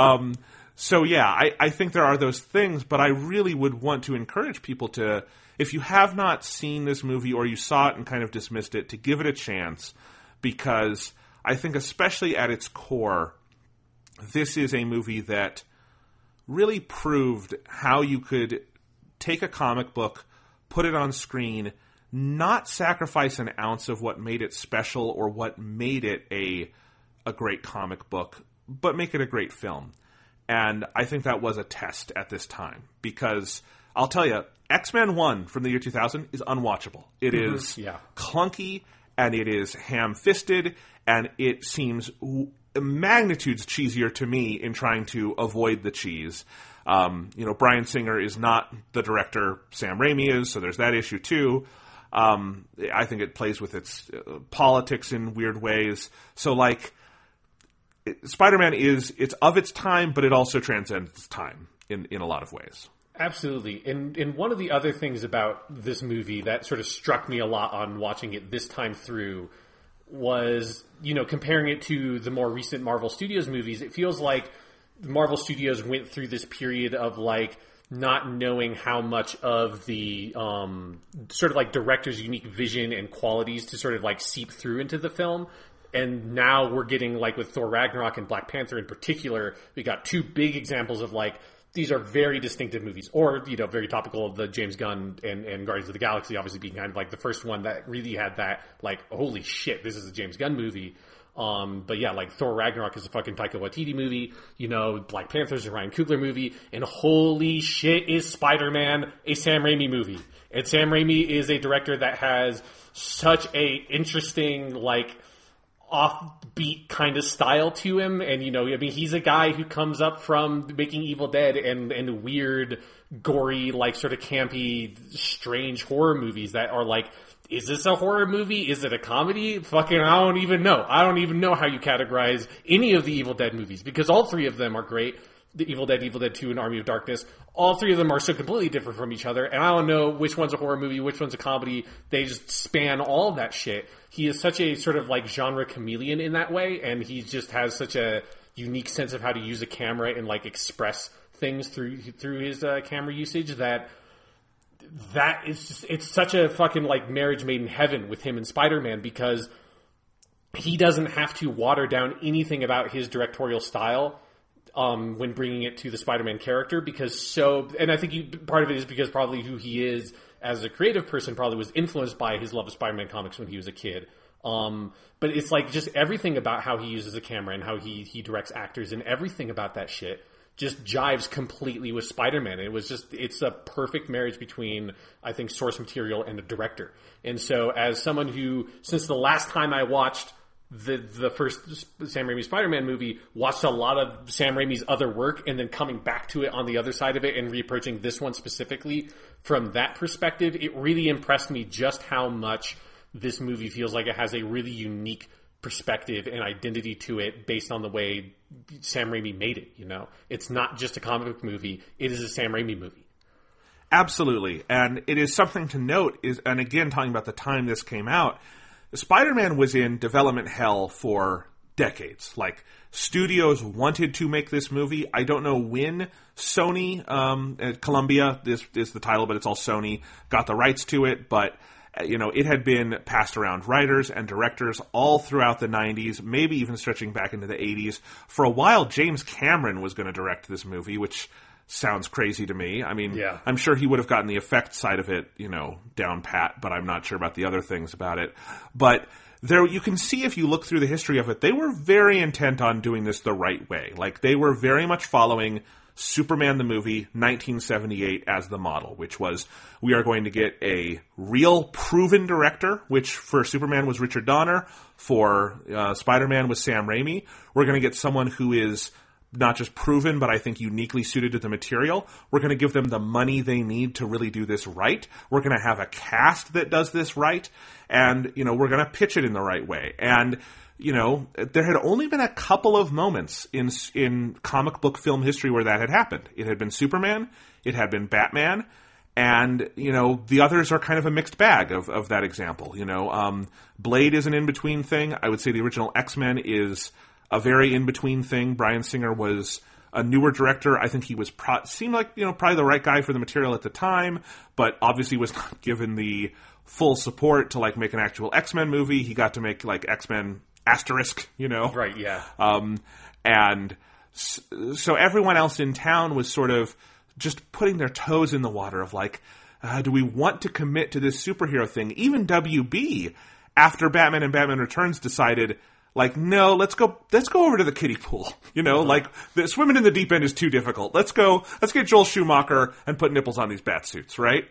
So yeah, I think there are those things, but I really would want to encourage people to, if you have not seen this movie or you saw it and kind of dismissed it, to give it a chance, because I think especially at its core, this is a movie that really proved how you could take a comic book, put it on screen, not sacrifice an ounce of what made it special or what made it a great comic book, but make it a great film. And I think that was a test at this time, because I'll tell you, X-Men 1 from the year 2000 is unwatchable. It is clunky, and it is ham-fisted, and it seems magnitudes cheesier to me in trying to avoid the cheese. You know, Bryan Singer is not the director Sam Raimi is, so there's that issue too. I think it plays with its politics in weird ways. So, like, Spider-Man it's of its time, but it also transcends its time in a lot of ways. Absolutely. And one of the other things about this movie that sort of struck me a lot on watching it this time through was, you know, comparing it to the more recent Marvel Studios movies, it feels like Marvel Studios went through this period of, like, not knowing how much of the sort of, like, director's unique vision and qualities to sort of, like, seep through into the film. And now we're getting, like, with Thor Ragnarok and Black Panther in particular, we got two big examples of, like, these are very distinctive movies, or, you know, very topical of the James Gunn and Guardians of the Galaxy, obviously being kind of like the first one that really had that, like, holy shit, this is a James Gunn movie. But yeah, like, Thor Ragnarok is a fucking Taika Waititi movie, you know, Black Panther is a Ryan Coogler movie, and holy shit is Spider-Man a Sam Raimi movie. And Sam Raimi is a director that has such a interesting, like, offbeat kind of style to him, and, you know, I mean, he's a guy who comes up from making Evil Dead and weird, gory, like, sort of campy, strange horror movies that are like, is this a horror movie? Is it a comedy? Fucking, I don't even know. I don't even know how you categorize any of the Evil Dead movies, because all three of them are great. The Evil Dead 2, and Army of Darkness. All three of them are so completely different from each other, and I don't know which one's a horror movie, which one's a comedy. They just span all of that shit. He is such a sort of, like, genre chameleon in that way, and he just has such a unique sense of how to use a camera and, like, express things through his camera usage that is just, it's such a fucking, like, marriage made in heaven with him and Spider-Man, because he doesn't have to water down anything about his directorial style when bringing it to the Spider-Man character, and I think part of it is because probably who he is as a creative person probably was influenced by his love of Spider-Man comics when he was a kid. But it's like just everything about how he uses a camera and how he directs actors and everything about that shit just jives completely with Spider-Man. It's a perfect marriage between, I think, source material and a director. And so as someone who, since the last time I watched the first Sam Raimi Spider-Man movie, watched a lot of Sam Raimi's other work and then coming back to it on the other side of it and reapproaching this one specifically from that perspective, it really impressed me just how much this movie feels like it has a really unique perspective and identity to it based on the way Sam Raimi made it, you know? It's not just a comic book movie, it is a Sam Raimi movie. Absolutely. And it is something to note and again, talking about the time this came out, Spider-Man was in development hell for decades. Like, studios wanted to make this movie. I don't know when Sony, Columbia, this is the title, but it's all Sony, got the rights to it, but it had been passed around writers and directors all throughout the 90s, maybe even stretching back into the 80s. For a while, James Cameron was going to direct this movie, which sounds crazy to me. I mean, Yeah. I'm sure he would have gotten the effects side of it, down pat, but I'm not sure about the other things about it. But there, you can see if you look through the history of it, they were very intent on doing this the right way. Like, they were very much following Superman the movie 1978 as the model, which was, we are going to get a real proven director, which for Superman was Richard Donner, for Spider-Man was Sam Raimi. We're going to get someone who is not just proven, but I think uniquely suited to the material. We're going to give them the money they need to really do this right. We're going to have a cast that does this right, and we're going to pitch it in the right way. And there had only been a couple of moments in comic book film history where that had happened. It had been Superman, it had been Batman, and, the others are kind of a mixed bag of that example. Blade is an in-between thing. I would say the original X-Men is a very in-between thing. Bryan Singer was a newer director. I think he was seemed like, probably the right guy for the material at the time, but obviously was not given the full support to, like, make an actual X-Men movie. He got to make, like, X-Men Asterisk, Right, yeah. And so everyone else in town was sort of just putting their toes in the water of, like, do we want to commit to this superhero thing? Even WB, after Batman and Batman Returns, decided, like, no, let's go over to the kiddie pool. Like, swimming in the deep end is too difficult. Let's get Joel Schumacher and put nipples on these bat suits, right?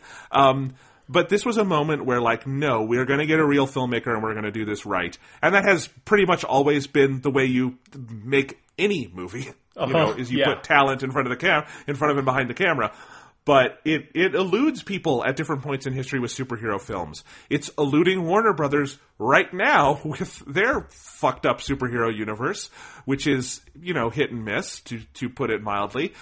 But this was a moment where, like, no, we're going to get a real filmmaker and we're going to do this right. And that has pretty much always been the way you make any movie, is you put talent in front of and behind the camera. But it eludes people at different points in history with superhero films. It's eluding Warner Brothers right now with their fucked up superhero universe, which is, hit and miss, to put it mildly.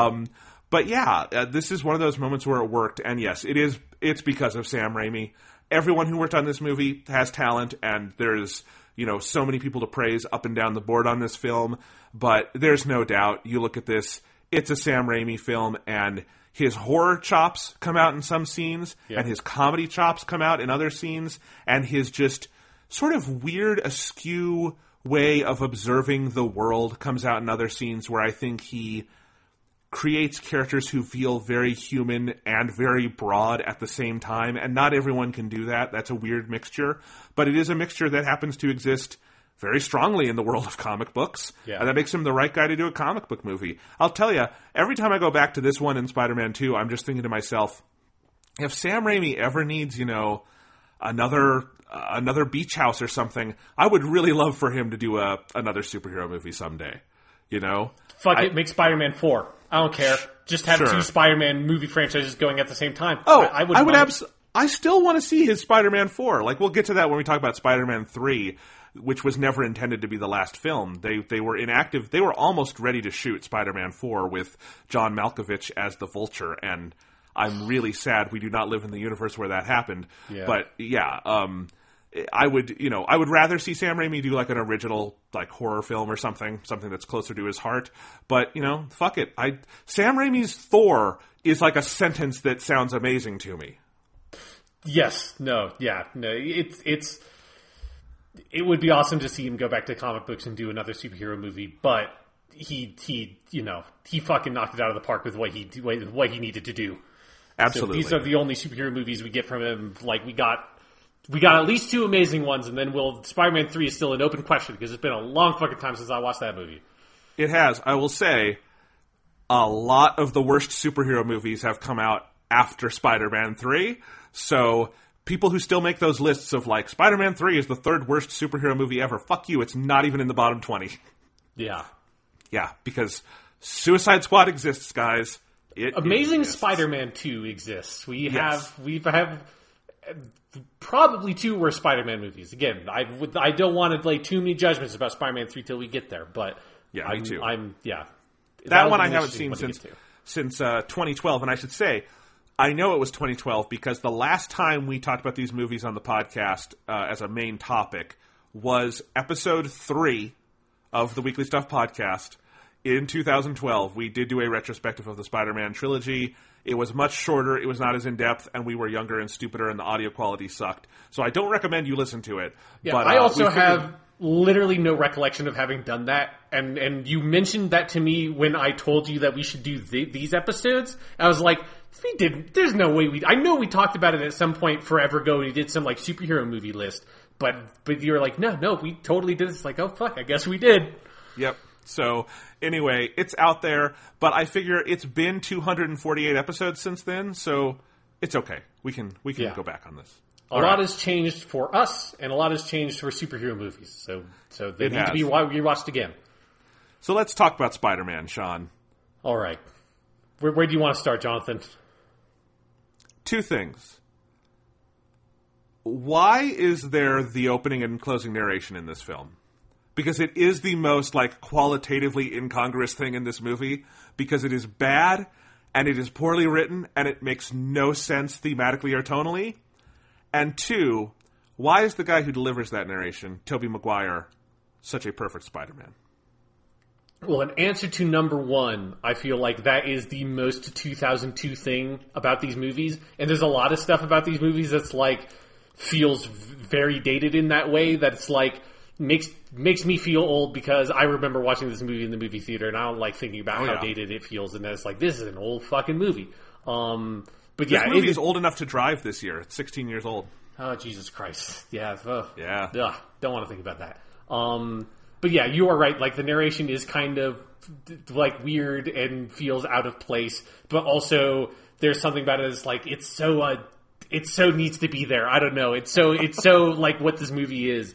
But yeah, this is one of those moments where it worked. And yes, it's because of Sam Raimi. Everyone who worked on this movie has talent, and there's, so many people to praise up and down the board on this film. But there's no doubt, you look at this, it's a Sam Raimi film, and his horror chops come out in some scenes, and his comedy chops come out in other scenes, and his just sort of weird, askew way of observing the world comes out in other scenes, where I think he creates characters who feel very human and very broad at the same time, and not everyone can do that. That's a weird mixture, but it is a mixture that happens to exist very strongly in the world of comic books, and that makes him the right guy to do a comic book movie. I'll tell you, every time I go back to this one and Spider-Man 2, I'm just thinking to myself, if Sam Raimi ever needs, another beach house or something, I would really love for him to do another superhero movie someday. Fuck it, make Spider-Man 4. I don't care. Just have two Spider-Man movie franchises going at the same time. Oh, I still want to see his Spider-Man 4. Like, we'll get to that when we talk about Spider-Man 3, which was never intended to be the last film. They were inactive. They were almost ready to shoot Spider-Man 4 with John Malkovich as the Vulture, and I'm really sad we do not live in the universe where that happened. Yeah. But yeah, I would rather see Sam Raimi do like an original like horror film or something that's closer to his heart. But fuck it. Sam Raimi's Thor is like a sentence that sounds amazing to me. Yes. No. Yeah. No. It would be awesome to see him go back to comic books and do another superhero movie, but he fucking knocked it out of the park with what he needed to do. Absolutely. So these are the only superhero movies we get from him. Like, we got at least two amazing ones, and then Spider-Man 3 is still an open question because it's been a long fucking time since I watched that movie. It has. I will say, a lot of the worst superhero movies have come out after Spider-Man 3, so people who still make those lists of like, Spider-Man 3 is the third worst superhero movie ever, fuck you, it's not even in the bottom 20. Yeah. Yeah, because Suicide Squad exists, guys. Amazing Spider-Man 2 exists. We have probably two worst Spider-Man movies. Again, I don't want to lay too many judgments about Spider-Man 3 till we get there, but yeah, me too. That one I haven't seen since 2012, and I should say, I know it was 2012 because the last time we talked about these movies on the podcast as a main topic was episode 3 of the Weekly Stuff podcast, in 2012, we did do a retrospective of the Spider-Man trilogy. It was much shorter, it was not as in-depth, and we were younger and stupider, and the audio quality sucked. So I don't recommend you listen to it. Yeah, but, I also have literally no recollection of having done that. And you mentioned that to me when I told you that we should do these episodes. I was like, we didn't. There's no way I know we talked about it at some point forever ago. We did some like superhero movie list. But you were like, no, we totally did. It's like, oh, fuck, I guess we did. Yep. So, anyway, it's out there, but I figure it's been 248 episodes since then, so it's okay. We can go back on this. A lot has changed for us, and a lot has changed for superhero movies. So they need to be rewatched again. So let's talk about Spider-Man, Sean. All right. Where do you want to start, Jonathan? Two things. Why is there the opening and closing narration in this film? Because it is the most, qualitatively incongruous thing in this movie. Because it is bad, and it is poorly written, and it makes no sense thematically or tonally. And two, why is the guy who delivers that narration, Tobey Maguire, such a perfect Spider-Man? Well, in answer to number one, I feel like that is the most 2002 thing about these movies. And there's a lot of stuff about these movies that's, feels very dated in that way. That's, makes me feel old because I remember watching this movie in the movie theater and I don't like thinking about how dated it feels. And then it's like, this is an old fucking movie. But yeah, this movie is old enough to drive this year. It's 16 years old. Oh, Jesus Christ. Yeah. Yeah. Ugh, don't want to think about that. But yeah, you are right. The narration is kind of weird and feels out of place, but also there's something about it that's it so needs to be there. I don't know. It's so what this movie is.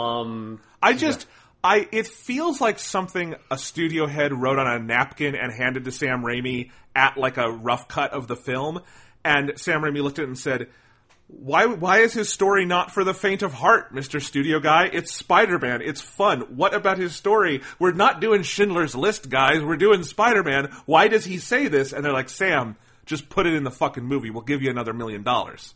It feels like something a studio head wrote on a napkin and handed to Sam Raimi at a rough cut of the film. And Sam Raimi looked at it and said, why is his story not for the faint of heart, Mr. Studio Guy? It's Spider-Man. It's fun. What about his story? We're not doing Schindler's List, guys. We're doing Spider-Man. Why does he say this? And they're like, Sam, just put it in the fucking movie. We'll give you another $1 million.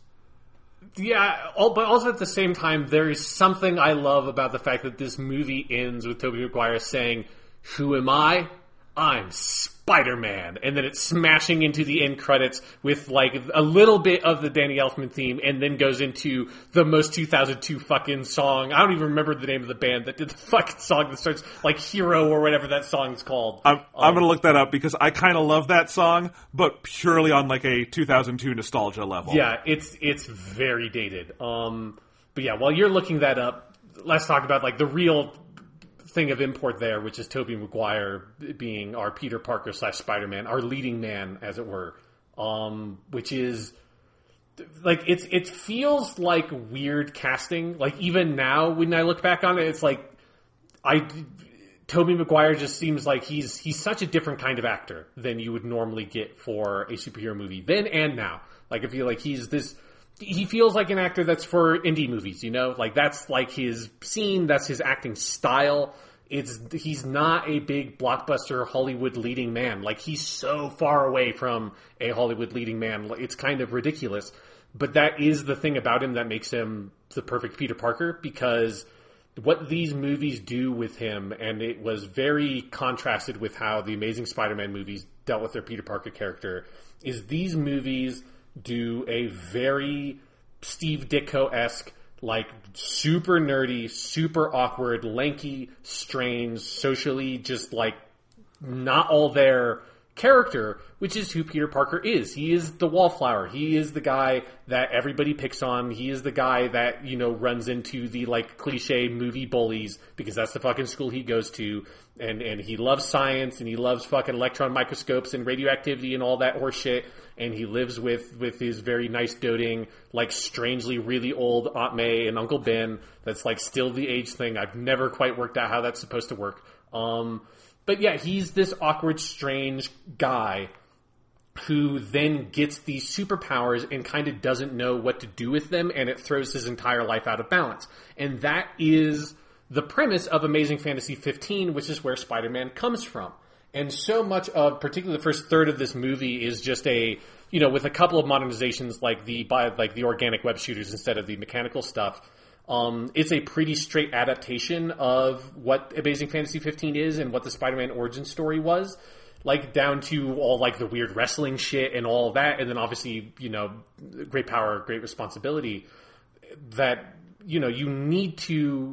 Yeah, but also at the same time, there is something I love about the fact that this movie ends with Tobey Maguire saying, "Who am I? I'm Spider-Man." And then it's smashing into the end credits with a little bit of the Danny Elfman theme and then goes into the most 2002 fucking song. I don't even remember the name of the band that did the fucking song that starts Hero or whatever that song's called. I'm going to look that up because I kind of love that song, but purely on a 2002 nostalgia level. Yeah, it's very dated. But yeah, while you're looking that up, let's talk about the real thing of import there, which is Tobey Maguire being our Peter Parker / Spider-Man, our leading man, as it were. Which is it feels like weird casting. Even now, when I look back on it, it's Tobey Maguire just seems like he's such a different kind of actor than you would normally get for a superhero movie then and now. I feel like he feels like an actor that's for indie movies, that's his scene, that's his acting style. He's not a big blockbuster Hollywood leading man. He's so far away from a Hollywood leading man. It's kind of ridiculous. But that is the thing about him that makes him the perfect Peter Parker, because what these movies do with him, and it was very contrasted with how the Amazing Spider-Man movies dealt with their Peter Parker character, is these movies do a very Steve Ditko-esque, super nerdy, super awkward, lanky, strange, socially just not all there character, which is who Peter Parker is. He is the wallflower. He is the guy that everybody picks on. He is the guy that, runs into the cliche movie bullies because that's the fucking school he goes to. And he loves science and he loves fucking electron microscopes and radioactivity and all that horse shit. And he lives with his very nice doting, strangely really old Aunt May and Uncle Ben. That's still the age thing. I've never quite worked out how that's supposed to work. But yeah, he's this awkward, strange guy who then gets these superpowers and kind of doesn't know what to do with them, and it throws his entire life out of balance. And that is the premise of Amazing Fantasy 15, which is where Spider-Man comes from. And so much of, particularly the first third of this movie, is just with a couple of modernizations like the organic web shooters instead of the mechanical stuff. It's a pretty straight adaptation of what Amazing Fantasy 15 is and what the Spider-Man origin story was. Like, down to all, like, the weird wrestling shit and all of that. And then, obviously, you know, great power, great responsibility. That, you know, you need to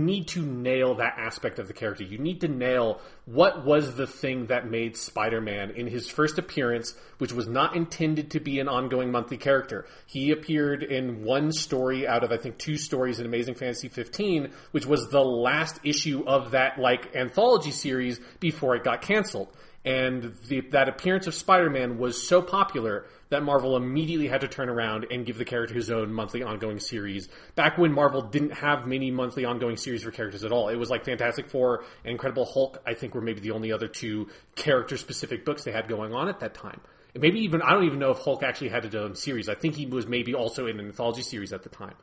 nail that aspect of the character. You need to nail what was the thing that made Spider-Man in his first appearance, which was not intended to be an ongoing monthly character. He appeared in one story out of, I think, 2 stories in Amazing Fantasy 15, which was the last issue of that, like, anthology series before it got canceled. And that appearance of Spider-Man was so popular that Marvel immediately had to turn around and give the character his own monthly ongoing series. Back when Marvel didn't have many monthly ongoing series for characters at all. It was like Fantastic Four and Incredible Hulk, I think, were maybe the only other 2 character-specific books they had going on at that time. And maybe even, I don't even know if Hulk actually had his own series. I think he was maybe also in an anthology series at the time.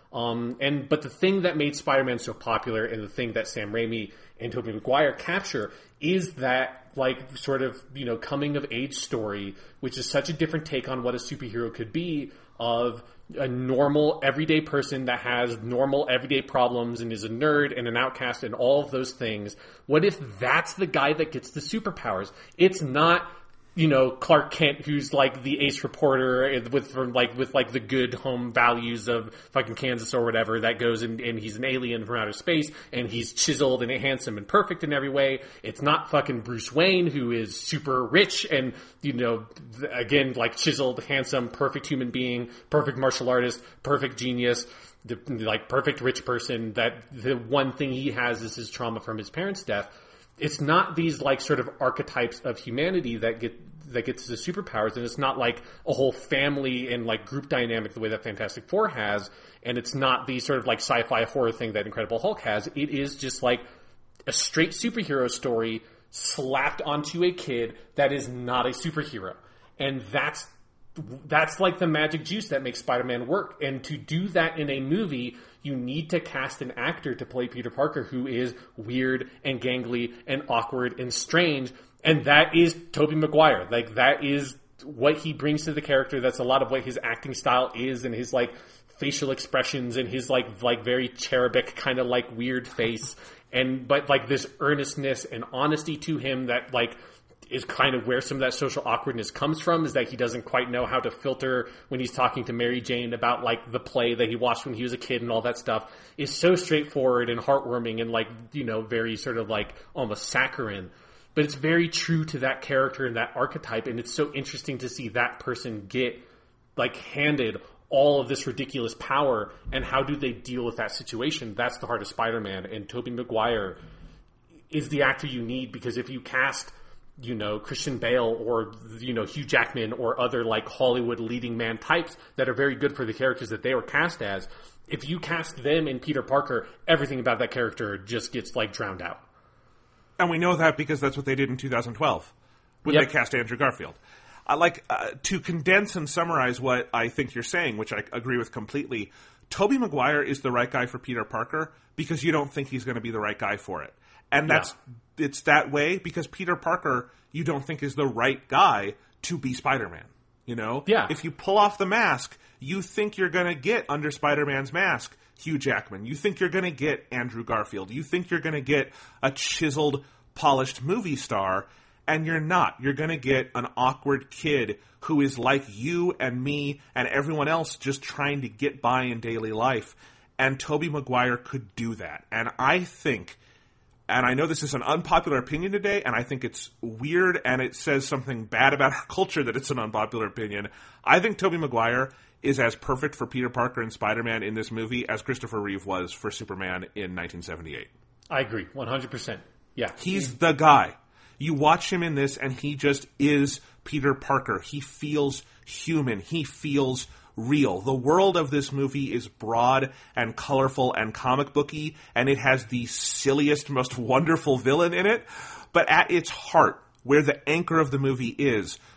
But the thing that made Spider-Man so popular and the thing that Sam Raimi and Tobey Maguire capture is that, like, sort of, you know, coming of age story, which is such a different take on what a superhero could be, of a normal everyday person that has normal everyday problems and is a nerd and an outcast and all of those things. What if that's the guy that gets the superpowers? It's not, you know, Clark Kent, who's like the ace reporter with the good home values of fucking Kansas or whatever, that goes and he's an alien from outer space and he's chiseled and handsome and perfect in every way. It's not fucking Bruce Wayne, who is super rich and, you know, again, like chiseled, handsome, perfect human being, perfect martial artist, perfect genius, like perfect rich person, that the one thing he has is his trauma from his parents' death. It's not these, like, sort of archetypes of humanity that gets the superpowers, and it's not like a whole family and, like, group dynamic the way that Fantastic Four has, and it's not the sort of, like, sci-fi horror thing that Incredible Hulk has. It is just, like, a straight superhero story slapped onto a kid that is not a superhero. And that's like the magic juice that makes Spider-Man work. And to do that in a movie, you need to cast an actor to play Peter Parker who is weird and gangly and awkward and strange. And that is Tobey Maguire. Like, that is what he brings to the character. That's a lot of what his acting style is, and his, like, facial expressions and his, like very cherubic kind of, like, weird face. But, like, this earnestness and honesty to him that, like, is kind of where some of that social awkwardness comes from, is that he doesn't quite know how to filter when he's talking to Mary Jane about, like, the play that he watched when he was a kid and all that stuff, is so straightforward and heartwarming and, like, you know, very sort of, like, almost saccharine. But it's very true to that character and that archetype, and it's so interesting to see that person get, like, handed all of this ridiculous power, and how do they deal with that situation? That's the heart of Spider-Man, and Tobey Maguire is the actor you need, because if you cast, you know, Christian Bale or, you know, Hugh Jackman or other, like, Hollywood leading man types that are very good for the characters that they were cast as, if you cast them in Peter Parker, everything about that character just gets, like, drowned out. And we know that because that's what they did in 2012 when they cast Andrew Garfield. To condense and summarize what I think you're saying, which I agree with completely, Tobey Maguire is the right guy for Peter Parker because you don't think he's going to be the right guy for it. And it's that way because Peter Parker, you don't think is the right guy to be Spider-Man. You know? Yeah. If you pull off the mask, you think you're going to get under Spider-Man's mask Hugh Jackman. You think you're going to get Andrew Garfield. You think you're going to get a chiseled, polished movie star, and you're not. You're going to get an awkward kid who is like you and me and everyone else just trying to get by in daily life. And Tobey Maguire could do that. And I think, and I know this is an unpopular opinion today, and I think it's weird and it says something bad about our culture that it's an unpopular opinion. I think Tobey Maguire is as perfect for Peter Parker and Spider-Man in this movie as Christopher Reeve was for Superman in 1978. I agree, 100%. Yeah. He's the guy. You watch him in this, and he just is Peter Parker. He feels human. He feels real. The world of this movie is broad and colorful and comic booky, and it has the silliest, most wonderful villain in it. But at its heart, where the anchor of the movie is,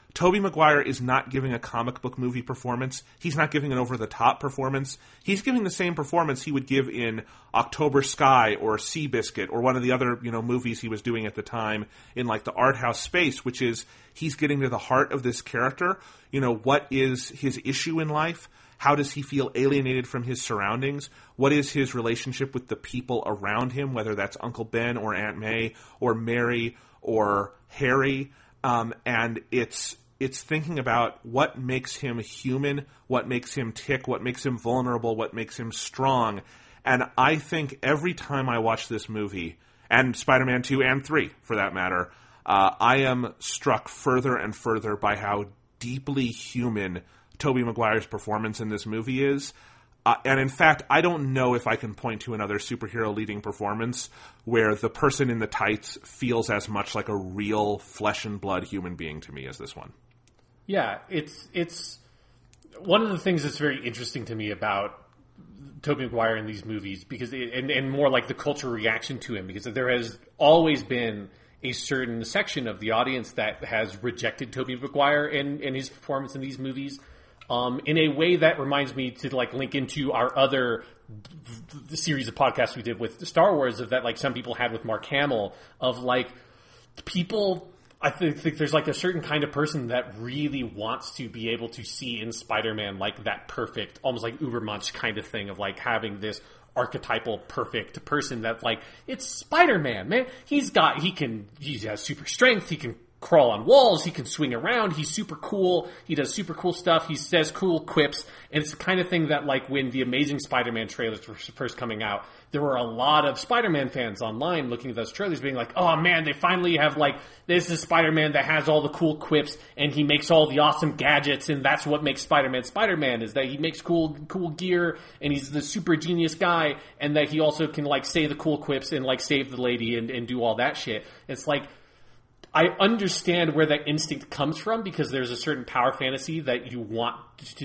Tobey Maguire is not giving a comic book movie performance. He's not giving an over-the-top performance. He's giving the same performance he would give in October Sky or Seabiscuit or one of the other, movies he was doing at the time in like the art house space, which is he's getting to the heart of this character. What is his issue in life? How does he feel alienated from his surroundings? What is his relationship with the people around him, whether that's Uncle Ben or Aunt May or Mary or Harry? And it's thinking about what makes him human, what makes him tick, what makes him vulnerable, what makes him strong. And I think every time I watch this movie, and Spider-Man 2 and 3 for that matter, I am struck further and further by how deeply human Tobey Maguire's performance in this movie is. And in fact, I don't know if I can point to another superhero leading performance where the person in the tights feels as much like a real flesh and blood human being to me as this one. Yeah, it's one of the things that's very interesting to me about Tobey Maguire in these movies, because and more like the cultural reaction to him, because there has always been a certain section of the audience that has rejected Tobey Maguire and his performance in these movies. In a way that reminds me to like link into our other series of podcasts we did with Star Wars, of that like some people had with Mark Hamill, of like people. I think there's like a certain kind of person that really wants to be able to see in Spider-Man like that perfect, almost like Ubermensch kind of thing of like having this archetypal perfect person that like, it's Spider-Man, man. He has super strength. He can crawl on walls. He can swing around. He's super cool. He does super cool stuff. He says cool quips. And it's the kind of thing that like when the Amazing Spider-Man trailers were first coming out, there were a lot of Spider-Man fans online looking at those trailers being like, oh man, they finally have like, this is Spider-Man that has all the cool quips and he makes all the awesome gadgets, and that's what makes Spider-Man Spider-Man, is that he makes cool gear and he's the super genius guy, and that he also can like say the cool quips and like save the lady and do all that shit. It's like, I understand where that instinct comes from, because there's a certain power fantasy that you want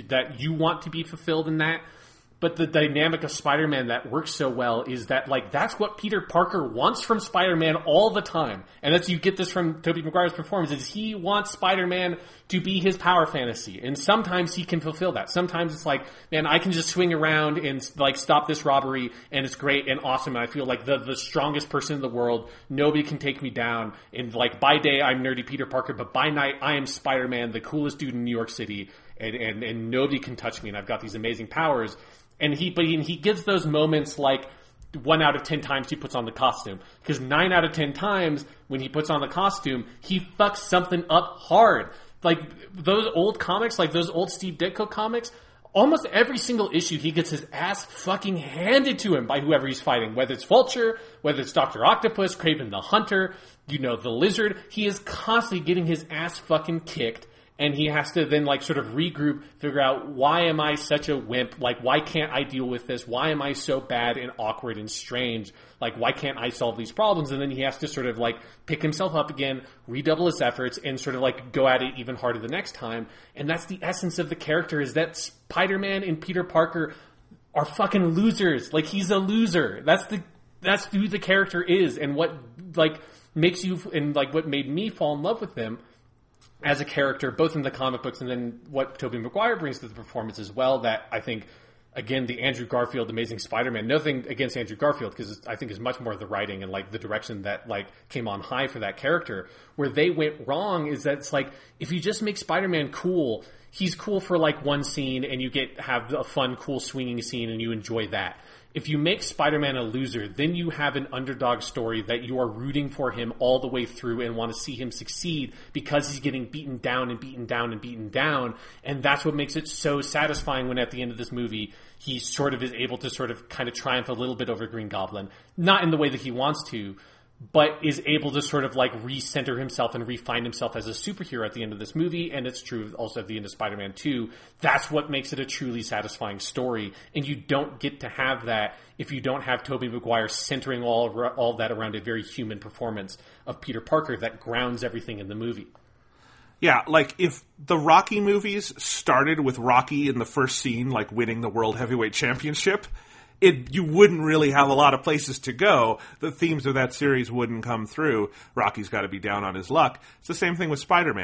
to be fulfilled in that. But the dynamic of Spider-Man that works so well is that, like, that's what Peter Parker wants from Spider-Man all the time. And that's, you get this from Tobey Maguire's performance, is he wants Spider-Man to be his power fantasy. And sometimes he can fulfill that. Sometimes it's like, man, I can just swing around and, like, stop this robbery, and it's great and awesome, and I feel like the strongest person in the world. Nobody can take me down. And, like, by day, I'm nerdy Peter Parker, but by night, I am Spider-Man, the coolest dude in New York City, and nobody can touch me, and I've got these amazing powers. And he gives those moments like 1 out of 10 times he puts on the costume. Because 9 out of 10 times when he puts on the costume, he fucks something up hard. Like those old comics, like those old Steve Ditko comics, almost every single issue he gets his ass fucking handed to him by whoever he's fighting. Whether it's Vulture, whether it's Dr. Octopus, Kraven the Hunter, the Lizard. He is constantly getting his ass fucking kicked. And he has to then like sort of regroup, figure out, why am I such a wimp? Like, why can't I deal with this? Why am I so bad and awkward and strange? Like, why can't I solve these problems? And then he has to sort of like pick himself up again, redouble his efforts, and sort of like go at it even harder the next time. And that's the essence of the character, is that Spider-Man and Peter Parker are fucking losers. Like, he's a loser. That's who the character is, and what like makes you, and like what made me fall in love with him as a character, both in the comic books and then what Tobey Maguire brings to the performance as well, that I think, again, the Andrew Garfield Amazing Spider-Man, nothing against Andrew Garfield, because I think is much more the writing and like the direction that like came on high for that character. Where they went wrong is that it's like, if you just make Spider-Man cool, he's cool for like one scene and you have a fun, cool swinging scene and you enjoy that. If you make Spider-Man a loser, then you have an underdog story that you are rooting for him all the way through and want to see him succeed, because he's getting beaten down and beaten down and beaten down. And that's what makes it so satisfying when at the end of this movie, he sort of is able to sort of kind of triumph a little bit over Green Goblin. Not in the way that he wants to, but is able to sort of like recenter himself and refine himself as a superhero at the end of this movie. And it's true also at the end of Spider-Man 2. That's what makes it a truly satisfying story. And you don't get to have that if you don't have Tobey Maguire centering all that around a very human performance of Peter Parker that grounds everything in the movie. Yeah, like if the Rocky movies started with Rocky in the first scene, like winning the World Heavyweight Championship, you wouldn't really have a lot of places to go. The themes of that series wouldn't come through. Rocky's got to be down on his luck. It's the same thing with Spider-Man.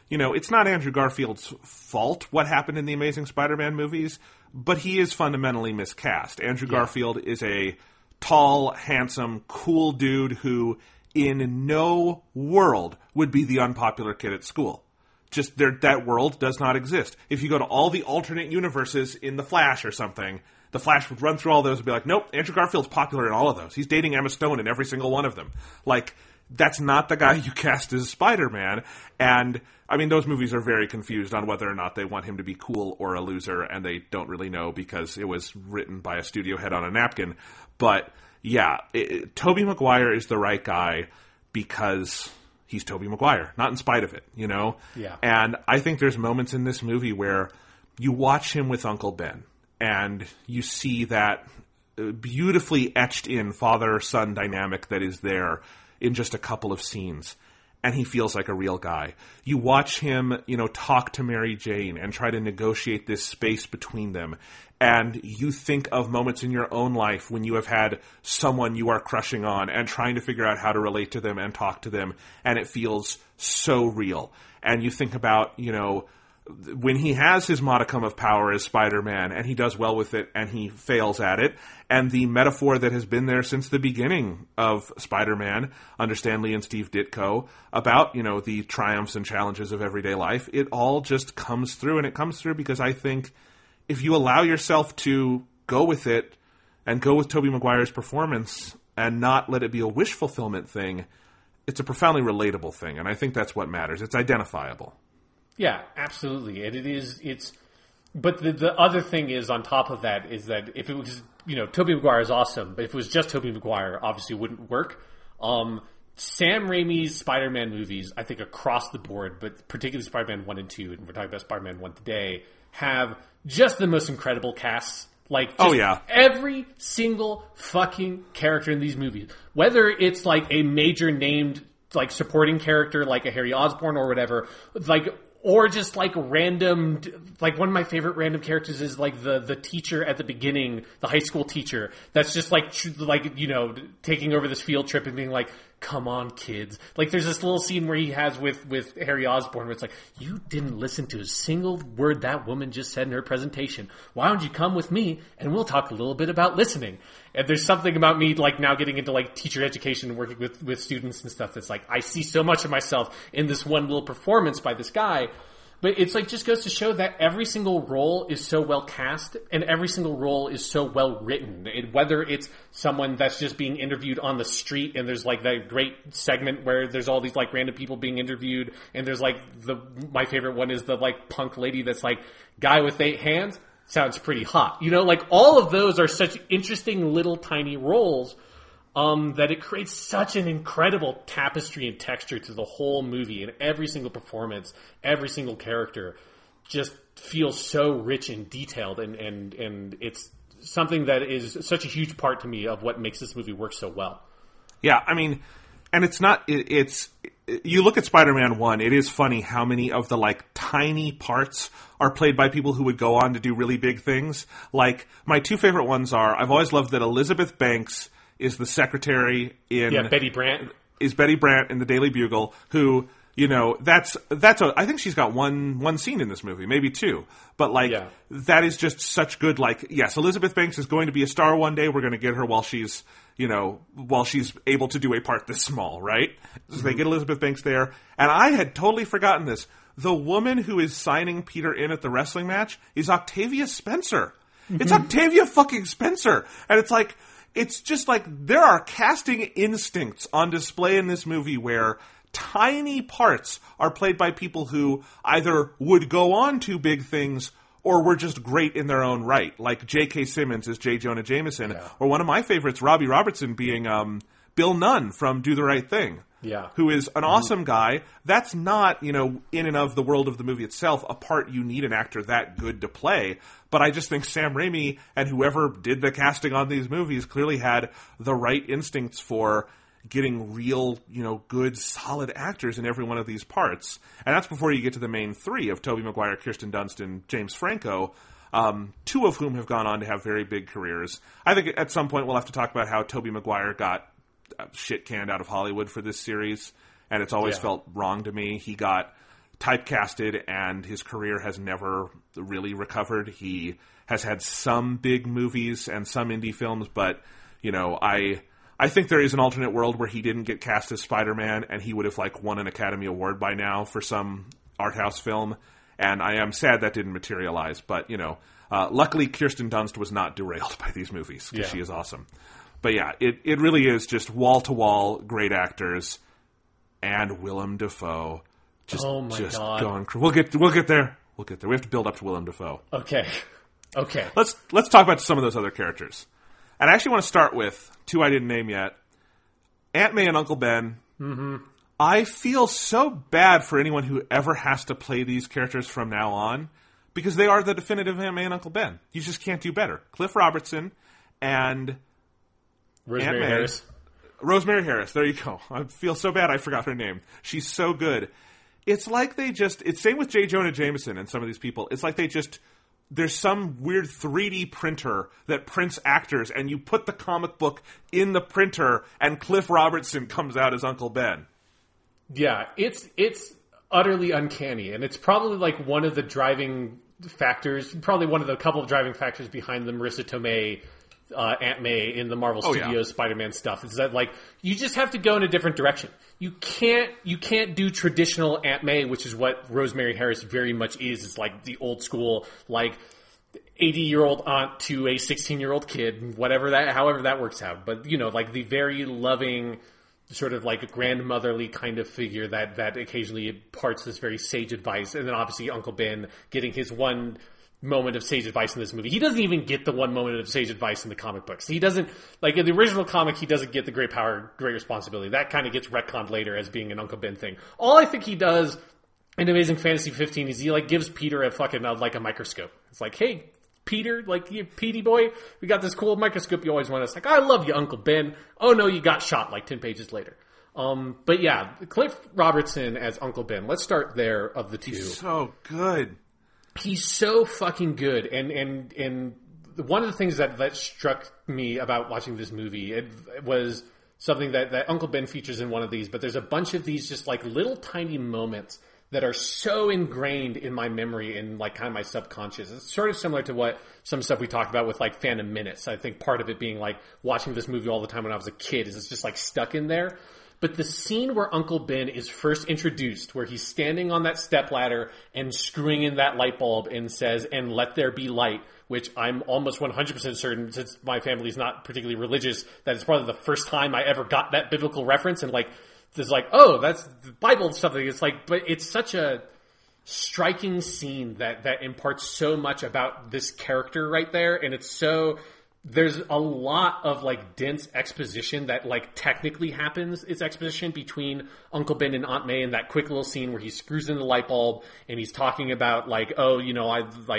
it's not Andrew Garfield's fault what happened in the Amazing Spider-Man movies, but he is fundamentally miscast. Andrew Garfield is a tall, handsome, cool dude who in no world would be the unpopular kid at school. Just that world does not exist. If you go to all the alternate universes in The Flash or something, The Flash would run through all those and be like, nope, Andrew Garfield's popular in all of those. He's dating Emma Stone in every single one of them. Like, that's not the guy you cast as Spider-Man. And, I mean, those movies are very confused on whether or not they want him to be cool or a loser, and they don't really know because it was written by a studio head on a napkin. But, yeah, Tobey Maguire is the right guy because he's Tobey Maguire, not in spite of it, Yeah. And I think there's moments in this movie where you watch him with Uncle Ben, and you see that beautifully etched in father-son dynamic that is there in just a couple of scenes, and he feels like a real guy. You watch him, talk to Mary Jane and try to negotiate this space between them, and you think of moments in your own life when you have had someone you are crushing on and trying to figure out how to relate to them and talk to them, and it feels so real. And you think about, when he has his modicum of power as Spider-Man, and he does well with it, and he fails at it, and the metaphor that has been there since the beginning of Spider-Man, under Stan Lee and Steve Ditko, about, the triumphs and challenges of everyday life, it all just comes through, and it comes through because I think if you allow yourself to go with it, and go with Tobey Maguire's performance, and not let it be a wish fulfillment thing, it's a profoundly relatable thing, and I think that's what matters. It's identifiable. Yeah, absolutely. And but the other thing is on top of that is that if it was, Tobey Maguire is awesome, but if it was just Tobey Maguire, obviously it wouldn't work. Sam Raimi's Spider-Man movies, I think across the board, but particularly Spider-Man 1 and 2, and we're talking about Spider-Man 1 today, have just the most incredible casts. Like, every single fucking character in these movies, whether it's like a major named like supporting character like a Harry Osborn or whatever, like, or just like random, like one of my favorite random characters is like the teacher at the beginning, the high school teacher that's just like taking over this field trip and being like, come on, kids. Like, there's this little scene where he has with Harry Osborn where it's like, you didn't listen to a single word that woman just said in her presentation. Why don't you come with me and we'll talk a little bit about listening? And there's something about me like now getting into like teacher education and working with students and stuff that's like, I see so much of myself in this one little performance by this guy. But it's like just goes to show that every single role is so well cast and every single role is so well written. Whether it's someone that's just being interviewed on the street and there's like that great segment where there's all these like random people being interviewed and there's like my favorite one is the like punk lady that's like, guy with 8 hands sounds pretty hot. Like all of those are such interesting little tiny roles that it creates such an incredible tapestry and texture to the whole movie, and every single performance, every single character just feels so rich and detailed, and it's something that is such a huge part to me of what makes this movie work so well. Yeah, I mean, and it's not, it's, you look at Spider-Man 1, it is funny how many of the, like, tiny parts are played by people who would go on to do really big things. Like, my 2 favorite ones are, I've always loved that Elizabeth Banks is the secretary in... Yeah, Betty Brant. Is Betty Brant in the Daily Bugle, who, I think she's got one scene in this movie, maybe 2. But, like, that is just such good, like, yes, Elizabeth Banks is going to be a star one day, we're going to get her while she's able to do a part this small, right? So they get Elizabeth Banks there. And I had totally forgotten this. The woman who is signing Peter in at the wrestling match is Octavia Spencer. Mm-hmm. It's Octavia fucking Spencer. And it's like... It's just like there are casting instincts on display in this movie where tiny parts are played by people who either would go on to big things or were just great in their own right. Like J.K. Simmons as J. Jonah Jameson, or one of my favorites, Robbie Robertson, being Bill Nunn from Do the Right Thing. Yeah. Who is an awesome guy. That's not, in and of the world of the movie itself, a part you need an actor that good to play. But I just think Sam Raimi and whoever did the casting on these movies clearly had the right instincts for getting real, good, solid actors in every one of these parts. And that's before you get to the main 3 of Tobey Maguire, Kirsten Dunst, and James Franco, 2 of whom have gone on to have very big careers. I think at some point we'll have to talk about how Tobey Maguire got shit canned out of Hollywood for this series, and it's always felt wrong to me. He got typecasted, and his career has never really recovered. He has had some big movies and some indie films, but, you know, I think there is an alternate world where he didn't get cast as Spider-Man, and he would have, like, won an Academy Award by now for some art house film, and I am sad that didn't materialize, but, you know, luckily Kirsten Dunst was not derailed by these movies, because she is awesome. But yeah, it really is just wall-to-wall great actors, and Willem Dafoe just God. going. We'll get there. We'll get there. We have to build up to Willem Dafoe. Okay. Let's talk about some of those other characters. And I actually want to start with two I didn't name yet. Aunt May and Uncle Ben. Mm-hmm. I feel so bad for anyone who ever has to play these characters from now on, because they are the definitive Aunt May and Uncle Ben. You just can't do better. Cliff Robertson and Rosemary Harris. Rosemary Harris, there you go. I feel so bad I forgot her name. She's so good. It's like it's same with J. Jonah Jameson and some of these people. It's like there's some weird 3D printer that prints actors, and you put the comic book in the printer, and Cliff Robertson comes out as Uncle Ben. Yeah, it's utterly uncanny, and it's probably like one of the driving factors, probably one of the couple of driving factors behind the Marissa Tomei Aunt May in the Marvel Studios Spider-Man stuff, is that, like, you just have to go in a different direction. You can't do traditional Aunt May, which is what Rosemary Harris very much is. It's like the old school, like, 80-year-old aunt to a 16-year-old kid, however that works out. But, you know, like the very loving, sort of like a grandmotherly kind of figure that occasionally imparts this very sage advice. And then obviously Uncle Ben getting his one moment of sage advice in this movie. He doesn't even get the one moment of sage advice in the comic books. He doesn't, like in the original comic, he doesn't get the great power, great responsibility. That kind of gets retconned later as being an Uncle Ben thing. All I think he does in Amazing Fantasy 15 is he like gives Peter a fucking like a microscope. It's like, hey, Peter, like, you Petey boy, we got this cool microscope you always wanted. It's like, I love you, Uncle Ben. Oh no, you got shot like 10 pages later. But yeah, Cliff Robertson as Uncle Ben. Let's start there of the two. He's so good. He's so fucking good, and one of the things that struck me about watching this movie, it was something that Uncle Ben features in one of these, but there's a bunch of these just like little tiny moments that are so ingrained in my memory and like kind of my subconscious. It's sort of similar to what some stuff we talked about with like Phantom Menace. I think part of it being like watching this movie all the time when I was a kid is it's just like stuck in there. But the scene where Uncle Ben is first introduced, where he's standing on that stepladder and screwing in that light bulb and says, "And let there be light," which I'm almost 100% certain, since my family's not particularly religious, that it's probably the first time I ever got that biblical reference. And like, there's like, oh, that's the Bible stuff. It's like, but it's such a striking scene that imparts so much about this character right there. And it's so... There's a lot of like dense exposition that like technically happens. It's exposition between Uncle Ben and Aunt May in that quick little scene where he screws in the light bulb and he's talking about like, oh, you know, I like,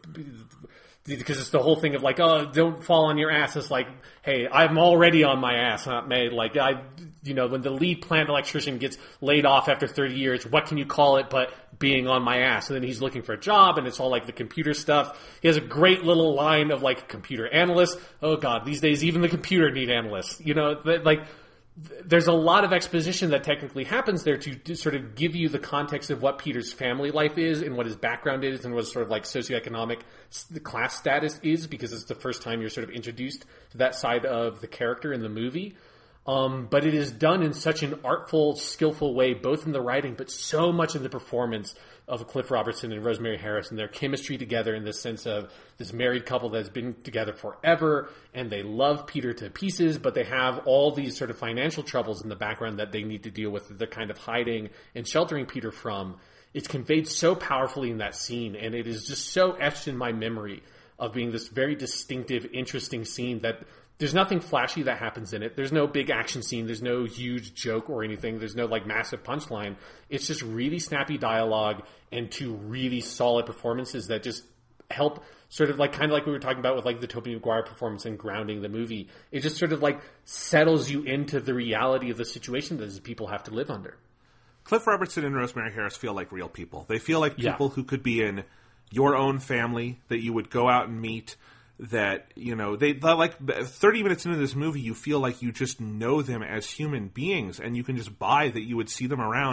because it's the whole thing of like, oh, don't fall on your ass. It's like, hey, I'm already on my ass, Aunt May. Like you know, when the lead plant electrician gets laid off after 30 years, what can you call it but being on my ass? And then he's looking for a job, and it's all like the computer stuff. He has a great little line of like computer analyst. Oh God, these days even the computer need analysts. You know, like there's a lot of exposition that technically happens there to sort of give you the context of what Peter's family life is and what his background is and what his sort of like socioeconomic class status is, because it's the first time you're sort of introduced to that side of the character in the movie. But it is done in such an artful, skillful way, both in the writing, but so much in the performance of Cliff Robertson and Rosemary Harris and their chemistry together in the sense of this married couple that's been together forever and they love Peter to pieces, but they have all these sort of financial troubles in the background that they need to deal with, that they're kind of hiding and sheltering Peter from. It's conveyed so powerfully in that scene, and it is just so etched in my memory of being this very distinctive, interesting scene that there's nothing flashy that happens in it. There's no big action scene. There's no huge joke or anything. There's no like massive punchline. It's just really snappy dialogue and two really solid performances that just help sort of like, kind of like we were talking about with like the Tobey Maguire performance and grounding the movie. It just sort of like settles you into the reality of the situation that these people have to live under. Cliff Robertson and Rosemary Harris feel like real people. They feel like people who could be in your own family that you would go out and meet. That, you know, they like 30 minutes into this movie, you feel like you just know them as human beings, and you can just buy that you would see them around.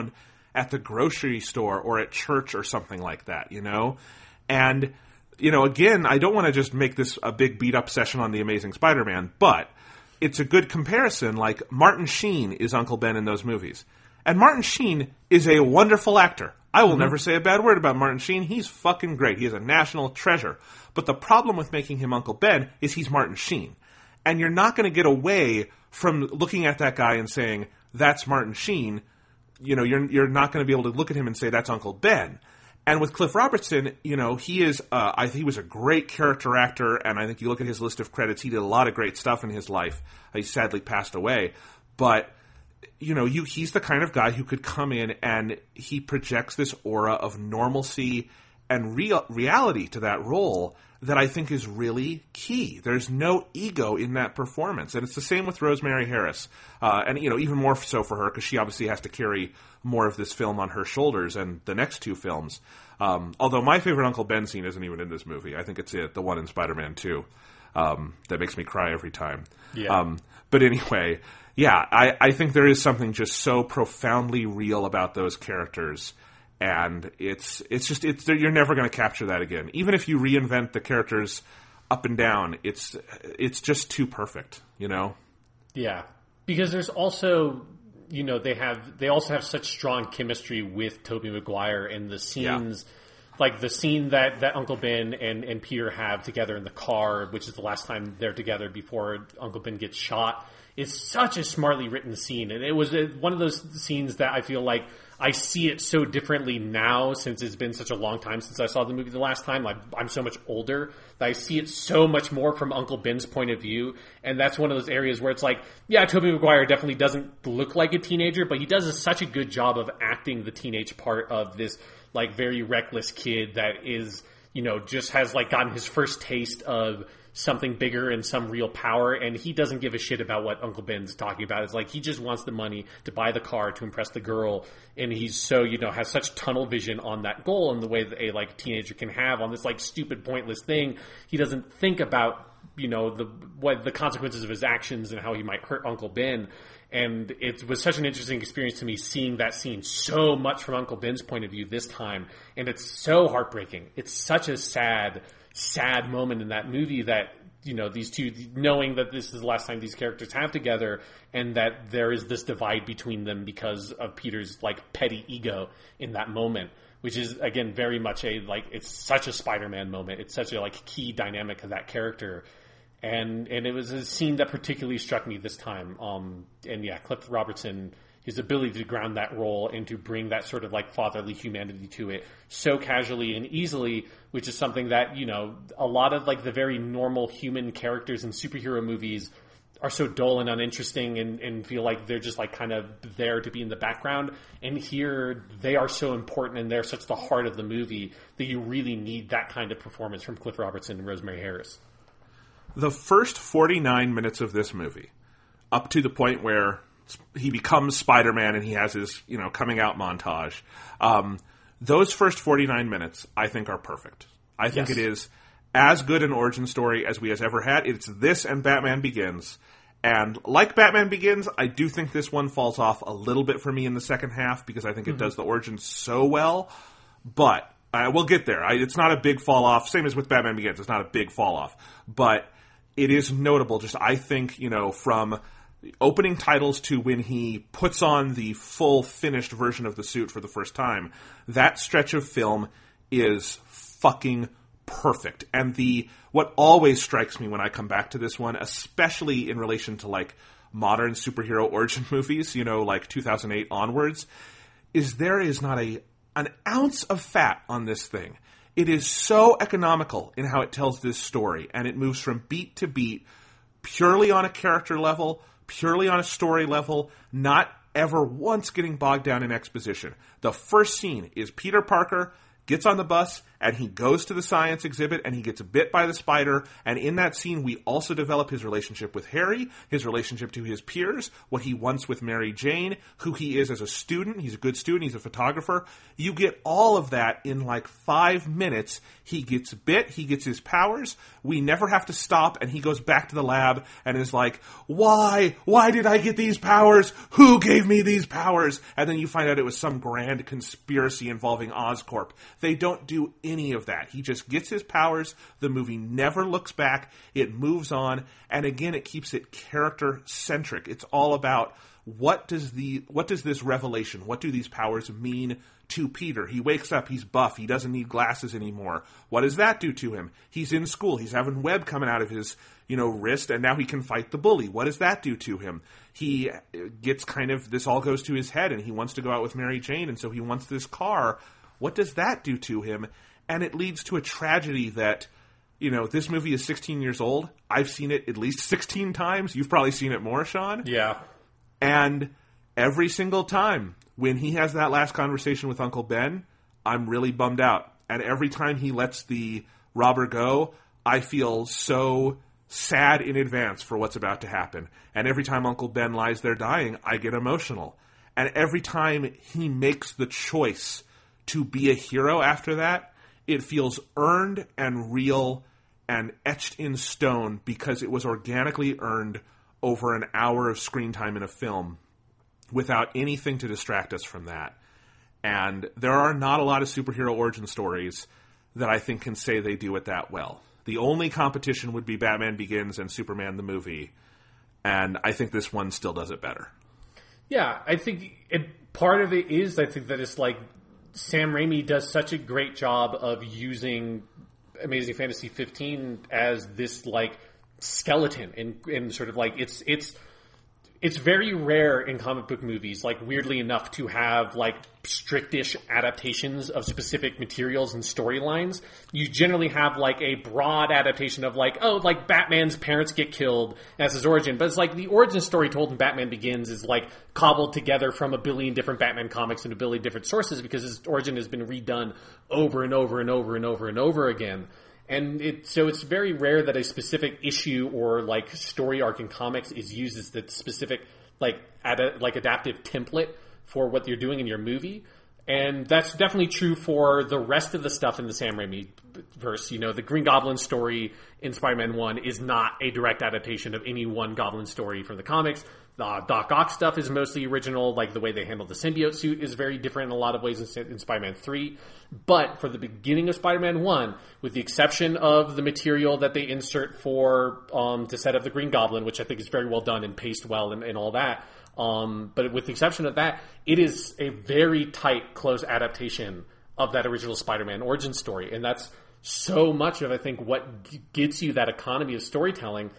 at the grocery store or at church or something like that, you know? And, you know, again, I don't want to just make this a big beat-up session on The Amazing Spider-Man, but it's a good comparison. Like, Martin Sheen is Uncle Ben in those movies. And Martin Sheen is a wonderful actor. I will never say a bad word about Martin Sheen. He's fucking great. He is a national treasure. But the problem with making him Uncle Ben is he's Martin Sheen. And you're not going to get away from looking at that guy and saying, that's Martin Sheen. You know, you're not going to be able to look at him and say, that's Uncle Ben. And with Cliff Robertson, you know, he is, I think he was a great character actor, and I think you look at his list of credits, he did a lot of great stuff in his life. He sadly passed away. But, you know, he's the kind of guy who could come in and he projects this aura of normalcy and reality to that role that I think is really key. There's no ego in that performance. And it's the same with Rosemary Harris. And, you know, even more so for her, because she obviously has to carry more of this film on her shoulders and the next two films. Although my favorite Uncle Ben scene isn't even in this movie. I think it's the one in Spider-Man 2 that makes me cry every time. Yeah. But anyway, yeah, I think there is something just so profoundly real about those characters. And it's you're never going to capture that again. Even if you reinvent the characters up and down, it's just too perfect, you know? Yeah. Because there's also, you know, they also have such strong chemistry with Tobey Maguire, and the scenes, like the scene that Uncle Ben and Peter have together in the car, which is the last time they're together before Uncle Ben gets shot. It's such a smartly written scene, and it was one of those scenes that I feel like I see it so differently now, since it's been such a long time since I saw the movie the last time. I'm so much older that I see it so much more from Uncle Ben's point of view, and that's one of those areas where it's like, yeah, Tobey Maguire definitely doesn't look like a teenager, but he does such a good job of acting the teenage part of this, like, very reckless kid that is, you know, just has, like, gotten his first taste of something bigger and some real power, and he doesn't give a shit about what Uncle Ben's talking about. It's like he just wants the money to buy the car to impress the girl, and he's so, you know, has such tunnel vision on that goal in the way that a, like, teenager can have on this, like, stupid, pointless thing. He doesn't think about, you know, the consequences of his actions and how he might hurt Uncle Ben. And it was such an interesting experience to me seeing that scene so much from Uncle Ben's point of view this time, and it's so heartbreaking. It's such a sad moment in that movie that, you know, these two, knowing that this is the last time these characters have together, and that there is this divide between them because of Peter's, like, petty ego in that moment, which is, again, very much it's such a Spider-Man moment. It's such a, like, key dynamic of that character. And it was a scene that particularly struck me this time. And yeah, Cliff Robertson, his ability to ground that role and to bring that sort of, like, fatherly humanity to it so casually and easily, which is something that, you know, a lot of, like, the very normal human characters in superhero movies are so dull and uninteresting and feel like they're just, like, kind of there to be in the background. And here they are so important and they're such the heart of the movie that you really need that kind of performance from Cliff Robertson and Rosemary Harris. The first 49 minutes of this movie, up to the point where he becomes Spider-Man and he has his, you know, coming out montage. Those first 49 minutes, I think, are perfect. I think it is as good an origin story as we has ever had. It's this and Batman Begins. And like Batman Begins, I do think this one falls off a little bit for me in the second half because I think it does the origin so well. But we'll get there. It's not a big fall off. Same as with Batman Begins. It's not a big fall off. But it is notable. Just, I think, you know, from opening titles to when he puts on the full finished version of the suit for the first time, that stretch of film is fucking perfect. And what always strikes me when I come back to this one, especially in relation to, like, modern superhero origin movies, you know, like 2008 onwards, is there is not an ounce of fat on this thing. It is so economical in how it tells this story, and it moves from beat to beat, purely on a character level, purely on a story level, not ever once getting bogged down in exposition. The first scene is Peter Parker gets on the bus and he goes to the science exhibit, and he gets bit by the spider, and in that scene we also develop his relationship with Harry, his relationship to his peers, what he wants with Mary Jane, who he is as a student. He's a good student, he's a photographer. You get all of that in like 5 minutes. He gets bit, he gets his powers, we never have to stop, and he goes back to the lab and is like, why did I get these powers? Who gave me these powers? And then you find out it was some grand conspiracy involving Oscorp. They don't do any of that. He just gets his powers, the movie never looks back, it moves on, and again it keeps it character centric. It's all about what does this revelation, what do these powers mean to Peter? He wakes up, he's buff, he doesn't need glasses anymore. What does that do to him? He's in school, he's having web coming out of his, wrist, and now he can fight the bully. What does that do to him? He gets this all goes to his head, and he wants to go out with Mary Jane, and so he wants this car. What does that do to him? And it leads to a tragedy that, this movie is 16 years old. I've seen it at least 16 times. You've probably seen it more, Sean. Yeah. And every single time when he has that last conversation with Uncle Ben, I'm really bummed out. And every time he lets the robber go, I feel so sad in advance for what's about to happen. And every time Uncle Ben lies there dying, I get emotional. And every time he makes the choice to be a hero after that, it feels earned and real and etched in stone because it was organically earned over an hour of screen time in a film without anything to distract us from that. And there are not a lot of superhero origin stories that I think can say they do it that well. The only competition would be Batman Begins and Superman the movie, and I think this one still does it better. Yeah, I think part of it is, I think that it's like Sam Raimi does such a great job of using Amazing Fantasy 15 as this like skeleton and sort of like it's very rare in comic book movies, like weirdly enough, to have like strictish adaptations of specific materials and storylines. You generally have like a broad adaptation of like, like Batman's parents get killed as his origin. But it's like the origin story told in Batman Begins is like cobbled together from a billion different Batman comics and a billion different sources because his origin has been redone over and over and over and over and over again. And so it's very rare that a specific issue or like story arc in comics is used as the specific like adaptive template for what you're doing in your movie. And that's definitely true for the rest of the stuff in the Sam Raimi verse. The Green Goblin story in Spider-Man 1 is not a direct adaptation of any one Goblin story from the comics. The Doc Ock stuff is mostly original, like the way they handle the symbiote suit is very different in a lot of ways in Spider-Man 3. But for the beginning of Spider-Man 1, with the exception of the material that they insert for to set up the Green Goblin, which I think is very well done and paced well and all that, but with the exception of that, it is a very tight, close adaptation of that original Spider-Man origin story. And that's so much of, I think, what gets you that economy of storytelling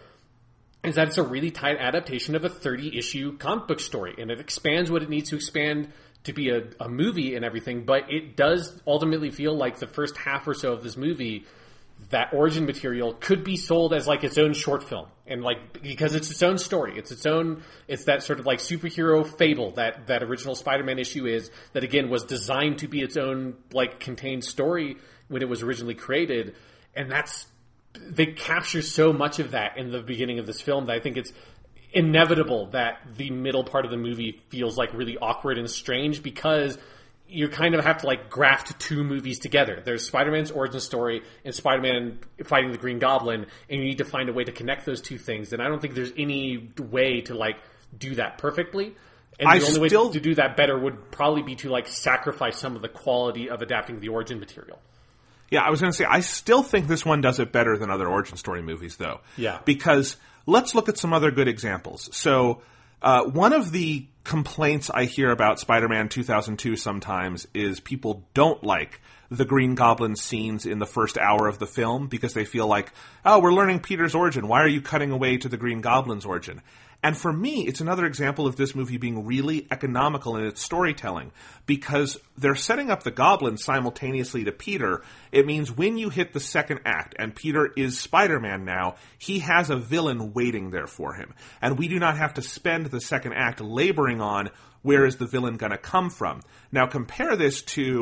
is that it's a really tight adaptation of a 30-issue comic book story. And it expands what it needs to expand to be a movie and everything, but it does ultimately feel like the first half or so of this movie, that origin material could be sold as like its own short film. And like, because it's its own story. It's that sort of like superhero fable that original Spider-Man issue is, that again was designed to be its own like contained story when it was originally created. And they capture so much of that in the beginning of this film that I think it's inevitable that the middle part of the movie feels like really awkward and strange because you kind of have to like graft two movies together. There's Spider-Man's origin story and Spider-Man fighting the Green Goblin, and you need to find a way to connect those two things. And I don't think there's any way to like do that perfectly. And the only way to do that better would probably be to like sacrifice some of the quality of adapting the origin material. Yeah, I was going to say, I still think this one does it better than other origin story movies, though. Yeah. Because let's look at some other good examples. So, one of the complaints I hear about Spider-Man 2002 sometimes is people don't like the Green Goblin scenes in the first hour of the film because they feel like, we're learning Peter's origin. Why are you cutting away to the Green Goblin's origin? And for me, it's another example of this movie being really economical in its storytelling because they're setting up the Goblin simultaneously to Peter. It means when you hit the second act and Peter is Spider-Man now, he has a villain waiting there for him. And we do not have to spend the second act laboring on where is the villain going to come from. Now compare this to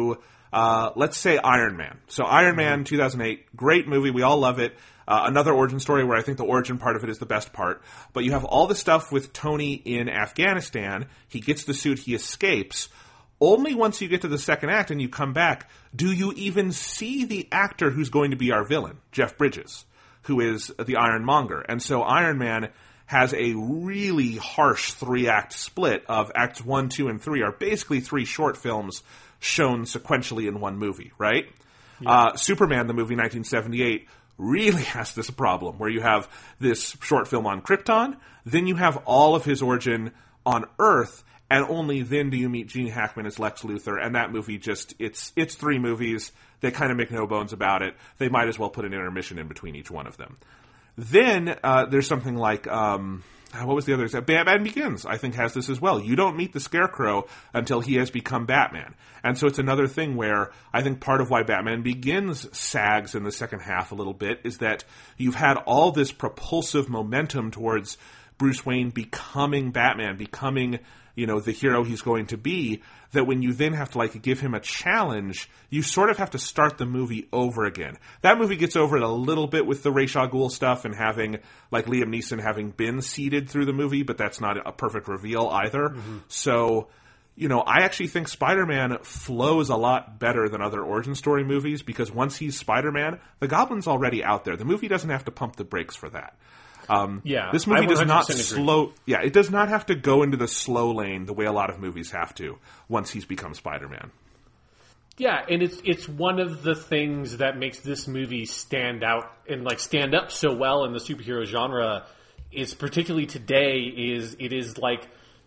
let's say Iron Man. So Iron Man 2008, great movie. We all love it. Another origin story where I think the origin part of it is the best part. But you have all the stuff with Tony in Afghanistan. He gets the suit. He escapes. Only once you get to the second act and you come back, do you even see the actor who's going to be our villain, Jeff Bridges, who is the Ironmonger. And so Iron Man has a really harsh 3-act split of acts 1, 2, and 3 are basically 3 short films shown sequentially in one movie, right? Yeah. Superman, the movie 1978, really has this problem where you have this short film on Krypton, then you have all of his origin on Earth, and only then do you meet Gene Hackman as Lex Luthor, and that movie just, it's 3 movies. They kind of make no bones about it. They might as well put an intermission in between each one of them. Then there's something like, what was the other example? Batman Begins, I think, has this as well. You don't meet the Scarecrow until he has become Batman. And so it's another thing where I think part of why Batman Begins sags in the second half a little bit is that you've had all this propulsive momentum towards Bruce Wayne becoming Batman, becoming, you know, the hero he's going to be, that when you then have to, like, give him a challenge, you sort of have to start the movie over again. That movie gets over it a little bit with the Ra's al Ghul stuff and having, like, Liam Neeson having been seeded through the movie, but that's not a perfect reveal either. Mm-hmm. So, you know, I actually think Spider-Man flows a lot better than other origin story movies because once he's Spider-Man, the Goblin's already out there. The movie doesn't have to pump the brakes for that. This movie does not slow. Yeah, it does not have to go into the slow lane the way a lot of movies have to once he's become Spider-Man. Yeah, and it's one of the things that makes this movie stand out and like stand up so well in the superhero genre. Is particularly today it is like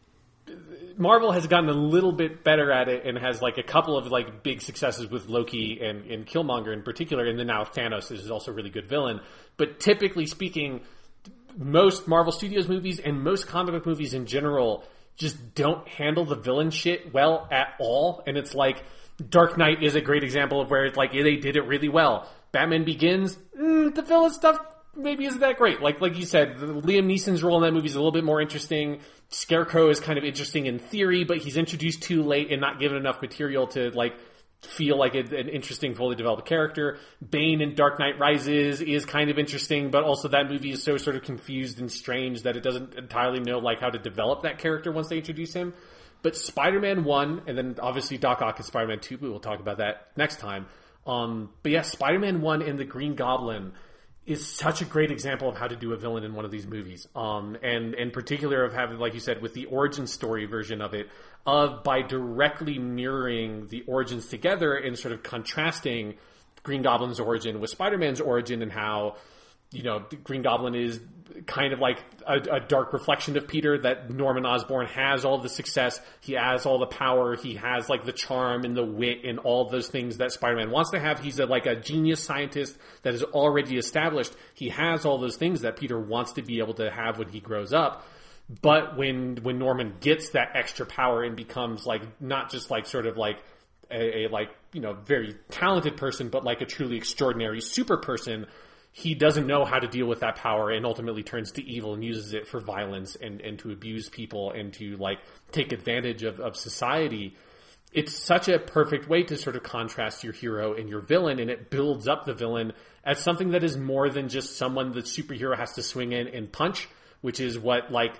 Marvel has gotten a little bit better at it and has like a couple of like big successes with Loki and Killmonger in particular, and then now Thanos is also a really good villain. But typically speaking, most Marvel Studios movies and most comic book movies in general just don't handle the villain shit well at all. And it's like Dark Knight is a great example of where it's like they did it really well. Batman Begins, the villain stuff maybe isn't that great. Like you said, Liam Neeson's role in that movie is a little bit more interesting. Scarecrow is kind of interesting in theory, but he's introduced too late and not given enough material to like feel like an interesting, fully developed character. Bane in Dark Knight Rises is kind of interesting, but also that movie is so sort of confused and strange that it doesn't entirely know like how to develop that character once they introduce him. But Spider-Man 1, and then obviously Doc Ock and Spider-Man 2, but we'll talk about that next time. But yeah, Spider-Man 1 and the Green Goblin is such a great example of how to do a villain in one of these movies. And in particular of having, like you said, with the origin story version of it, by directly mirroring the origins together and sort of contrasting Green Goblin's origin with Spider-Man's origin and how, you know, Green Goblin is kind of like a dark reflection of Peter, that Norman Osborn has all the success, he has all the power, he has like the charm and the wit and all those things that Spider-Man wants to have. He's like a genius scientist that is already established. He has all those things that Peter wants to be able to have when he grows up. But when Norman gets that extra power and becomes like not just like sort of like a like, you know, very talented person, but like a truly extraordinary super person, he doesn't know how to deal with that power and ultimately turns to evil and uses it for violence and to abuse people and to like take advantage of society. It's such a perfect way to sort of contrast your hero and your villain, and it builds up the villain as something that is more than just someone the superhero has to swing in and punch, which is what like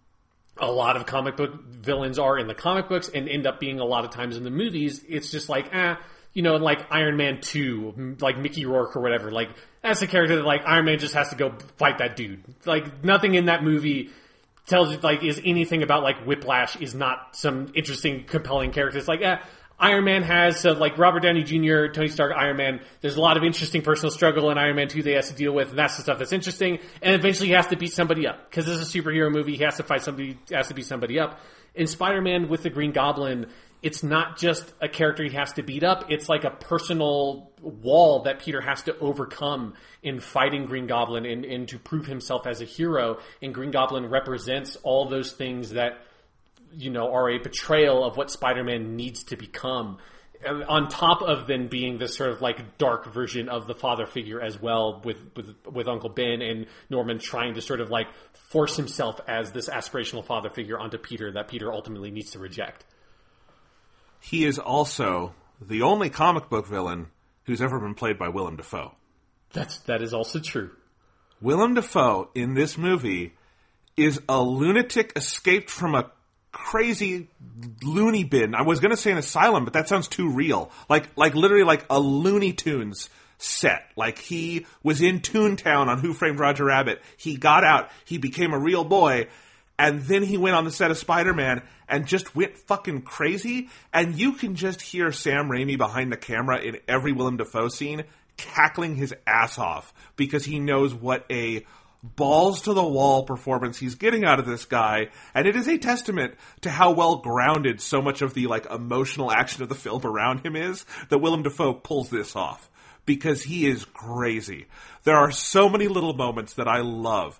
a lot of comic book villains are in the comic books and end up being a lot of times in the movies. It's just like, you know, like Iron Man 2, like Mickey Rourke or whatever, like that's a character that like Iron Man just has to go fight that dude. Like nothing in that movie tells you like is anything about like Whiplash is not some interesting, compelling character. It's like, Iron Man has, like Robert Downey Jr., Tony Stark, Iron Man, there's a lot of interesting personal struggle in Iron Man 2 that he has to deal with, and that's the stuff that's interesting, and eventually he has to beat somebody up. Because this is a superhero movie, he has to fight somebody, has to beat somebody up. In Spider-Man with the Green Goblin, it's not just a character he has to beat up, it's like a personal wall that Peter has to overcome in fighting Green Goblin and to prove himself as a hero, and Green Goblin represents all those things that, you know, are a betrayal of what Spider-Man needs to become, on top of then being this sort of like dark version of the father figure as well, with Uncle Ben and Norman trying to sort of like force himself as this aspirational father figure onto Peter that Peter ultimately needs to reject. He is also the only comic book villain who's ever been played by Willem Dafoe. That is also true. Willem Dafoe in this movie is a lunatic escaped from a crazy loony bin. I was going to say an asylum, but that sounds too real. Like literally like a Looney Tunes set. Like he was in Toontown on Who Framed Roger Rabbit. He got out. He became a real boy. And then he went on the set of Spider-Man and just went fucking crazy. And you can just hear Sam Raimi behind the camera in every Willem Dafoe scene cackling his ass off because he knows what a balls-to-the-wall performance he's getting out of this guy. And it is a testament to how well grounded so much of the like emotional action of the film around him is that Willem Dafoe pulls this off. Because he is crazy. There are so many little moments that I love.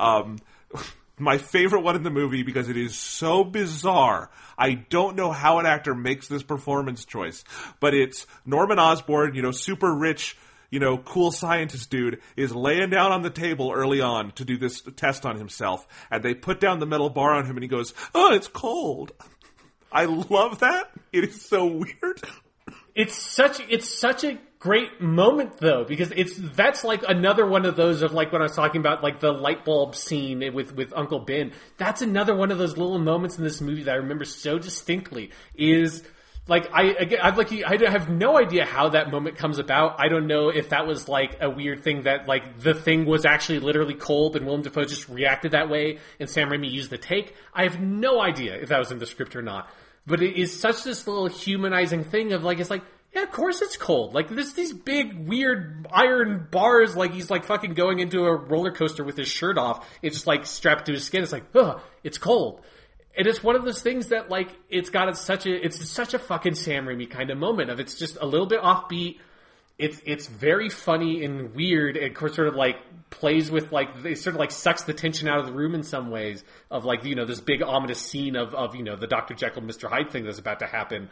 My favorite one in the movie, because it is so bizarre, I don't know how an actor makes this performance choice, but it's Norman Osborn, super rich, cool scientist dude, is laying down on the table early on to do this test on himself, and they put down the metal bar on him, and he goes, "Oh, it's cold." I love that. It is so weird. It's such a great moment though, because that's like another one of those of like when I was talking about like the light bulb scene with Uncle Ben. That's another one of those little moments in this movie that I remember so distinctly. Is like I have no idea how that moment comes about. I don't know if that was like a weird thing that like the thing was actually literally cold and Willem Dafoe just reacted that way and Sam Raimi used the take. I have no idea if that was in the script or not. But it is such this little humanizing thing of like, it's like, yeah, of course it's cold. Like, there's these big, weird iron bars, like he's like fucking going into a roller coaster with his shirt off. It's just like strapped to his skin. It's like, ugh, it's cold. And it's one of those things that like, it's such a fucking Sam Raimi kind of moment of it's just a little bit offbeat. It's very funny and weird and sort of like plays with like, it sort of like sucks the tension out of the room in some ways of like, this big ominous scene of the Dr. Jekyll, Mr. Hyde thing that's about to happen.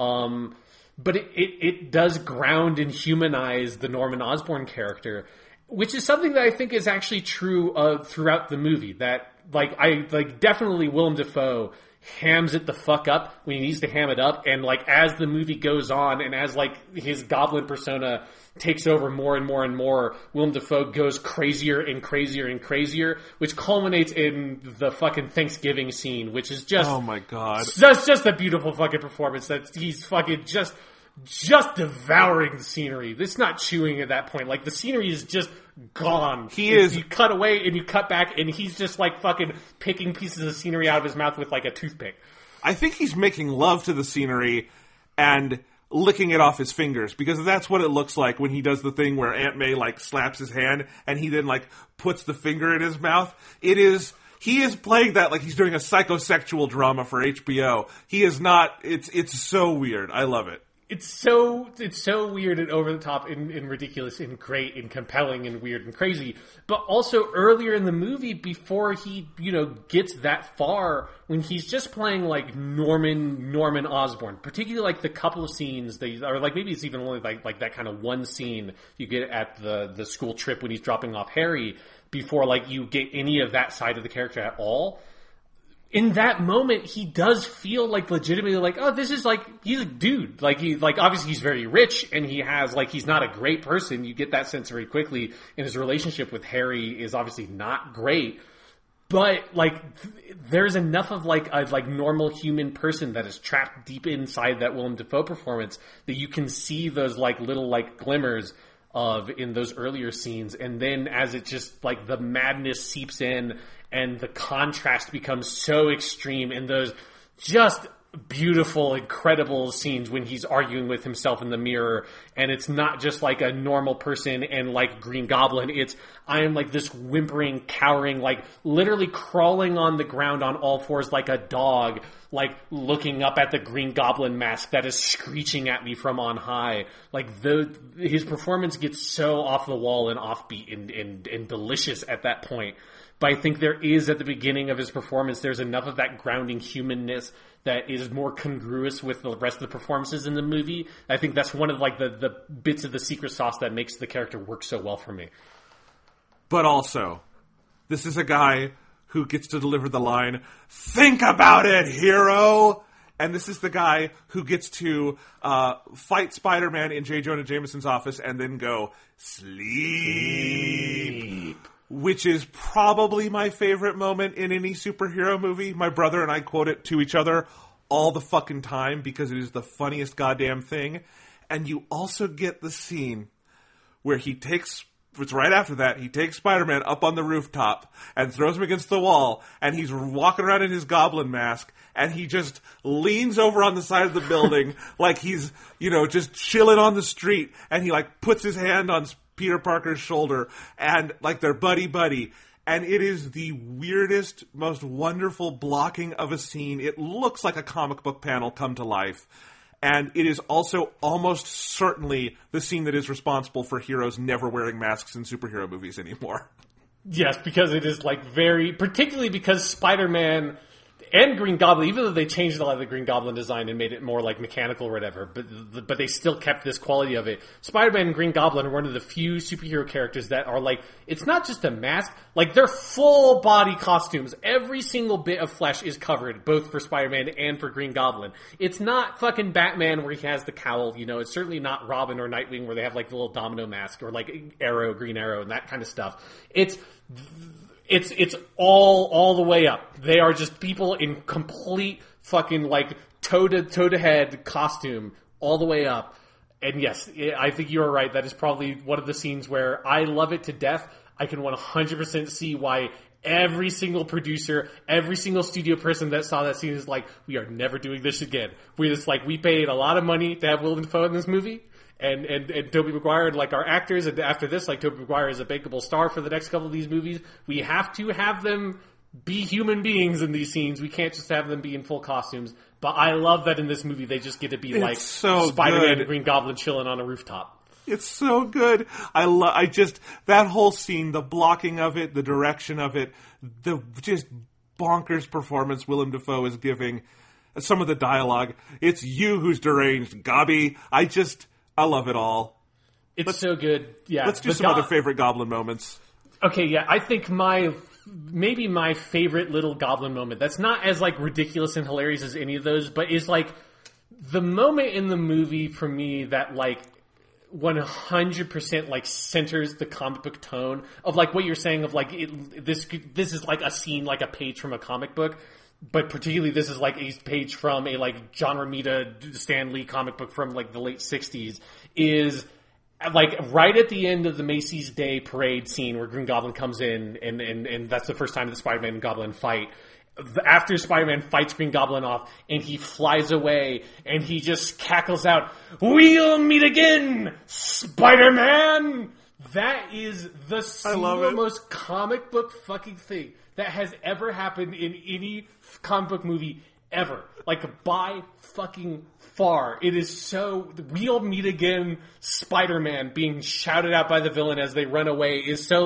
But it does ground and humanize the Norman Osborn character, which is something that I think is actually true throughout the movie. That definitely Willem Dafoe hams it the fuck up when he needs to ham it up, and like as the movie goes on and as like his goblin persona takes over more and more and more, Willem Dafoe goes crazier and crazier and crazier, which culminates in the fucking Thanksgiving scene, which is just, oh my god, that's just a beautiful fucking performance. That he's fucking just devouring the scenery. It's not chewing at that point. Like the scenery is just gone. You cut away and you cut back and he's just like fucking picking pieces of scenery out of his mouth with like a toothpick. I think he's making love to the scenery and licking it off his fingers, because that's what it looks like when he does the thing where Aunt May like slaps his hand and he then like puts the finger in his mouth. He is playing that like he's doing a psychosexual drama for HBO. He is not. It's so weird. I love it. It's so weird and over the top and ridiculous and great and compelling and weird and crazy. But also earlier in the movie, before he, gets that far, when he's just playing like Norman Osborn, particularly like the couple of scenes or like maybe it's even only like that kind of one scene you get at the school trip when he's dropping off Harry, before like you get any of that side of the character at all. In that moment, he does feel like legitimately like, oh, this is like, he's a dude. Like obviously he's very rich and he's not a great person. You get that sense very quickly. And his relationship with Harry is obviously not great. But like, there's enough of like a normal human person that is trapped deep inside that Willem Dafoe performance that you can see those like little like glimmers of in those earlier scenes. And then as it just like the madness seeps in and the contrast becomes so extreme in those just beautiful, incredible scenes when he's arguing with himself in the mirror, and it's not just like a normal person and like Green Goblin, it's I am like this whimpering, cowering, like literally crawling on the ground on all fours like a dog, like looking up at the Green Goblin mask that is screeching at me from on high. Like his performance gets so off the wall and offbeat and delicious at that point. But I think there is, at the beginning of his performance, there's enough of that grounding humanness that is more congruous with the rest of the performances in the movie. I think that's one of like the bits of the secret sauce that makes the character work so well for me. But also, this is a guy who gets to deliver the line, "Think about it, hero!" And this is the guy who gets to fight Spider-Man in J. Jonah Jameson's office and then go, sleep. Which is probably my favorite moment in any superhero movie. My brother and I quote it to each other all the fucking time because it is the funniest goddamn thing. And you also get the scene where it's right after that, he takes Spider-Man up on the rooftop and throws him against the wall, and he's walking around in his goblin mask, and he just leans over on the side of the building like he's, just chilling on the street, and he, puts his hand on Peter Parker's shoulder, and, they're buddy-buddy. And it is the weirdest, most wonderful blocking of a scene. It looks like a comic book panel come to life. And it is also almost certainly the scene that is responsible for heroes never wearing masks in superhero movies anymore. Yes, because it is particularly because Spider-Man and Green Goblin, even though they changed a lot of the Green Goblin design and made it more mechanical or whatever, but they still kept this quality of it. Spider-Man and Green Goblin are one of the few superhero characters that are it's not just a mask, they're full body costumes. Every single bit of flesh is covered, both for Spider-Man and for Green Goblin. It's not fucking Batman where he has the cowl, it's certainly not Robin or Nightwing where they have the little domino mask or Arrow, Green Arrow and that kind of stuff. It's all the way up. They are just people in complete fucking toe to head costume all the way up. And yes, I think you are right. That is probably one of the scenes where I love it to death. I can 100% see why every single producer, every single studio person that saw that scene is we are never doing this again. We paid a lot of money to have Willem Dafoe in this movie. And Tobey Maguire and our actors, and after this, Tobey Maguire is a bankable star for the next couple of these movies. We have to have them be human beings in these scenes. We can't just have them be in full costumes. But I love that in this movie they just get to be so Spider-Man and Green Goblin chilling on a rooftop. It's so good. That whole scene, the blocking of it, the direction of it, the just bonkers performance Willem Dafoe is giving, some of the dialogue. It's you who's deranged, Gobby. I love it all. It's so good. Yeah. Let's do some other favorite Goblin moments. Okay, yeah. I think maybe my favorite little Goblin moment, that's not as ridiculous and hilarious as any of those, but is the moment in the movie for me that 100% centers the comic book tone of what you're saying of this is a scene, a page from a comic book. But particularly, this is a page from a John Romita, Stan Lee comic book from the late 60s. Is right at the end of the Macy's Day Parade scene where Green Goblin comes in, and that's the first time that Spider-Man and Goblin fight. After Spider-Man fights Green Goblin off, and he flies away, and he just cackles out, "We'll meet again, Spider-Man!" That is the single most comic book fucking thing that has ever happened in any comic book movie ever. By fucking far. It is so... "We'll meet again, Spider-Man" being shouted out by the villain as they run away is so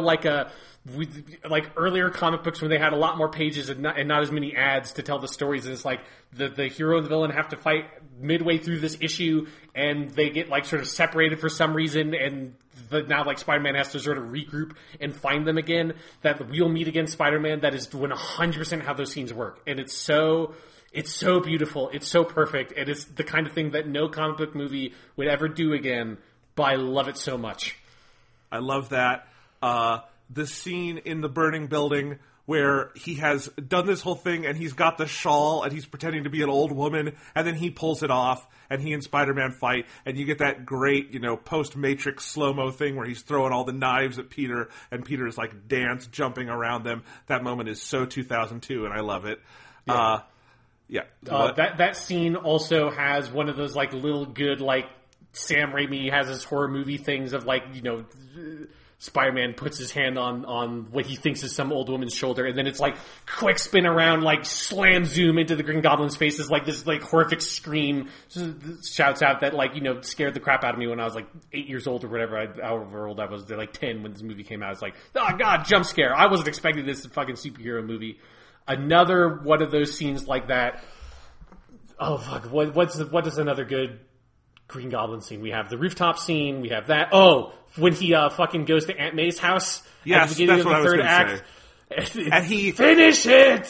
earlier comic books when they had a lot more pages and not as many ads to tell the stories. And it's the hero and the villain have to fight midway through this issue, and they get sort of separated for some reason, and now Spider-Man has to sort of regroup and find them again. That "We'll meet again, Spider-Man," that is 100% how those scenes work. And it's so beautiful. It's so perfect. And it's the kind of thing that no comic book movie would ever do again, but I love it so much. I love that. The scene in the burning building where he has done this whole thing and he's got the shawl and he's pretending to be an old woman, and then he pulls it off and he and Spider-Man fight, and you get that great, post-Matrix slow-mo thing where he's throwing all the knives at Peter and Peter's dance jumping around them. That moment is so 2002 and I love it. Yeah. That scene also has one of those little good Sam Raimi has his horror movie things of Spider-Man puts his hand on what he thinks is some old woman's shoulder, and then it's quick spin around, slam zoom into the Green Goblin's face is this horrific scream shouts out that scared the crap out of me when I was 8 years old or whatever, however old I was. They're 10 when this movie came out. It's oh god, jump scare. I wasn't expecting this fucking superhero movie. Another one of those scenes like that. Oh fuck, what is another good Green Goblin scene? We have the rooftop scene. We have that. Oh, when he fucking goes to Aunt May's house. Yes, at the beginning that's of the what third I was act. say. And he finish it.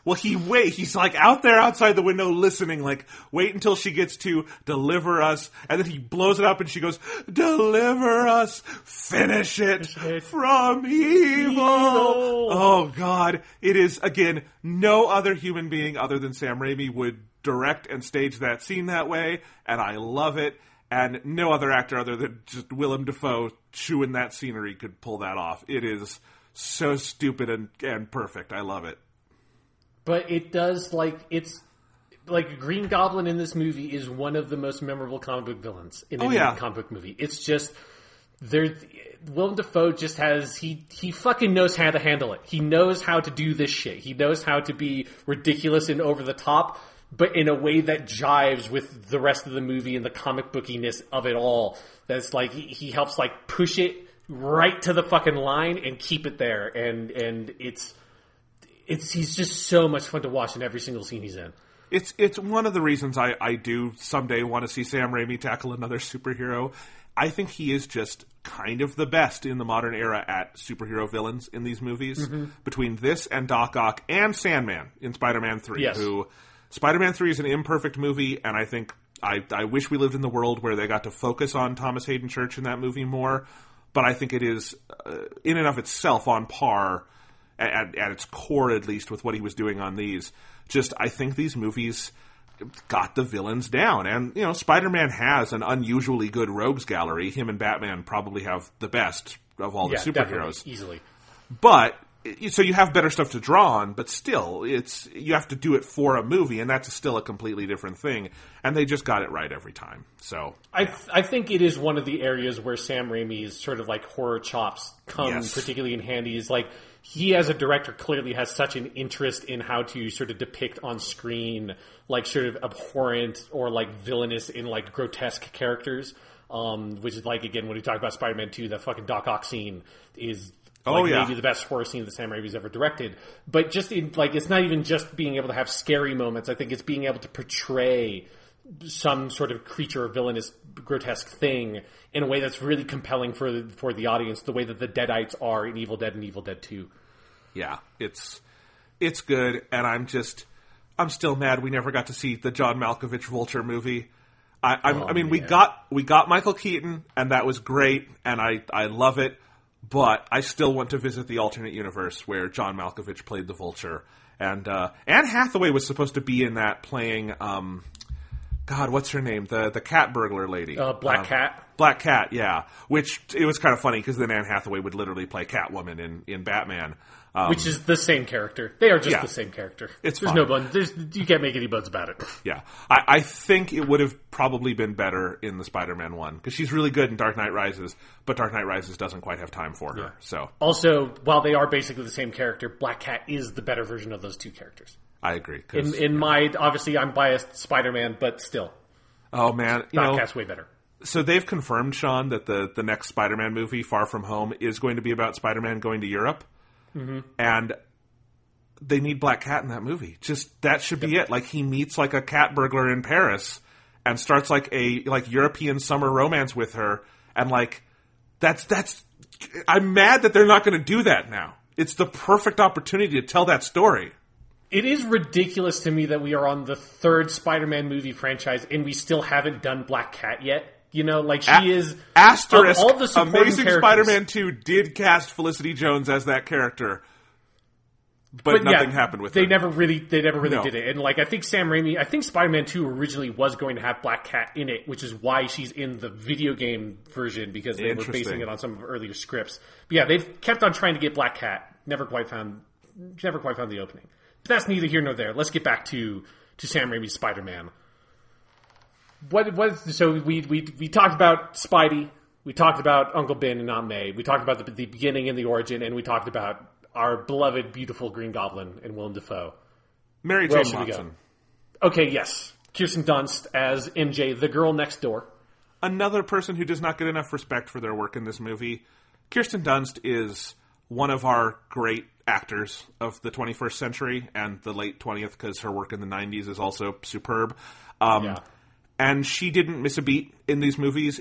Well, he's like out there outside the window listening, like, wait until she gets to deliver us. And then he blows it up and she goes, deliver us, finish it from evil. Oh, God. It is, again, no other human being other than Sam Raimi would direct and stage that scene that way. And I love it. And no other actor other than just Willem Dafoe chewing that scenery could pull that off. It is so stupid and perfect. I love it. But it does, it's like Green Goblin in this movie is one of the most memorable comic book villains in any comic book movie. It's just, Willem Dafoe just has, he fucking knows how to handle it. He knows how to do this shit. He knows how to be ridiculous and over the top, but in a way that jives with the rest of the movie and the comic bookiness of it all. That's like, he helps like push it right to the fucking line and keep it there. And he's just so much fun to watch in every single scene he's in. It's one of the reasons I do someday want to see Sam Raimi tackle another superhero. I think he is just kind of the best in the modern era at superhero villains in these movies. Mm-hmm. Between this and Doc Ock and Sandman in Spider-Man 3, yes. who... Spider-Man 3 is an imperfect movie, and I think I wish we lived in the world where they got to focus on Thomas Hayden Church in that movie more, but I think it is, in and of itself, on par, at its core at least, with what he was doing on these. Just, I think these movies got the villains down, and, Spider-Man has an unusually good rogues gallery. Him and Batman probably have the best of all the superheroes. Easily. But... So you have better stuff to draw on, but still, you have to do it for a movie, and that's still a completely different thing. And they just got it right every time. So I think it is one of the areas where Sam Raimi's sort of like horror chops come particularly in handy. Is like he, as a director, clearly has such an interest in how to sort of depict on screen like sort of abhorrent or like villainous in like grotesque characters. Which is like, again, when we talk about Spider-Man 2, that fucking Doc Ock scene is maybe the best horror scene that Sam Raimi's ever directed. But just it's not even just being able to have scary moments. I think it's being able to portray some sort of creature or villainous grotesque thing in a way that's really compelling for the audience, the way that the Deadites are in Evil Dead and Evil Dead 2. Yeah, it's good, and I'm still mad we never got to see the John Malkovich Vulture movie. We got Michael Keaton, and that was great, and I love it, but I still want to visit the alternate universe where John Malkovich played the Vulture, and Anne Hathaway was supposed to be in that playing, God, what's her name? The cat burglar lady. Black Cat? Black Cat, yeah. Which, it was kind of funny, because then Anne Hathaway would literally play Catwoman in Batman. Which is the same character. They are just the same character. There's fine. No bun. You can't make any buns about it. Yeah. I think it would have probably been better in the Spider-Man one, because she's really good in Dark Knight Rises, but Dark Knight Rises doesn't quite have time for her. Yeah. So also, while they are basically the same character, Black Cat is the better version of those two characters. I agree. In my, obviously I'm biased Spider-Man, but still. Oh man, Black Cat's way better. So they've confirmed, Sean, that the next Spider-Man movie, Far From Home, is going to be about Spider-Man going to Europe. Mm-hmm. And they need Black Cat in that movie. Just, that should be it. Like, he meets like a cat burglar in Paris and starts like a European summer romance with her. And like, that's, I'm mad that they're not going to do that now. It's the perfect opportunity to tell that story. It is ridiculous to me that we are on the third Spider-Man movie franchise and we still haven't done Black Cat yet. She is... Asterisk, all the Amazing Spider-Man 2 did cast Felicity Jones as that character, but nothing happened with They her. never really did it. And I think I think Spider-Man 2 originally was going to have Black Cat in it, which is why she's in the video game version, because they were basing it on some of earlier scripts. But yeah, they've kept on trying to get Black Cat. Never quite found the opening. But that's neither here nor there. Let's get back to Sam Raimi's Spider-Man. So we talked about Spidey, we talked about Uncle Ben and Aunt May, we talked about the beginning and the origin, and we talked about our beloved, beautiful Green Goblin and Willem Dafoe. Mary Jane Watson. Okay, yes. Kirsten Dunst as MJ, the girl next door. Another person who does not get enough respect for their work in this movie. Kirsten Dunst is one of our great actors of the 21st century and the late 20th, because her work in the 90s is also superb. And she didn't miss a beat in these movies.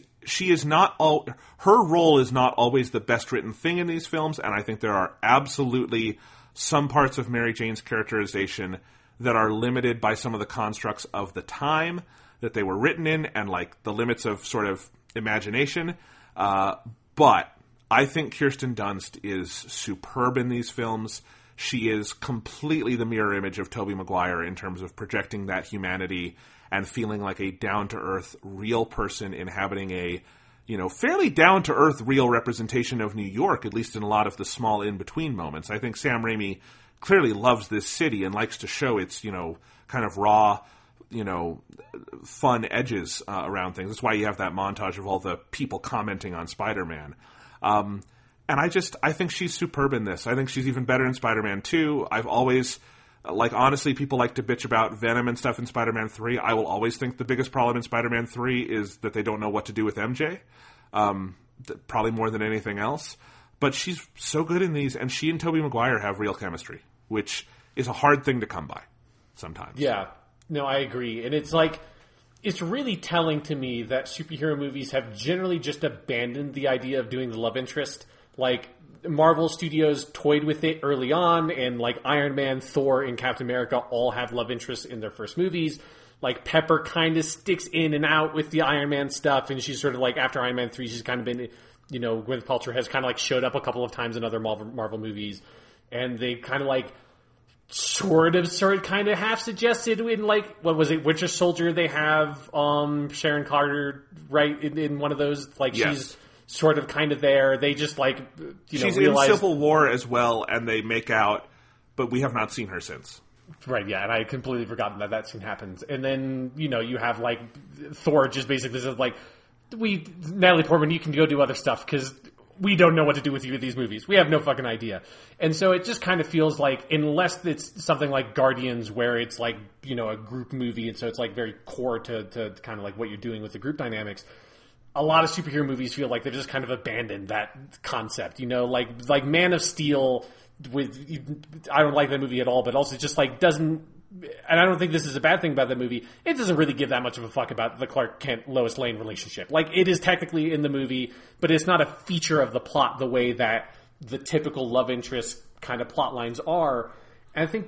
Her role is not always the best written thing in these films, and I think there are absolutely some parts of Mary Jane's characterization that are limited by some of the constructs of the time that they were written in and like the limits of sort of imagination. But I think Kirsten Dunst is superb in these films. She is completely the mirror image of Tobey Maguire in terms of projecting that humanity and feeling like a down-to-earth, real person inhabiting a, fairly down-to-earth, real representation of New York, at least in a lot of the small in-between moments. I think Sam Raimi clearly loves this city and likes to show its, kind of raw, fun edges around things. That's why you have that montage of all the people commenting on Spider-Man. And I think she's superb in this. I think she's even better in Spider-Man 2. I've always, honestly, people like to bitch about Venom and stuff in Spider-Man 3. I will always think the biggest problem in Spider-Man 3 is that they don't know what to do with MJ. Probably more than anything else. But she's so good in these, and she and Tobey Maguire have real chemistry, which is a hard thing to come by sometimes. Yeah. No, I agree. And it's really telling to me that superhero movies have generally just abandoned the idea of doing the love interest. Like, Marvel Studios toyed with it early on, and like Iron Man, Thor, and Captain America all have love interests in their first movies. Like, Pepper kind of sticks in and out with the Iron Man stuff, and she's sort of like, after Iron Man 3, she's kind of been, Gwyneth Paltrow has kind of like showed up a couple of times in other Marvel movies, and they kind of like sort of kind of half suggested in like, what was it, Winter Soldier, they have Sharon Carter, right, in one of those, like, yes. She's sort of kind of there. They just like, she's realize... in Civil War as well, and they make out, but we have not seen her since. Right, yeah, and I had completely forgotten that scene happens. And then, you have like Thor just basically says like, Natalie Portman, you can go do other stuff because we don't know what to do with you with these movies. We have no fucking idea. And so it just kind of feels like, unless it's something like Guardians where it's like, a group movie, and so it's like very core to kind of like what you're doing with the group dynamics, a lot of superhero movies feel like they've just kind of abandoned that concept, like Man of Steel I don't like that movie at all, but also just like doesn't, and I don't think this is a bad thing about that movie, it doesn't really give that much of a fuck about the Clark Kent Lois Lane relationship. Like, it is technically in the movie, but it's not a feature of the plot the way that the typical love interest kind of plot lines are. And I think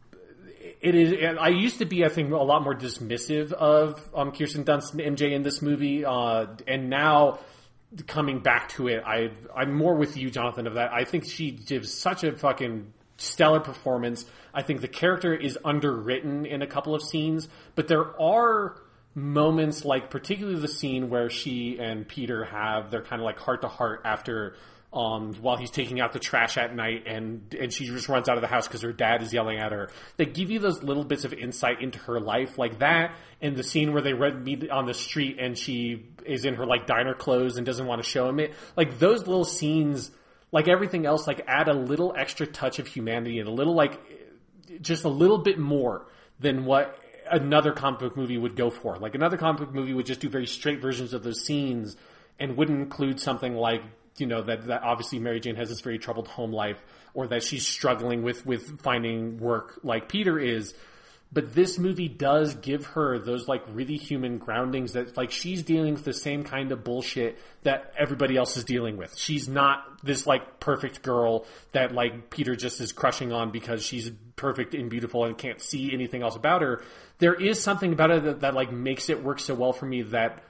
it is, and I used to be, I think, a lot more dismissive of Kirsten Dunst and MJ in this movie, and now coming back to it, I'm more with you, Jonathan, of that. I think she gives such a fucking stellar performance. I think the character is underwritten in a couple of scenes, but there are moments, like particularly the scene where she and Peter have their kind of like heart to heart after while he's taking out the trash at night, and she just runs out of the house because her dad is yelling at her. They give you those little bits of insight into her life, like that, and the scene where they meet on the street and she is in her like diner clothes and doesn't want to show him it. Like, those little scenes, like everything else, like add a little extra touch of humanity and a little like just a little bit more than what another comic book movie would go for. Like, another comic book movie would just do very straight versions of those scenes and wouldn't include something like, that obviously Mary Jane has this very troubled home life, or that she's struggling with finding work like Peter is. But this movie does give her those like really human groundings that like she's dealing with the same kind of bullshit that everybody else is dealing with. She's not this like perfect girl that like Peter just is crushing on because she's perfect and beautiful and can't see anything else about her. There is something about it that like makes it work so well for me that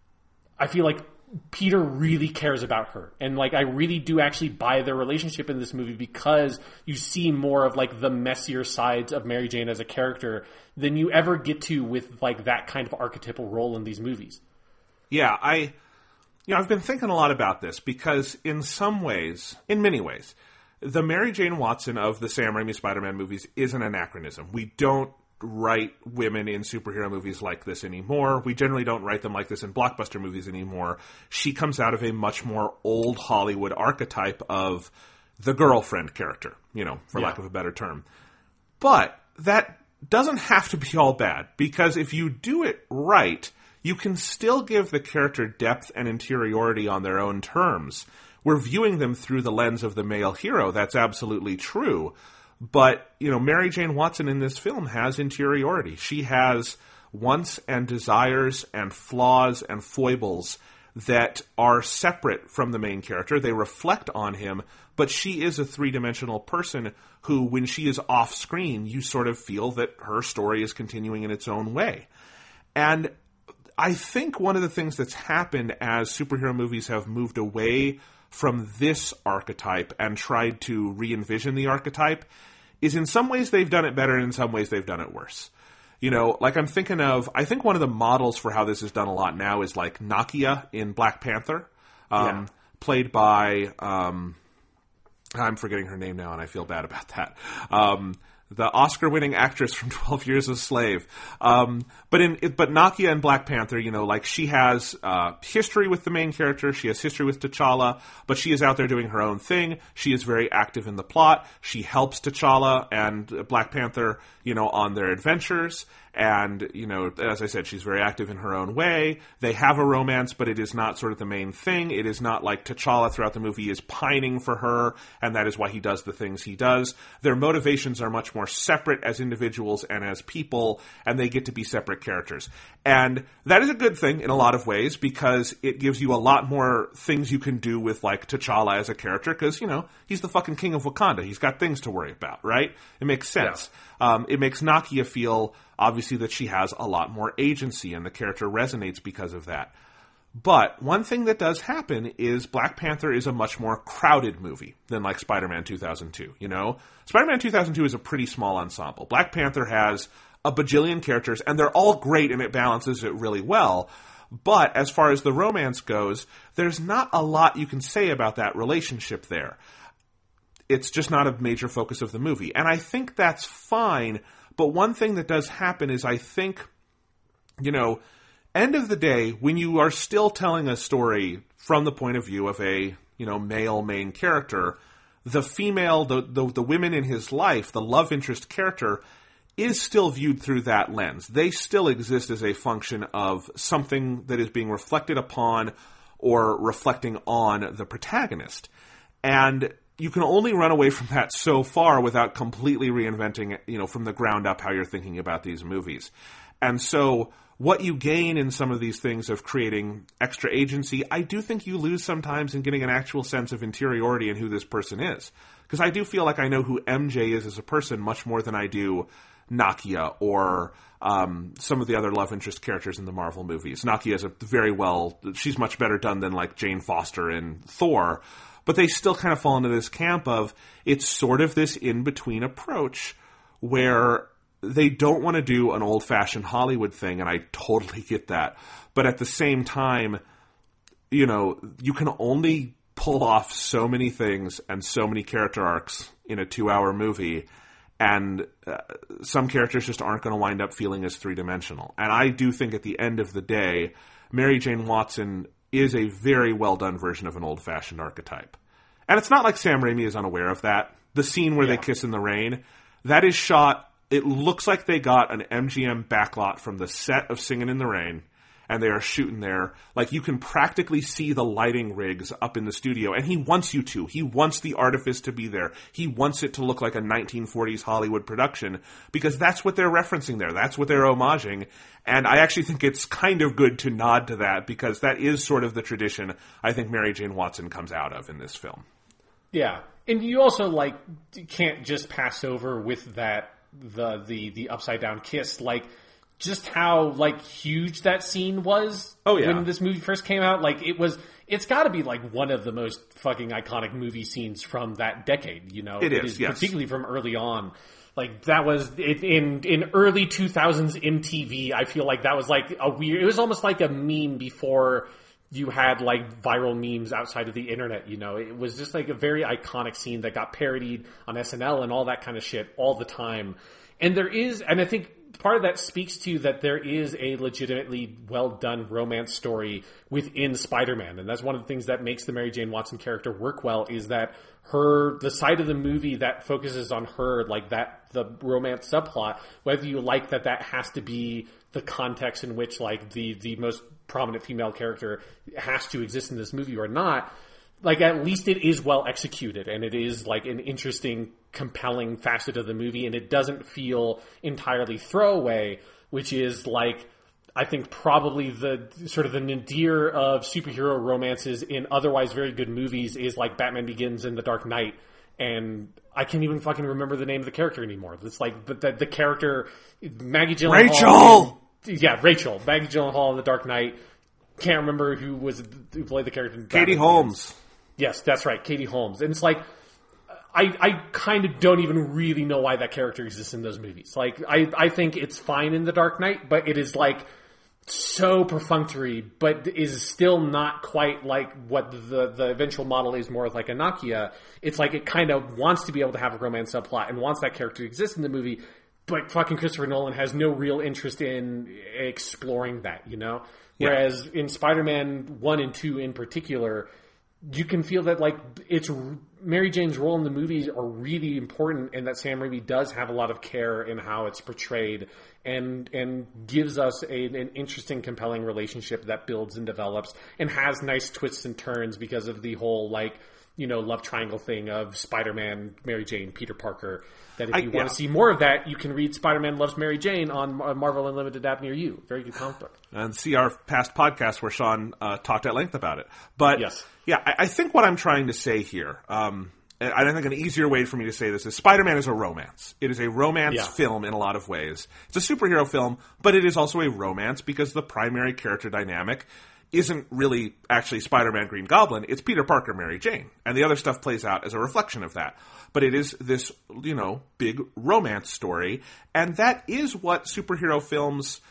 I feel like Peter really cares about her. And like, I really do actually buy their relationship in this movie because you see more of like the messier sides of Mary Jane as a character than you ever get to with like that kind of archetypal role in these movies. Yeah, I've been thinking a lot about this because in many ways, the Mary Jane Watson of the Sam Raimi Spider-Man movies is an anachronism. We don't write women in superhero movies like this anymore. We generally don't write them like this in blockbuster movies anymore. She comes out of a much more old Hollywood archetype of the girlfriend character, for lack of a better term. But that doesn't have to be all bad, because if you do it right, you can still give the character depth and interiority on their own terms. We're viewing them through the lens of the male hero. That's absolutely true. But, Mary Jane Watson in this film has interiority. She has wants and desires and flaws and foibles that are separate from the main character. They reflect on him, but she is a three-dimensional person who, when she is off-screen, you sort of feel that her story is continuing in its own way. And I think one of the things that's happened as superhero movies have moved away from this archetype and tried to re-envision the archetype is in some ways they've done it better and in some ways they've done it worse. You know, like I think one of the models for how this is done a lot now is like Nakia in Black Panther, played by, I'm forgetting her name now and I feel bad about that. The Oscar-winning actress from 12 Years a Slave. But Nakia in Black Panther, you know, like she has history with the main character, she has history with T'Challa, but she is out there doing her own thing. She is very active in the plot. She helps T'Challa and Black Panther, you know, on their adventures. And, you know, as I said, she's very active in her own way. They have a romance, but it is not sort of the main thing. It is not like T'Challa throughout the movie is pining for her, and that is why he does the things he does. Their motivations are much more separate as individuals and as people, and they get to be separate characters. And that is a good thing in a lot of ways, because it gives you a lot more things you can do with, like, T'Challa as a character, because, you know, he's the fucking king of Wakanda. He's got things to worry about, right? It makes sense. Yeah. It makes Nakia feel, obviously, that she has a lot more agency, and the character resonates because of that. But one thing that does happen is Black Panther is a much more crowded movie than, like, Spider-Man 2002, you know? Spider-Man 2002 is a pretty small ensemble. Black Panther has a bajillion characters, and they're all great, and it balances it really well. But as far as the romance goes, there's not a lot you can say about that relationship there. It's just not a major focus of the movie. And I think that's fine. But one thing that does happen is I think, you know, end of the day, when you are still telling a story from the point of view of a, you know, male main character, the female, the women in his life, the love interest character, is still viewed through that lens. They still exist as a function of something that is being reflected upon or reflecting on the protagonist. And you can only run away from that so far without completely reinventing, you know, from the ground up how you're thinking about these movies. And so what you gain in some of these things of creating extra agency, I do think you lose sometimes in getting an actual sense of interiority in who this person is. Because I do feel like I know who MJ is as a person much more than I do Nakia or some of the other love interest characters in the Marvel movies. Nakia is she's much better done than like Jane Foster in Thor. But they still kind of fall into this camp of it's sort of this in-between approach where they don't want to do an old-fashioned Hollywood thing, and I totally get that. But at the same time, you know, you can only pull off so many things and so many character arcs in a 2-hour movie, and some characters just aren't going to wind up feeling as three-dimensional. And I do think at the end of the day, Mary Jane Watson is a very well-done version of an old-fashioned archetype. And it's not like Sam Raimi is unaware of that. The scene where they kiss in the rain, that is shot, it looks like they got an MGM backlot from the set of Singin' in the Rain, and they are shooting there. Like, you can practically see the lighting rigs up in the studio, and he wants you to. He wants the artifice to be there. He wants it to look like a 1940s Hollywood production, because that's what they're referencing there. That's what they're homaging. And I actually think it's kind of good to nod to that, because that is sort of the tradition I think Mary Jane Watson comes out of in this film. Yeah. And you also, like, can't just pass over with that, the upside down kiss, like, just how, like, huge that scene was when this movie first came out. Like, it's gotta be, like, one of the most fucking iconic movie scenes from that decade, you know? It is, yes. Particularly from early on. Like, that was, in early 2000s MTV, I feel like that was, like, it was almost like a meme before you had, like, viral memes outside of the internet, you know? It was just, like, a very iconic scene that got parodied on SNL and all that kind of shit all the time. And I think part of that speaks to that there is a legitimately well-done romance story within Spider-Man. And that's one of the things that makes the Mary Jane Watson character work well, is that the side of the movie that focuses on her, like the romance subplot, whether you like that has to be the context in which, like, the most prominent female character has to exist in this movie or not, like, at least it is well executed, and it is, like, an interesting, compelling facet of the movie, and it doesn't feel entirely throwaway, which is, like, I think probably the sort of the nadir of superhero romances in otherwise very good movies is like Batman Begins and The Dark Knight. And I can't even fucking remember the name of the character anymore. It's like, but the character, Maggie Gyllenhaal. Rachel. Maggie Gyllenhaal in The Dark Knight. Can't remember who played the character in Batman Katie Holmes. Yes, that's right. Katie Holmes. And it's like, I kind of don't even really know why that character exists in those movies. Like, I think it's fine in The Dark Knight, but it is like so perfunctory, but is still not quite like what the eventual model is, more like a Nakia. It's like it kind of wants to be able to have a romance subplot and wants that character to exist in the movie, but fucking Christopher Nolan has no real interest in exploring that, you know? Yeah. Whereas in Spider-Man 1 and 2 in particular, you can feel that like it's Mary Jane's role in the movies are really important, and that Sam Raimi does have a lot of care in how it's portrayed, and gives us an interesting, compelling relationship that builds and develops, and has nice twists and turns because of the whole like, you know, love triangle thing of Spider-Man, Mary Jane, Peter Parker. That if you want to see more of that, you can read Spider-Man Loves Mary Jane on Marvel Unlimited app near you. Very good comic book. And see our past podcast where Sean talked at length about it. But yes. Yeah, I think what I'm trying to say here, and I think an easier way for me to say this is Spider-Man is a romance. It is a romance film in a lot of ways. It's a superhero film, but it is also a romance because the primary character dynamic isn't really actually Spider-Man Green Goblin. It's Peter Parker, Mary Jane. And the other stuff plays out as a reflection of that. But it is this, you know, big romance story. And that is what superhero films,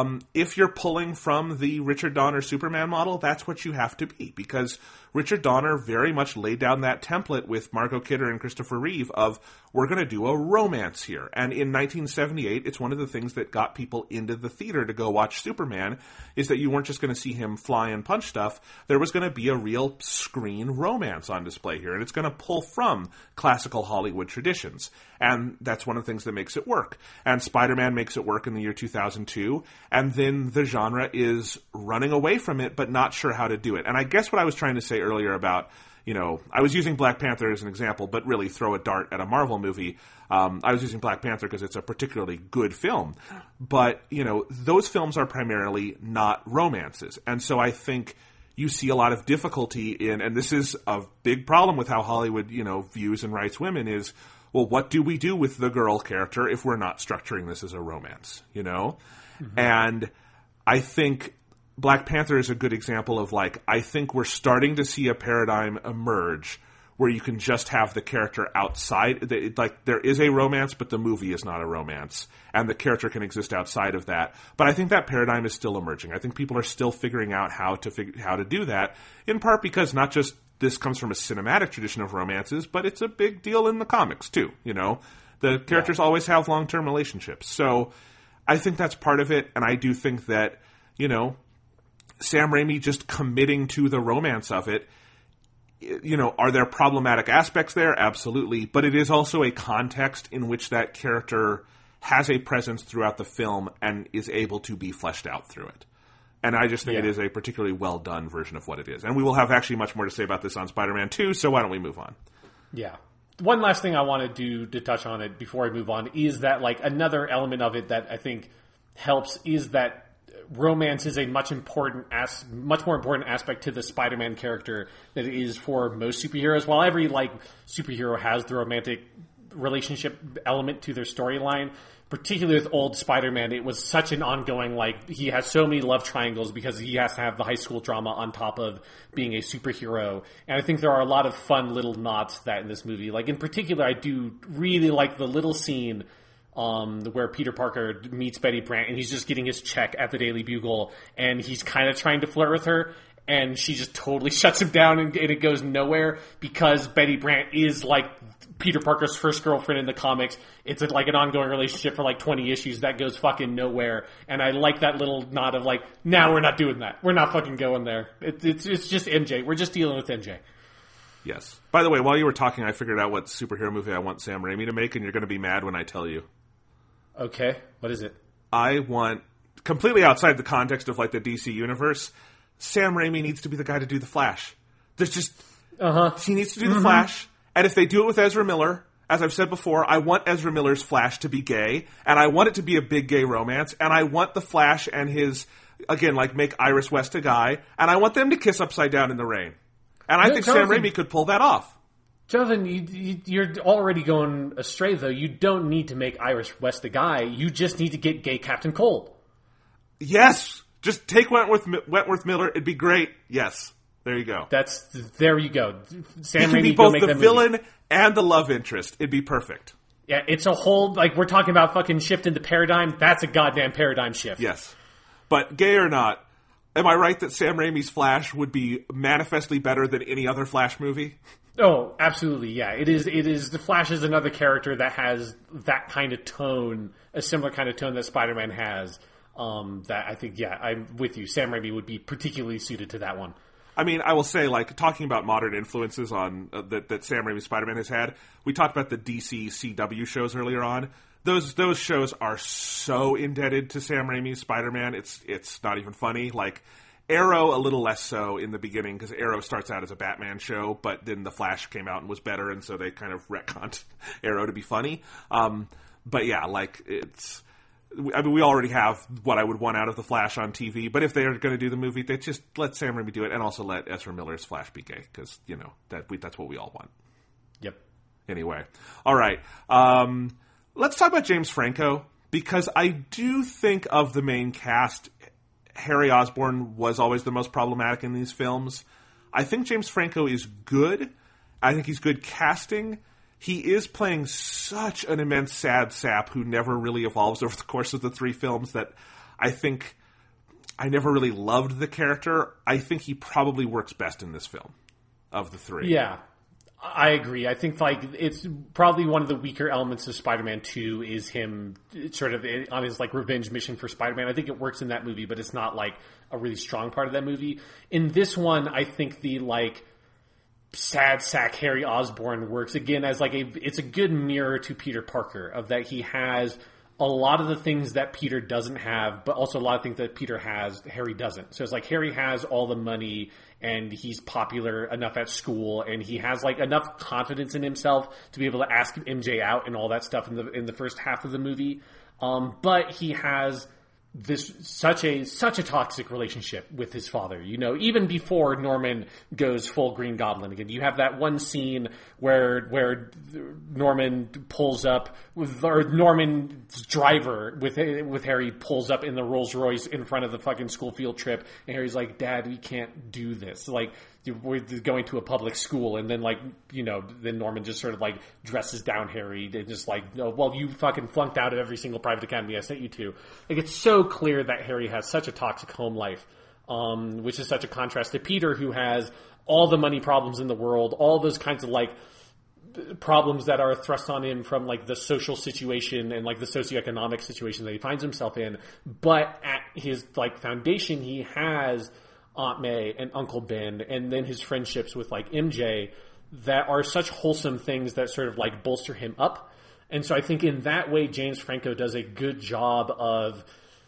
if you're pulling from the Richard Donner Superman model, that's what you have to be. Because Richard Donner very much laid down that template with Margot Kidder and Christopher Reeve of, we're going to do a romance here. And in 1978, it's one of the things that got people into the theater to go watch Superman, is that you weren't just going to see him fly and punch stuff. There was going to be a real screen romance on display here. And it's going to pull from classical Hollywood traditions. And that's one of the things that makes it work. And Spider-Man makes it work in the year 2002. And then the genre is running away from it, but not sure how to do it. And I guess what I was trying to say earlier about, you know, I was using Black Panther as an example, but really throw a dart at a Marvel movie. I was using Black Panther because it's a particularly good film. But, you know, those films are primarily not romances. And so I think you see a lot of difficulty in, and this is a big problem with how Hollywood, you know, views and writes women is, well, what do we do with the girl character if we're not structuring this as a romance, you know? Mm-hmm. And I think Black Panther is a good example of, like, I think we're starting to see a paradigm emerge where you can just have the character outside. Like, there is a romance, but the movie is not a romance. And the character can exist outside of that. But I think that paradigm is still emerging. I think people are still figuring out how to do that, in part because not just this comes from a cinematic tradition of romances, but it's a big deal in the comics, too, you know? The characters always have long-term relationships. So I think that's part of it, and I do think that, you know, Sam Raimi just committing to the romance of it, you know, are there problematic aspects there? Absolutely. But it is also a context in which that character has a presence throughout the film and is able to be fleshed out through it. And I just think it is a particularly well-done version of what it is. And we will have actually much more to say about this on Spider-Man 2, so why don't we move on? Yeah. One last thing I want to do to touch on it before I move on is that, like, another element of it that I think helps is that romance is a much more important aspect to the Spider-Man character than it is for most superheroes. While every, like, superhero has the romantic relationship element to their storyline, particularly with old Spider-Man, it was such an ongoing, like, he has so many love triangles because he has to have the high school drama on top of being a superhero. And I think there are a lot of fun little nods to that in this movie. Like, in particular, I do really like the little scene where Peter Parker meets Betty Brant and he's just getting his check at the Daily Bugle and he's kind of trying to flirt with her and she just totally shuts him down and it goes nowhere because Betty Brant is, like, Peter Parker's first girlfriend in the comics. It's like an ongoing relationship for like 20 issues that goes fucking nowhere. And I like that little nod of like, nah, we're not doing that. We're not fucking going there. It's just MJ. We're just dealing with MJ. Yes. By the way, while you were talking, I figured out what superhero movie I want Sam Raimi to make, and you're going to be mad when I tell you. Okay. What is it? I want, completely outside the context of like the DC universe, Sam Raimi needs to be the guy to do the Flash. There's just, he needs to do the Flash. And if they do it with Ezra Miller, as I've said before, I want Ezra Miller's Flash to be gay, and I want it to be a big gay romance, and I want the Flash and his, again, like, make Iris West a guy, and I want them to kiss upside down in the rain. And I think Sam Raimi could pull that off. Jonathan, you're already going astray, though. You don't need to make Iris West a guy. You just need to get gay Captain Cold. Yes! Just take Wentworth Miller. It'd be great. Yes. There you go. There you go. Sam He could Raimi be both the villain and the love interest. It'd be perfect. Yeah, it's a whole, like, we're talking about fucking shift in the paradigm. That's a goddamn paradigm shift. Yes. But gay or not, am I right that Sam Raimi's Flash would be manifestly better than any other Flash movie? Oh, absolutely, yeah. It is. The Flash is another character that has that kind of tone, a similar kind of tone that Spider-Man has. That I think, yeah, I'm with you. Sam Raimi would be particularly suited to that one. I mean, I will say, like, talking about modern influences on that Sam Raimi's Spider-Man has had, we talked about the DC CW shows earlier on. Those shows are so indebted to Sam Raimi's Spider-Man, it's not even funny. Like, Arrow, a little less so in the beginning, because Arrow starts out as a Batman show, but then The Flash came out and was better, and so they kind of retconned Arrow to be funny. But yeah, like, it's... I mean, we already have what I would want out of The Flash on TV, but if they're going to do the movie, they just let Sam Raimi do it, and also let Ezra Miller's Flash be gay, because, you know, that's what we all want. Yep. Anyway. All right. Let's talk about James Franco, because I do think of the main cast, Harry Osborn was always the most problematic in these films. I think James Franco is good. I think he's good casting. He is playing such an immense sad sap who never really evolves over the course of the three films that I think I never really loved the character. I think he probably works best in this film of the three. Yeah, I agree. I think like it's probably one of the weaker elements of Spider-Man 2 is him sort of on his like revenge mission for Spider-Man. I think it works in that movie, but it's not like a really strong part of that movie. In this one, I think the like sad sack Harry Osborn works again as like it's a good mirror to Peter Parker of that he has a lot of the things that Peter doesn't have, but also a lot of things that Peter has, Harry doesn't. So it's like Harry has all the money and he's popular enough at school and he has like enough confidence in himself to be able to ask MJ out and all that stuff in the first half of the movie. But he has this such a toxic relationship with his father, you know, even before Norman goes full Green Goblin again. You have that one scene where Norman pulls up or Norman's driver with Harry pulls up in the Rolls Royce in front of the fucking school field trip, and Harry's like, "Dad, we can't do this. Like, we're going to a public school," and then like, you know, then Norman just sort of like dresses down Harry and just like, "Oh, well, you fucking flunked out of every single private academy I sent you to." Like, it's so clear that Harry has such a toxic home life, which is such a contrast to Peter, who has all the money problems in the world, all those kinds of like problems that are thrust on him from like the social situation and like the socioeconomic situation that he finds himself in. But at his like foundation, he has Aunt May and Uncle Ben, and then his friendships with like MJ that are such wholesome things that sort of like bolster him up. And so I think in that way, James Franco does a good job of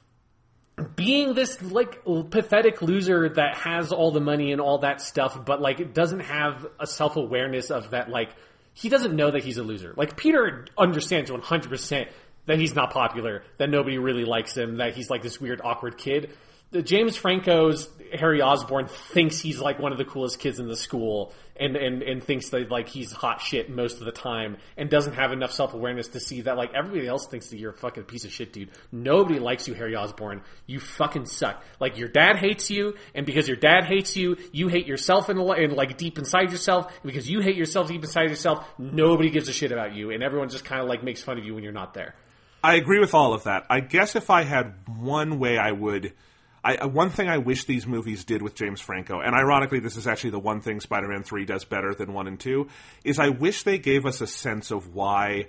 being this like pathetic loser that has all the money and all that stuff, but like it doesn't have a self-awareness of that. Like, he doesn't know that he's a loser. Like, Peter understands 100% that he's not popular, that nobody really likes him, that he's like this weird awkward kid. James Franco's Harry Osborn thinks he's like one of the coolest kids in the school and thinks that like he's hot shit most of the time and doesn't have enough self-awareness to see that like everybody else thinks that you're a fucking piece of shit, dude. Nobody likes you, Harry Osborn. You fucking suck. Like, your dad hates you, and because your dad hates you, you hate yourself and like deep inside yourself, and because you hate yourself deep inside yourself, nobody gives a shit about you, and everyone just kind of like makes fun of you when you're not there. I agree with all of that. I guess if I had one way I would... one thing I wish these movies did with James Franco, and ironically this is actually the one thing Spider-Man 3 does better than 1 and 2, is I wish they gave us a sense of why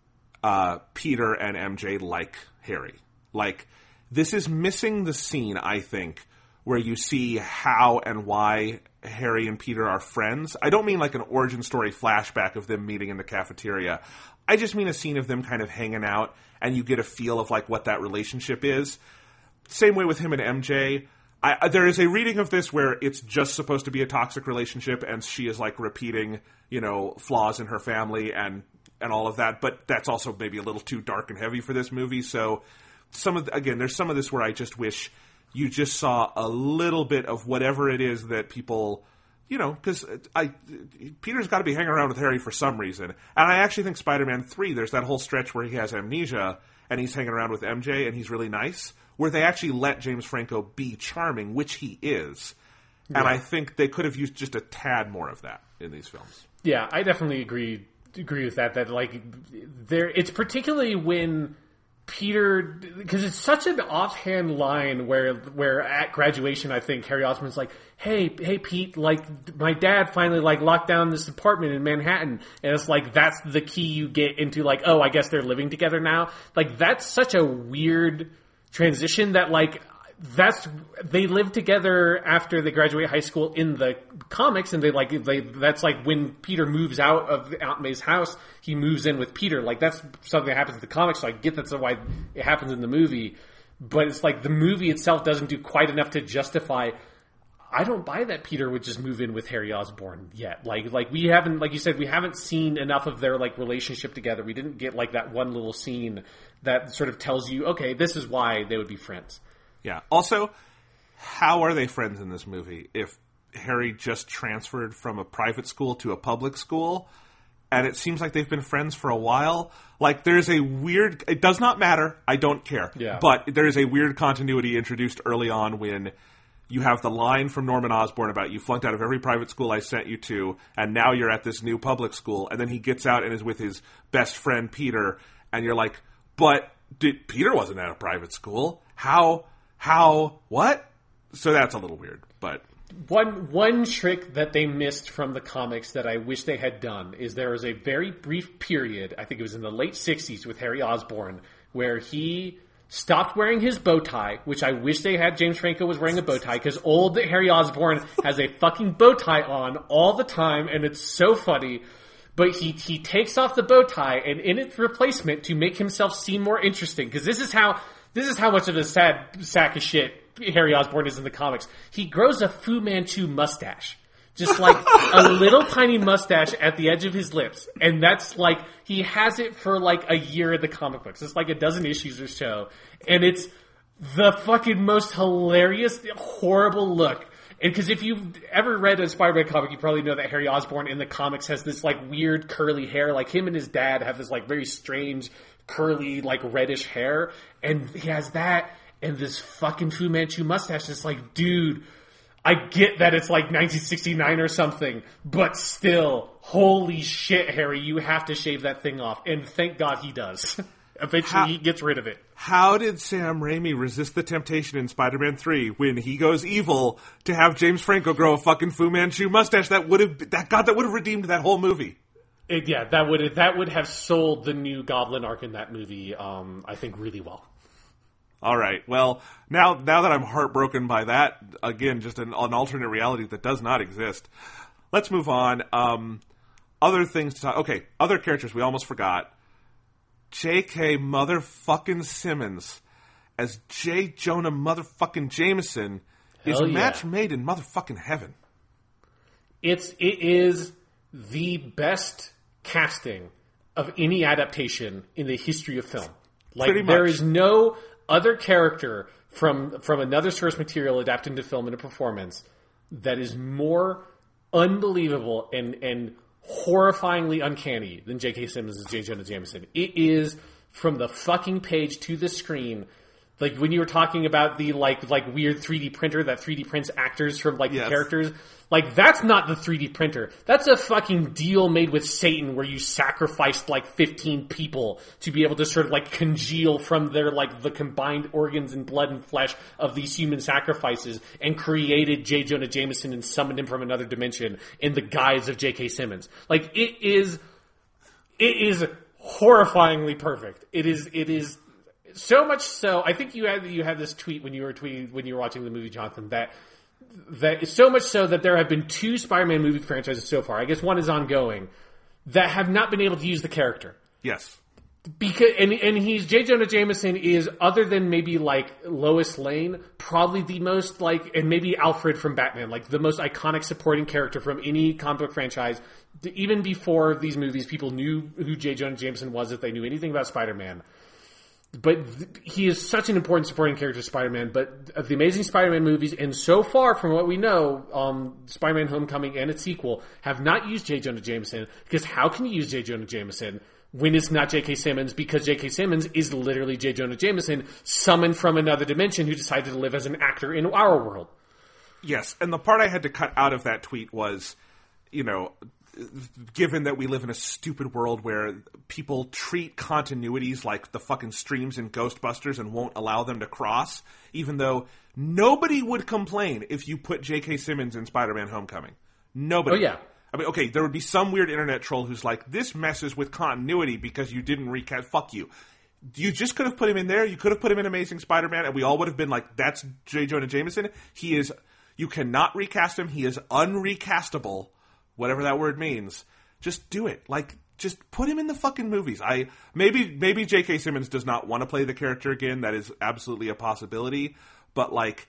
Peter and MJ like Harry. Like, this is missing the scene, I think, where you see how and why Harry and Peter are friends. I don't mean like an origin story flashback of them meeting in the cafeteria. I just mean a scene of them kind of hanging out, and you get a feel of like what that relationship is. Same way with him and MJ. There is a reading of this where it's just supposed to be a toxic relationship, and she is like repeating, you know, flaws in her family, and and all of that, but that's also maybe a little too dark and heavy for this movie. So there's some of this where I just wish you just saw a little bit of whatever it is that people, because Peter's got to be hanging around with Harry for some reason. And I actually think Spider-Man 3, there's that whole stretch where he has amnesia and he's hanging around with MJ and he's really nice, where they actually let James Franco be charming, which he is. Yeah. And I think they could have used just a tad more of that in these films. Yeah, I definitely agree with that. That it's particularly when Peter, because it's such an offhand line where at graduation I think Harry Osborn's like, hey Pete, my dad finally locked down this apartment in Manhattan, and it's that's the key you get into oh, I guess they're living together now. That's such a weird transition that they live together after they graduate high school in the comics, and that's when Peter moves out of Aunt May's house, he moves in with Peter. That's something that happens in the comics, so I get that's why it happens in the movie. But it's the movie itself doesn't do quite enough to justify. I don't buy that Peter would just move in with Harry Osborn yet. We haven't, like you said, we haven't seen enough of their relationship together. We didn't get that one little scene that sort of tells you, okay, this is why they would be friends. Yeah. Also, how are they friends in this movie if Harry just transferred from a private school to a public school, and it seems like they've been friends for a while? There's a weird... It does not matter. I don't care. Yeah. But there is a weird continuity introduced early on when you have the line from Norman Osborn about you flunked out of every private school I sent you to, and now you're at this new public school, and then he gets out and is with his best friend Peter, and you're like, but Peter wasn't at a private school. How, what? So that's a little weird, but... One trick that they missed from the comics that I wish they had done is there was a very brief period, I think it was in the late 60s with Harry Osborn, where he stopped wearing his bow tie, which I wish they had James Franco was wearing a bow tie, because old Harry Osborn has a fucking bow tie on all the time, and it's so funny. But he takes off the bow tie, and in its replacement, to make himself seem more interesting, because this is how much of a sad sack of shit Harry Osborn is in the comics. He grows a Fu Manchu mustache. Just a little tiny mustache at the edge of his lips. And that's he has it for a year in the comic books. It's a dozen issues or so. And it's the fucking most hilarious, horrible look. And because if you've ever read a Spider-Man comic, you probably know that Harry Osborn in the comics has this weird curly hair. Him and his dad have this very strange curly reddish hair. And he has that and this fucking Fu Manchu mustache. It's dude, I get that it's 1969 or something, but still, holy shit, Harry, you have to shave that thing off. And thank God he does. Eventually he gets rid of it. How did Sam Raimi resist the temptation in Spider-Man 3 when he goes evil to have James Franco grow a fucking Fu Manchu mustache? That would have redeemed that whole movie. That would have sold the new Goblin arc in that movie, I think, really well. All right. Well, now that I'm heartbroken by that, again, just an alternate reality that does not exist. Let's move on. Other things to talk. Okay, other characters we almost forgot. J.K. motherfucking Simmons as J. Jonah motherfucking Jameson is a match made in motherfucking heaven. It is the best casting of any adaptation in the history of film. There is no other character from another source material adapted into film in a performance that is more unbelievable and horrifyingly uncanny than J.K. Simmons as J. Jonah Jameson. It is from the fucking page to the screen. When you were talking about the weird 3D printer that 3D prints actors from the characters, that's not the 3D printer. That's a fucking deal made with Satan where you sacrificed 15 people to be able to sort of congeal from their the combined organs and blood and flesh of these human sacrifices and created J. Jonah Jameson and summoned him from another dimension in the guise of J.K. Simmons. It is horrifyingly perfect. It is so much so. I think you had this tweet when you were watching the movie, Jonathan, that is so much so that there have been 2 Spider-Man movie franchises so far. I guess one is ongoing that have not been able to use the character. Yes. Because and he's J. Jonah Jameson is, other than maybe like Lois Lane, probably the most like, and maybe Alfred from Batman, like the most iconic supporting character from any comic book franchise. Even before these movies, people knew who J. Jonah Jameson was if they knew anything about Spider-Man. But he is such an important supporting character, Spider-Man. But of the Amazing Spider-Man movies, and so far from what we know, Spider-Man Homecoming and its sequel have not used J. Jonah Jameson, because how can you use J. Jonah Jameson when it's not J.K. Simmons? Because J.K. Simmons is literally J. Jonah Jameson, summoned from another dimension, who decided to live as an actor in our world. Yes, and the part I had to cut out of that tweet was, given that we live in a stupid world where people treat continuities like the fucking streams in Ghostbusters and won't allow them to cross, even though nobody would complain if you put J.K. Simmons in Spider-Man Homecoming. Nobody. Oh, yeah. I mean, okay, there would be some weird internet troll who's like, this messes with continuity because you didn't recast. Fuck you. You just could have put him in there. You could have put him in Amazing Spider-Man, and we all would have been like, that's J. Jonah Jameson. You cannot recast him. He is unrecastable. Whatever that word means, just do it. Like, just put him in the fucking movies. Maybe J.K. Simmons does not want to play the character again. That is absolutely a possibility. But like,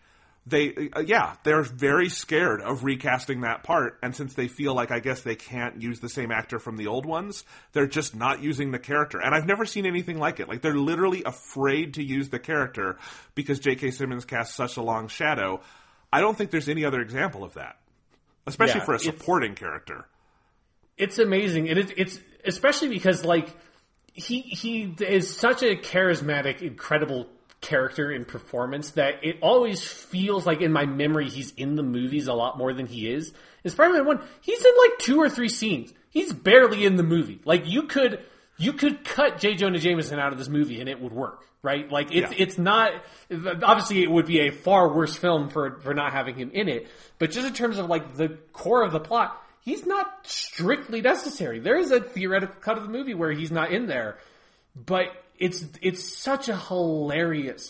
they're very scared of recasting that part. And since they feel like, I guess they can't use the same actor from the old ones, they're just not using the character. And I've never seen anything like it. Like, they're literally afraid to use the character because J.K. Simmons casts such a long shadow. I don't think there's any other example of that. Especially for a supporting character. It's amazing. And it's especially because, like, he is such a charismatic, incredible character in performance that it always feels like in my memory he's in the movies a lot more than he is. In Spider-Man 1, he's in like 2 or 3 scenes. He's barely in the movie. Like, you could cut J. Jonah Jameson out of this movie and it would work, right? Like, it's not, obviously it would be a far worse film for not having him in it, but just in terms of like the core of the plot, he's not strictly necessary. There is a theoretical cut of the movie where he's not in there, but it's such a hilarious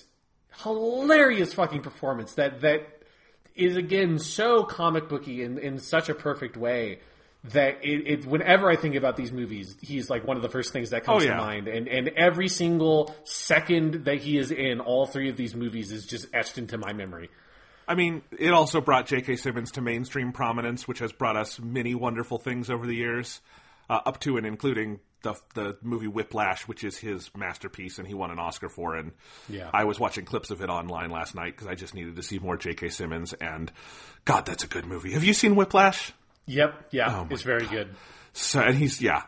fucking performance that is, again, so comic booky in such a perfect way. That whenever I think about these movies, he's like one of the first things that comes to mind. And every single second that he is in all 3 of these movies is just etched into my memory. I mean, it also brought J.K. Simmons to mainstream prominence, which has brought us many wonderful things over the years, up to and including the movie Whiplash, which is his masterpiece, and he won an Oscar for. And I was watching clips of it online last night because I just needed to see more J.K. Simmons. And God, that's a good movie. Have you seen Whiplash? Yep. Yeah. It's very good. So, and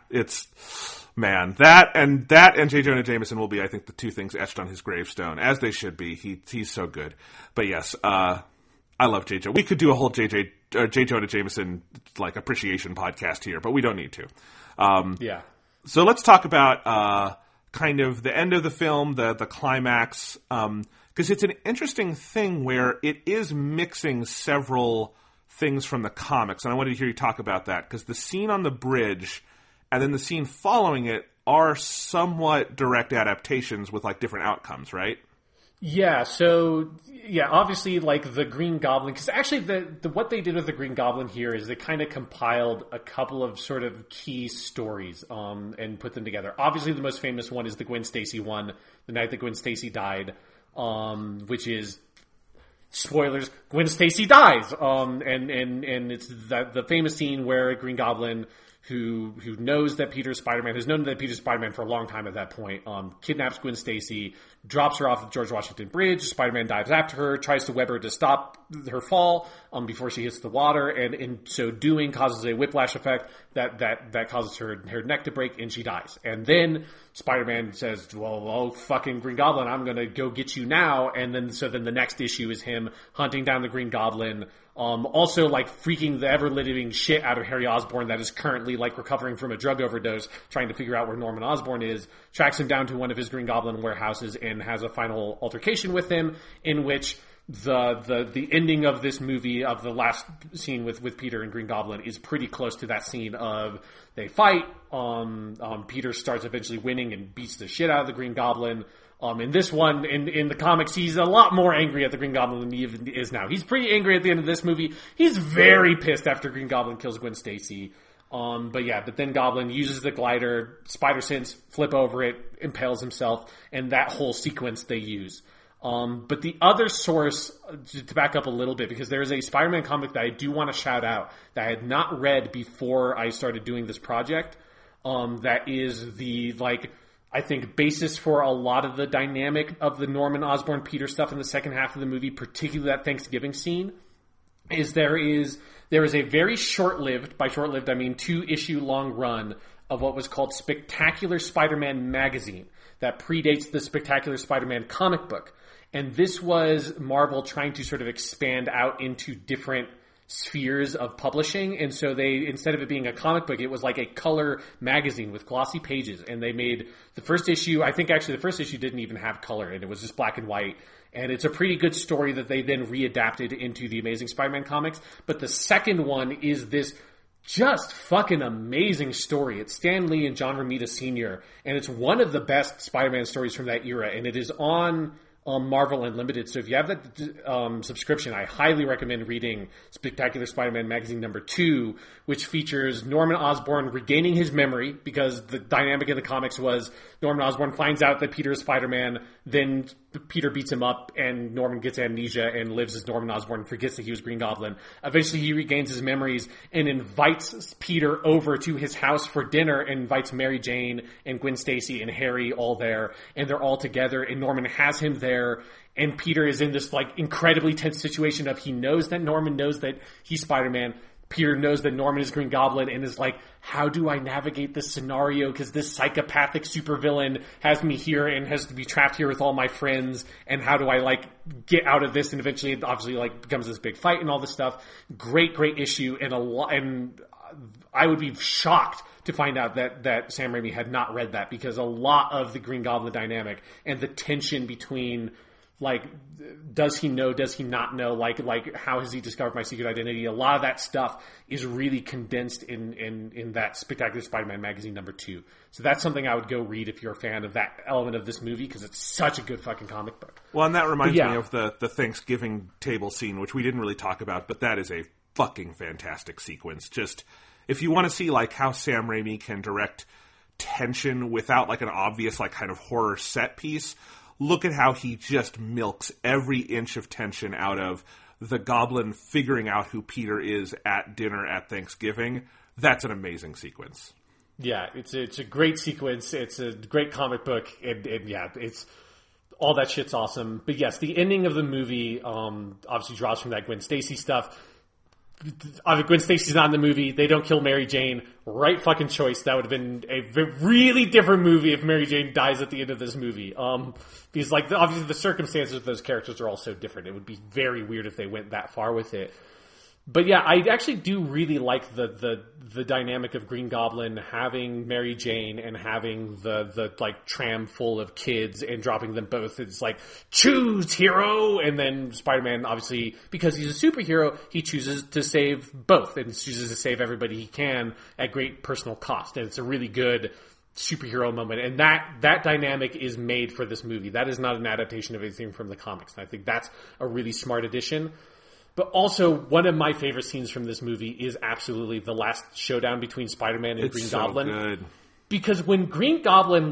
that and J. Jonah Jameson will be, I think, the 2 things etched on his gravestone, as they should be. He's so good. But yes, I love J. Jonah. We could do a whole J. Jonah Jameson like appreciation podcast here, but we don't need to. So let's talk about kind of the end of the film, the climax, because it's an interesting thing where it is mixing several things from the comics, and I wanted to hear you talk about that, because the scene on the bridge and then the scene following it are somewhat direct adaptations with like different outcomes, right? Yeah, so obviously like the Green Goblin, because actually the what they did with the Green Goblin here is they kind of compiled a couple of sort of key stories and put them together. Obviously the most famous one is the Gwen Stacy one, the night that Gwen Stacy died, which is, spoilers, Gwen Stacy dies. And it's the famous scene where Green Goblin, who knows that Peter's Spider-Man, who's known that Peter's Spider-Man for a long time at that point, kidnaps Gwen Stacy, drops her off the George Washington Bridge. Spider-Man dives after her, tries to web her to stop her fall before she hits the water, and in so doing causes a whiplash effect that causes her neck to break, and she dies. And then Spider-Man says, well, fucking Green Goblin, I'm going to go get you now. And then the next issue is him hunting down the Green Goblin, also like freaking the ever-living shit out of Harry Osborn, that is currently like recovering from a drug overdose, trying to figure out where Norman Osborn is, tracks him down to one of his Green Goblin warehouses and has a final altercation with him, in which the ending of this movie, of the last scene with Peter and Green Goblin, is pretty close to that scene of they fight. Peter starts eventually winning and beats the shit out of the Green Goblin. In this one, in the comics, he's a lot more angry at the Green Goblin than he even is now. He's pretty angry at the end of this movie. He's very pissed after Green Goblin kills Gwen Stacy. But then Goblin uses the glider, Spider-Sense, flip over it, impales himself, and that whole sequence they use. But the other source, to back up a little bit, because there is a Spider-Man comic that I do want to shout out that I had not read before I started doing this project, that is the, I think, basis for a lot of the dynamic of the Norman Osborn Peter stuff in the second half of the movie, particularly that Thanksgiving scene, is there is a very short-lived, by short-lived I mean 2-issue long run of what was called Spectacular Spider-Man magazine that predates the Spectacular Spider-Man comic book. And this was Marvel trying to sort of expand out into different spheres of publishing. And so they, instead of it being a comic book, it was like a color magazine with glossy pages. And they made the first issue, I think actually the first issue didn't even have color, and it was just black and white. And it's a pretty good story that they then readapted into the Amazing Spider-Man comics. But the second one is this just fucking amazing story. It's Stan Lee and John Romita Sr., and it's one of the best Spider-Man stories from that era. And it is on Marvel Unlimited. So if you have that subscription, I highly recommend reading Spectacular Spider-Man Magazine number 2, which features Norman Osborn regaining his memory, because the dynamic in the comics was Norman Osborn finds out that Peter is Spider-Man, then Peter beats him up, and Norman gets amnesia and lives as Norman Osborn, forgets that he was Green Goblin. Eventually he regains his memories and invites Peter over to his house for dinner, and invites Mary Jane and Gwen Stacy and Harry all there, and they're all together, and Norman has him there, and Peter is in this incredibly tense situation of he knows that Norman knows that he's Spider-Man. Peter knows that Norman is Green Goblin and is like, how do I navigate this scenario? Because this psychopathic supervillain has me here and has to be trapped here with all my friends. And how do I get out of this? And eventually it obviously becomes this big fight and all this stuff. Great issue. And I would be shocked to find out that Sam Raimi had not read that, because a lot of the Green Goblin dynamic and the tension between does he know, does he not know, how has he discovered my secret identity? A lot of that stuff is really condensed in that Spectacular Spider-Man magazine number 2. So that's something I would go read if you're a fan of that element of this movie, because it's such a good fucking comic book. Well, and that reminds me of the Thanksgiving table scene, which we didn't really talk about, but that is a fucking fantastic sequence. Just, if you want to see how Sam Raimi can direct tension without an obvious kind of horror set piece, look at how he just milks every inch of tension out of the Goblin figuring out who Peter is at dinner at Thanksgiving. That's an amazing sequence. Yeah, it's a great sequence. It's a great comic book, and it's all that shit's awesome. But yes, the ending of the movie obviously draws from that Gwen Stacy stuff. Gwen Stacy's not in the movie. They don't kill Mary Jane. Right fucking choice. That would have been a really different movie if Mary Jane dies at the end of this movie. Because obviously the circumstances of those characters are all so different. It would be very weird if they went that far with it. But yeah, I actually do really like the dynamic of Green Goblin having Mary Jane and having the tram full of kids and dropping them both. It's choose hero, and then Spider-Man, obviously, because he's a superhero, he chooses to save both and chooses to save everybody he can at great personal cost. And it's a really good superhero moment, and that dynamic is made for this movie. That is not an adaptation of anything from the comics, and I think that's a really smart addition. But also, one of my favorite scenes from this movie is absolutely the last showdown between Spider-Man and Green Goblin. It's so good. Because when Green Goblin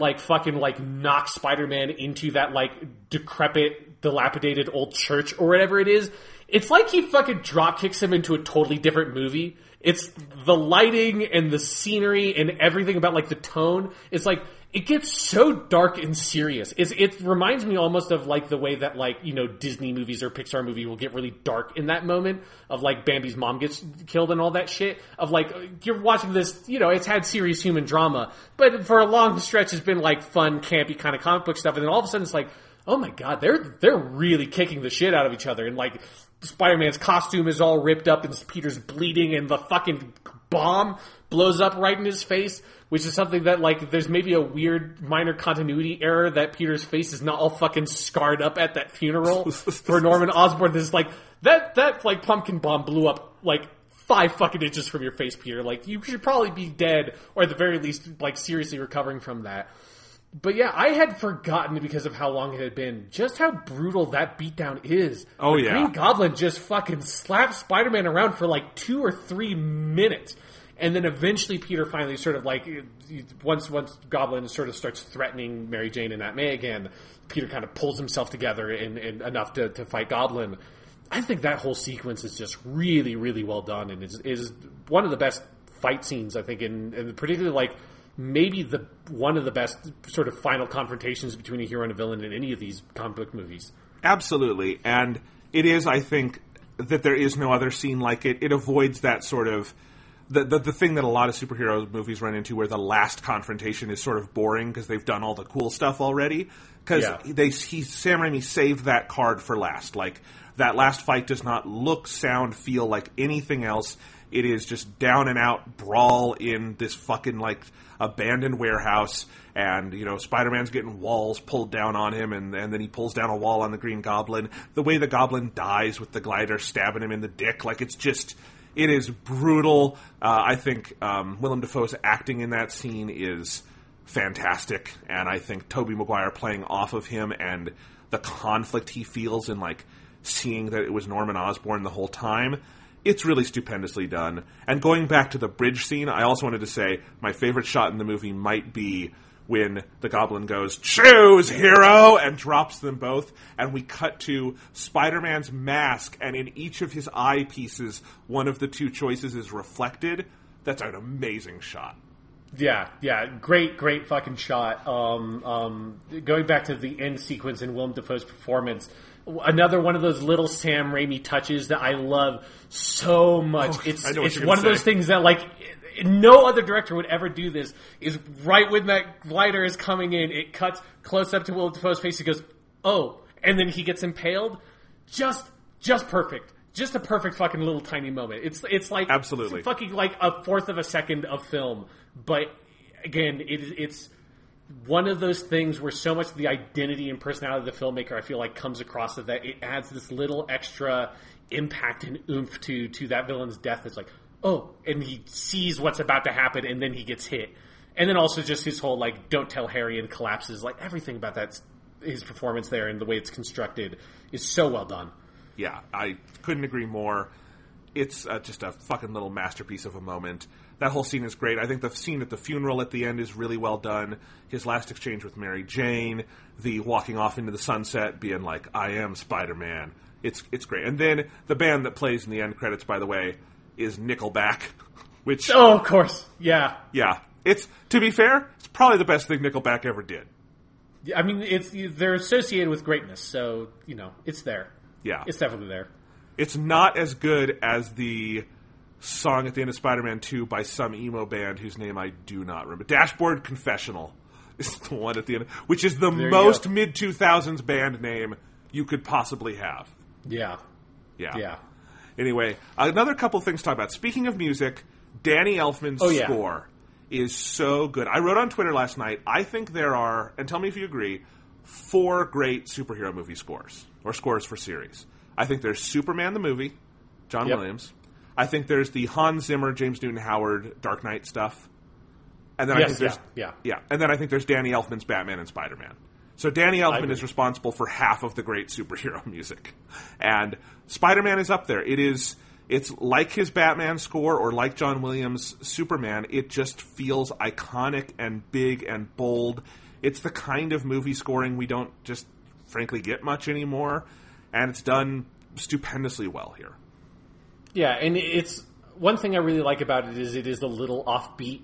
knocks Spider-Man into that decrepit, dilapidated old church or whatever it is, it's like he fucking drop kicks him into a totally different movie. It's the lighting and the scenery and everything about the tone. It's it gets so dark and serious. It reminds me almost of the way that Disney movies or Pixar movie will get really dark in that moment of Bambi's mom gets killed and all that shit. Of you're watching this, it's had serious human drama, but for a long stretch it's been fun, campy kind of comic book stuff, and then all of a sudden it's oh my god, they're really kicking the shit out of each other, and Spider-Man's costume is all ripped up and Peter's bleeding and the fucking bomb blows up right in his face, which is something that there's maybe a weird minor continuity error that Peter's face is not all fucking scarred up at that funeral for Norman Osborn. This that pumpkin bomb blew up 5 fucking inches from your face, Peter. You should probably be dead, or at the very least seriously recovering from that. But yeah, I had forgotten, because of how long it had been, just how brutal that beatdown is. Oh, yeah. Green Goblin just fucking slaps Spider-Man around for 2 or 3 minutes. And then eventually Peter finally sort of like, once Goblin sort of starts threatening Mary Jane and Aunt May again, Peter kind of pulls himself together and enough to fight Goblin. I think that whole sequence is just really, really well done, and is one of the best fight scenes, I think, and particularly like maybe one of the best sort of final confrontations between a hero and a villain in any of these comic book movies. Absolutely, and it is, I think, that there is no other scene like it. It avoids that sort of the thing that a lot of superhero movies run into, where the last confrontation is sort of boring because they've done all the cool stuff already. Because Sam Raimi saved that card for last. Like, that last fight does not look, sound, feel like anything else. It is just down and out brawl in this fucking like abandoned warehouse, and Spider-Man's getting walls pulled down on him, and then he pulls down a wall on the Green Goblin. The way the Goblin dies with the glider stabbing him in the dick, like it is brutal. I think Willem Dafoe's acting in that scene is fantastic, and I think Tobey Maguire playing off of him and the conflict he feels in like seeing that it was Norman Osborn the whole time. It's really stupendously done. And going back to the bridge scene, I also wanted to say my favorite shot in the movie might be when the Goblin goes, "Choose, hero!" and drops them both, and we cut to Spider-Man's mask, and in each of his eyepieces, one of the two choices is reflected. That's an amazing shot. Yeah, great fucking shot. Going back to the end sequence in Willem Dafoe's performance, another one of those little Sam Raimi touches that I love so much. It's one of those things that, like, no other director would ever do this, is right when that glider is coming in, it cuts close up to Willem Dafoe's face, he goes, "Oh," and then he gets impaled. Just perfect. Just a perfect fucking little tiny moment. It's like absolutely fucking like a fourth of a second of film, but again, it's one of those things where so much of the identity and personality of the filmmaker, I feel like, comes across that it adds this little extra impact and oomph to that villain's death. It's like, oh, and he sees what's about to happen, and then he gets hit. And then also just his whole, like, don't tell Harry and collapses. Like, everything about that, his performance there and the way it's constructed is so well done. Yeah, I couldn't agree more. It's just a fucking little masterpiece of a moment. That whole scene is great. I think the scene at the funeral at the end is really well done. His last exchange with Mary Jane, the walking off into the sunset, being like, "I am Spider-Man." It's great. And then the band that plays in the end credits, by the way, is Nickelback, which... Oh, of course. Yeah. Yeah. To be fair, it's probably the best thing Nickelback ever did. I mean, they're associated with greatness, so, it's there. Yeah. It's definitely there. It's not as good as the song at the end of Spider-Man 2 by some emo band whose name I do not remember. Dashboard Confessional is the one at the end, which is the most mid-2000s band name you could possibly have. Yeah. Anyway, another couple things to talk about. Speaking of music, Danny Elfman's score is so good. I wrote on Twitter last night, I think there are, and tell me if you agree, 4 great superhero movie scores, or scores for series. I think there's Superman the movie, John Williams. I think there's the Hans Zimmer, James Newton Howard, Dark Knight stuff. And then I think there's and then I think there's Danny Elfman's Batman and Spider-Man. So Danny Elfman is responsible for half of the great superhero music. And Spider-Man is up there. It's like his Batman score or like John Williams' Superman. It just feels iconic and big and bold. It's the kind of movie scoring we don't just frankly get much anymore. And it's done stupendously well here. Yeah, and it's one thing I really like about it is a little offbeat.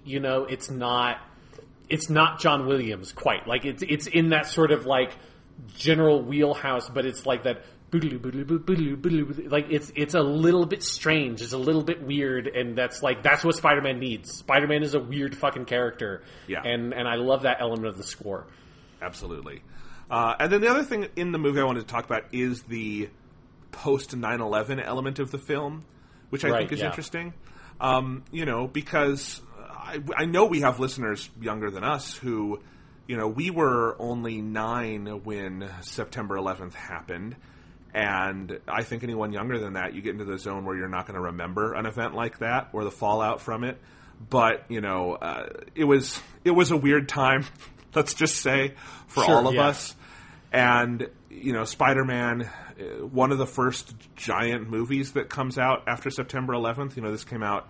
It's not John Williams quite. Like it's in that sort of like general wheelhouse, but it's like that like it's a little bit strange. It's a little bit weird, and that's what Spider-Man needs. Spider-Man is a weird fucking character. Yeah. And I love that element of the score. Absolutely. And then the other thing in the movie I wanted to talk about is the post 9/11 element of the film, which I think is interesting. Because I know we have listeners younger than us who, we were only 9 when September 11th happened. And I think anyone younger than that, you get into the zone where you're not going to remember an event like that or the fallout from it. But, it was a weird time, let's just say, for all of us. And, Spider-Man, one of the first giant movies that comes out after September 11th. This came out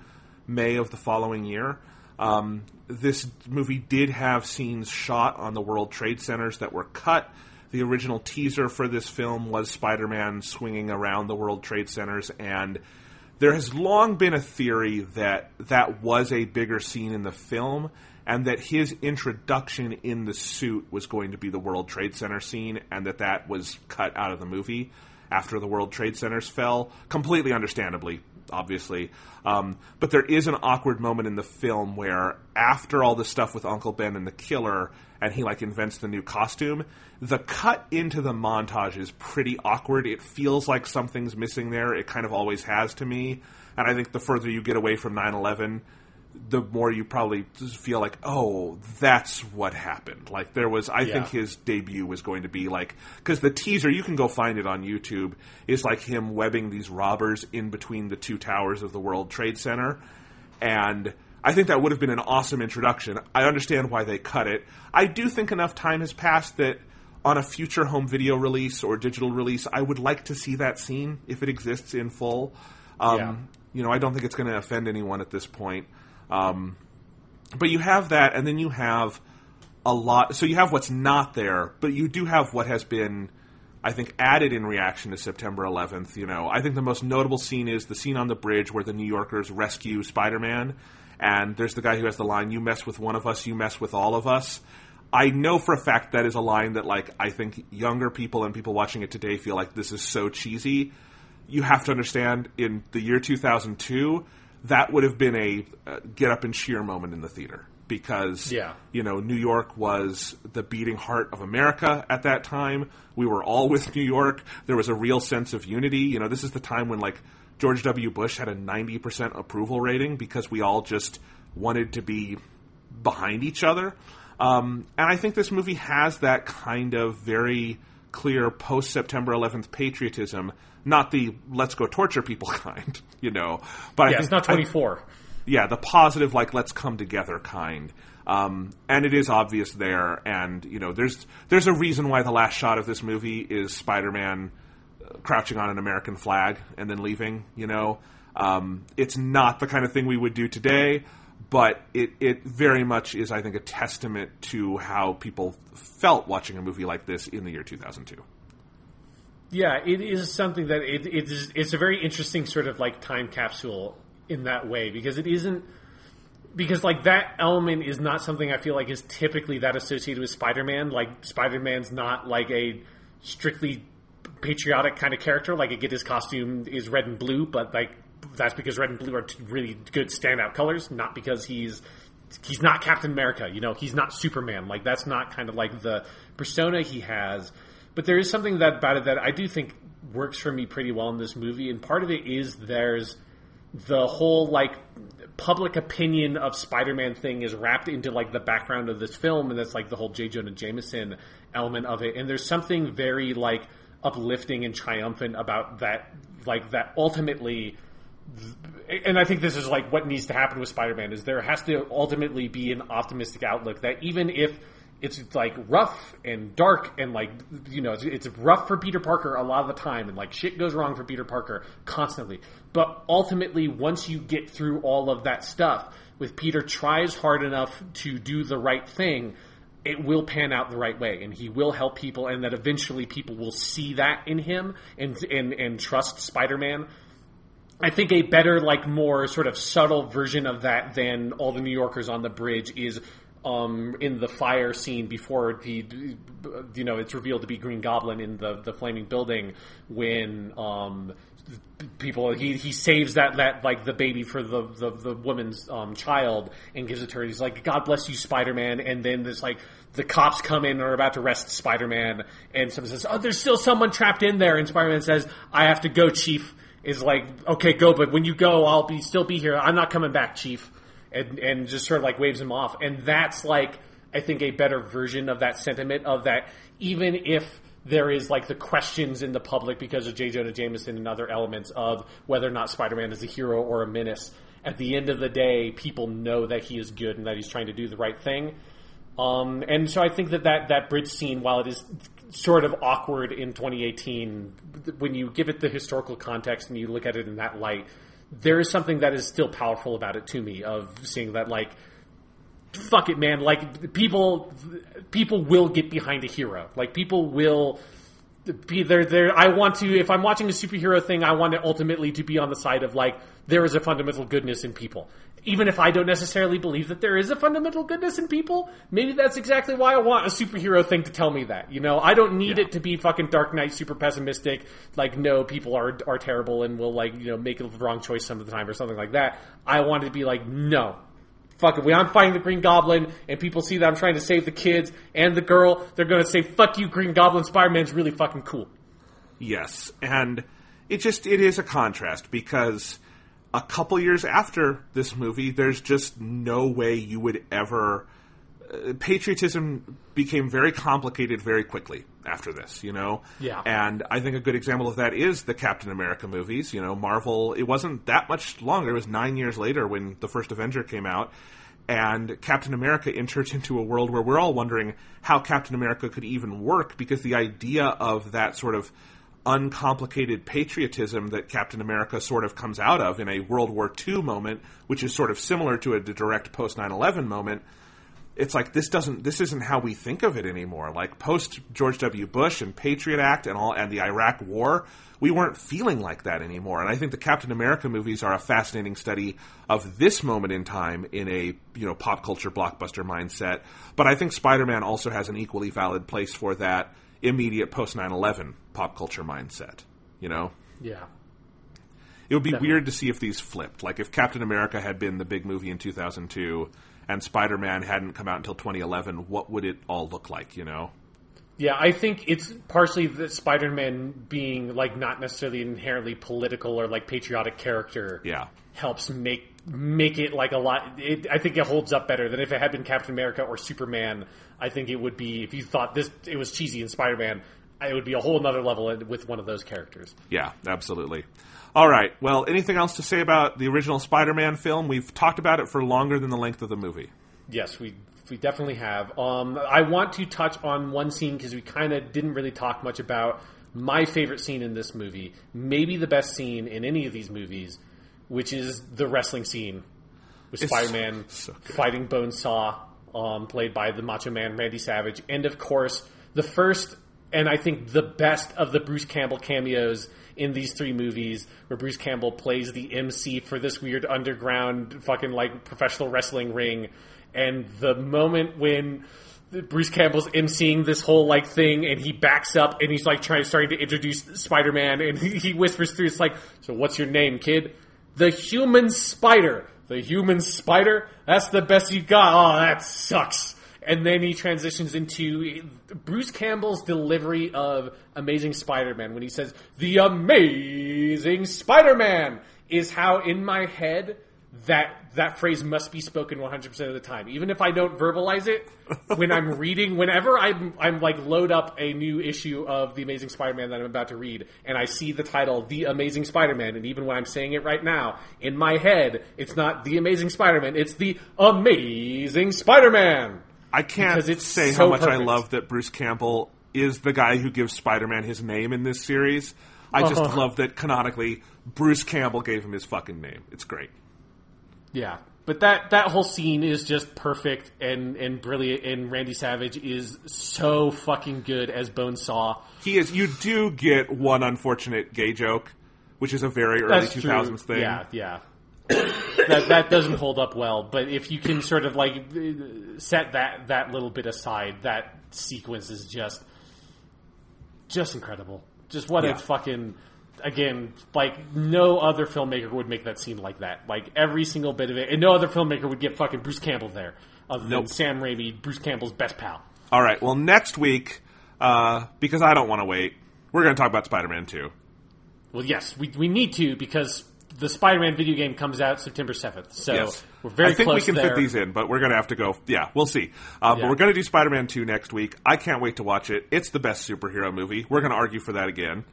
May of the following year. This movie did have scenes shot on the World Trade Centers that were cut. The original teaser for this film was Spider-Man swinging around the World Trade Centers, and there has long been a theory that that was a bigger scene in the film, and that his introduction in the suit was going to be the World Trade Center scene, and that was cut out of the movie after the World Trade Centers fell, completely understandably, obviously. But there is an awkward moment in the film where after all the stuff with Uncle Ben and the killer, and he invents the new costume, the cut into the montage is pretty awkward. It feels like something's missing there. It kind of always has to me. And I think the further you get away from 9/11, the more you probably just feel like, oh, that's what happened. I think his debut was going to be because the teaser, you can go find it on YouTube, is him webbing these robbers in between the two towers of the World Trade Center. And I think that would have been an awesome introduction. I understand why they cut it. I do think enough time has passed that on a future home video release or digital release, I would like to see that scene if it exists in full. I don't think it's going to offend anyone at this point. But you have that, and then you have a lot. So you have what's not there, but you do have what has been, I think, added in reaction to September 11th. I think the most notable scene is the scene on the bridge where the New Yorkers rescue Spider-Man, and there's the guy who has the line, "You mess with one of us, you mess with all of us." I know for a fact that is a line that, I think younger people and people watching it today feel like this is so cheesy. You have to understand, in the year 2002, that would have been a get up and cheer moment in the theater. Because, New York was the beating heart of America at that time. We were all with New York. There was a real sense of unity. This is the time when, George W. Bush had a 90% approval rating because we all just wanted to be behind each other. And I think this movie has that kind of very clear post-September 11th patriotism, not the let's go torture people kind, But I think, it's not 24. The positive, let's come together kind. And it is obvious there. And, there's a reason why the last shot of this movie is Spider-Man crouching on an American flag and then leaving, It's not the kind of thing we would do today, but it very much is, I think, a testament to how people felt watching a movie like this in the year 2002. Yeah, it is something that it's a very interesting sort of time capsule in that way, because it isn't, because that element is not something I feel like is typically that associated with Spider-Man. Spider-Man's not a strictly patriotic kind of character. I get his costume is red and blue, but that's because red and blue are two really good standout colors, not because he's not Captain America, he's not Superman. That's not kind of the persona he has. But there is something about it that I do think works for me pretty well in this movie, and part of it is there's the whole public opinion of Spider-Man thing is wrapped into the background of this film, and that's the whole J. Jonah Jameson element of it. And there's something very uplifting and triumphant about that, that ultimately. And I think this is what needs to happen with Spider-Man, is there has to ultimately be an optimistic outlook that even if it's rough and dark and it's rough for Peter Parker a lot of the time, and shit goes wrong for Peter Parker constantly. But ultimately, once you get through all of that stuff, with Peter tries hard enough to do the right thing, it will pan out the right way, and he will help people, and that eventually people will see that in him and trust Spider-Man. I think a better, more sort of subtle version of that than all the New Yorkers on the bridge is in the fire scene before it's revealed to be Green Goblin in the flaming building, when people he saves that the baby for the woman's child and gives it to her. He's like, "God bless you, Spider-Man," and then there's the cops come in and are about to arrest Spider-Man, and someone says, "Oh, there's still someone trapped in there," and Spider-Man says, "I have to go, Chief." Is okay, go, but when you go, I'll still be here. I'm not coming back, Chief. And just sort of waves him off. And that's I think a better version of that sentiment, of that even if there is the questions in the public because of J. Jonah Jameson and other elements of whether or not Spider-Man is a hero or a menace, at the end of the day, people know that he is good and that he's trying to do the right thing. And so I think that bridge scene, while it is sort of awkward in 2018, when you give it the historical context and you look at it in that light, there is something that is still powerful about it to me, of seeing that, like, fuck it, man. Like, people will get behind a hero. Like, people will be there. I want to, if I'm watching a superhero thing, I want it ultimately to be on the side of, like, there is a fundamental goodness in people. Even if I don't necessarily believe that there is a fundamental goodness in people, maybe that's exactly why I want a superhero thing to tell me that. You know, I don't need it to be fucking Dark Knight super pessimistic, like, no, people are terrible and will, like, you know, make a wrong choice some of the time or something like that. I want it to be like, no. Fuck it, when I'm fighting the Green Goblin and people see that I'm trying to save the kids and the girl, they're going to say, fuck you, Green Goblin, Spider-Man's really fucking cool. Yes, and it is a contrast, because a couple years after this movie, there's just no way you would ever... patriotism became very complicated very quickly after this, you know? Yeah. And I think a good example of that is the Captain America movies. You know, Marvel, it wasn't that much longer. It was 9 years later when the first Avenger came out. And Captain America enters into a world where we're all wondering how Captain America could even work, because the idea of that sort of uncomplicated patriotism that Captain America sort of comes out of in a World War II moment, which is sort of similar to a direct post 9/11 moment, it's like this isn't how we think of it anymore. Like, post George W. Bush and Patriot Act and the Iraq War, we weren't feeling like that anymore. And I think the Captain America movies are a fascinating study of this moment in time in a, you know, pop culture blockbuster mindset. But I think Spider-Man also has an equally valid place for that immediate post 9/11 pop culture mindset, you know? Yeah. It would be weird to see if these flipped. Like, if Captain America had been the big movie in 2002 and Spider-Man hadn't come out until 2011, what would it all look like, you know? Yeah, I think it's partially that Spider-Man being, like, not necessarily an inherently political or, like, patriotic character helps make it, like, a lot... I think it holds up better than if it had been Captain America or Superman. I think it would be, if you thought it was cheesy in Spider-Man, it would be a whole nother level with one of those characters. Yeah, absolutely. All right, well, anything else to say about the original Spider-Man film? We've talked about it for longer than the length of the movie. Yes, we definitely have. I want to touch on one scene, because we kind of didn't really talk much about my favorite scene in this movie, maybe the best scene in any of these movies, which is the wrestling scene with Spider-Man fighting Bonesaw, played by the Macho Man Randy Savage, and of course the first and I think the best of the Bruce Campbell cameos in these three movies, where Bruce Campbell plays the MC for this weird underground fucking like professional wrestling ring. And the moment when Bruce Campbell's emceeing this whole like thing, and he backs up and he's like starting to introduce Spider-Man, and he whispers through, it's like, so what's your name, kid? The Human Spider. The Human Spider? That's the best you got. Oh, that sucks. And then he transitions into Bruce Campbell's delivery of Amazing Spider-Man when he says, the Amazing Spider-Man, is how in my head that phrase must be spoken 100% of the time. Even if I don't verbalize it, when I'm reading, whenever I'm like load up a new issue of The Amazing Spider-Man that I'm about to read, and I see the title, The Amazing Spider-Man, and even when I'm saying it right now, in my head, it's not The Amazing Spider-Man, it's The Amazing Spider-Man. I can't say how much I love that Bruce Campbell is the guy who gives Spider-Man his name in this series. I just love that canonically Bruce Campbell gave him his fucking name. It's great. Yeah, but that whole scene is just perfect and brilliant, and Randy Savage is so fucking good as Bonesaw. He is. You do get one unfortunate gay joke, which is a very early 2000s thing. Yeah. that doesn't hold up well, but if you can sort of like set that little bit aside, that sequence is just incredible. Just what a fucking... Again, like, no other filmmaker would make that scene like that. Like, every single bit of it. And no other filmmaker would get fucking Bruce Campbell there. Other than Sam Raimi, Bruce Campbell's best pal. All right, well, next week, because I don't want to wait, we're going to talk about Spider-Man 2. Well, yes, we need to, because the Spider-Man video game comes out September 7th. So we're very close. I think we can fit these in, but we're going to have to go. Yeah, we'll see. But we're going to do Spider-Man 2 next week. I can't wait to watch it. It's the best superhero movie. We're going to argue for that again.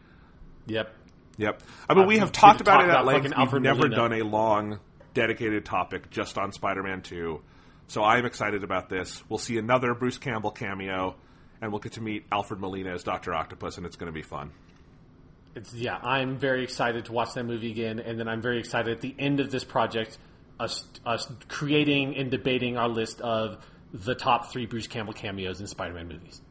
Yep. I mean, we have talked about it at length. We've never done a long, dedicated topic just on Spider-Man 2. So I'm excited about this. We'll see another Bruce Campbell cameo, and we'll get to meet Alfred Molina as Dr. Octopus, and it's going to be fun. I'm very excited to watch that movie again, and then I'm very excited at the end of this project, us creating and debating our list of the top 3 Bruce Campbell cameos in Spider-Man movies.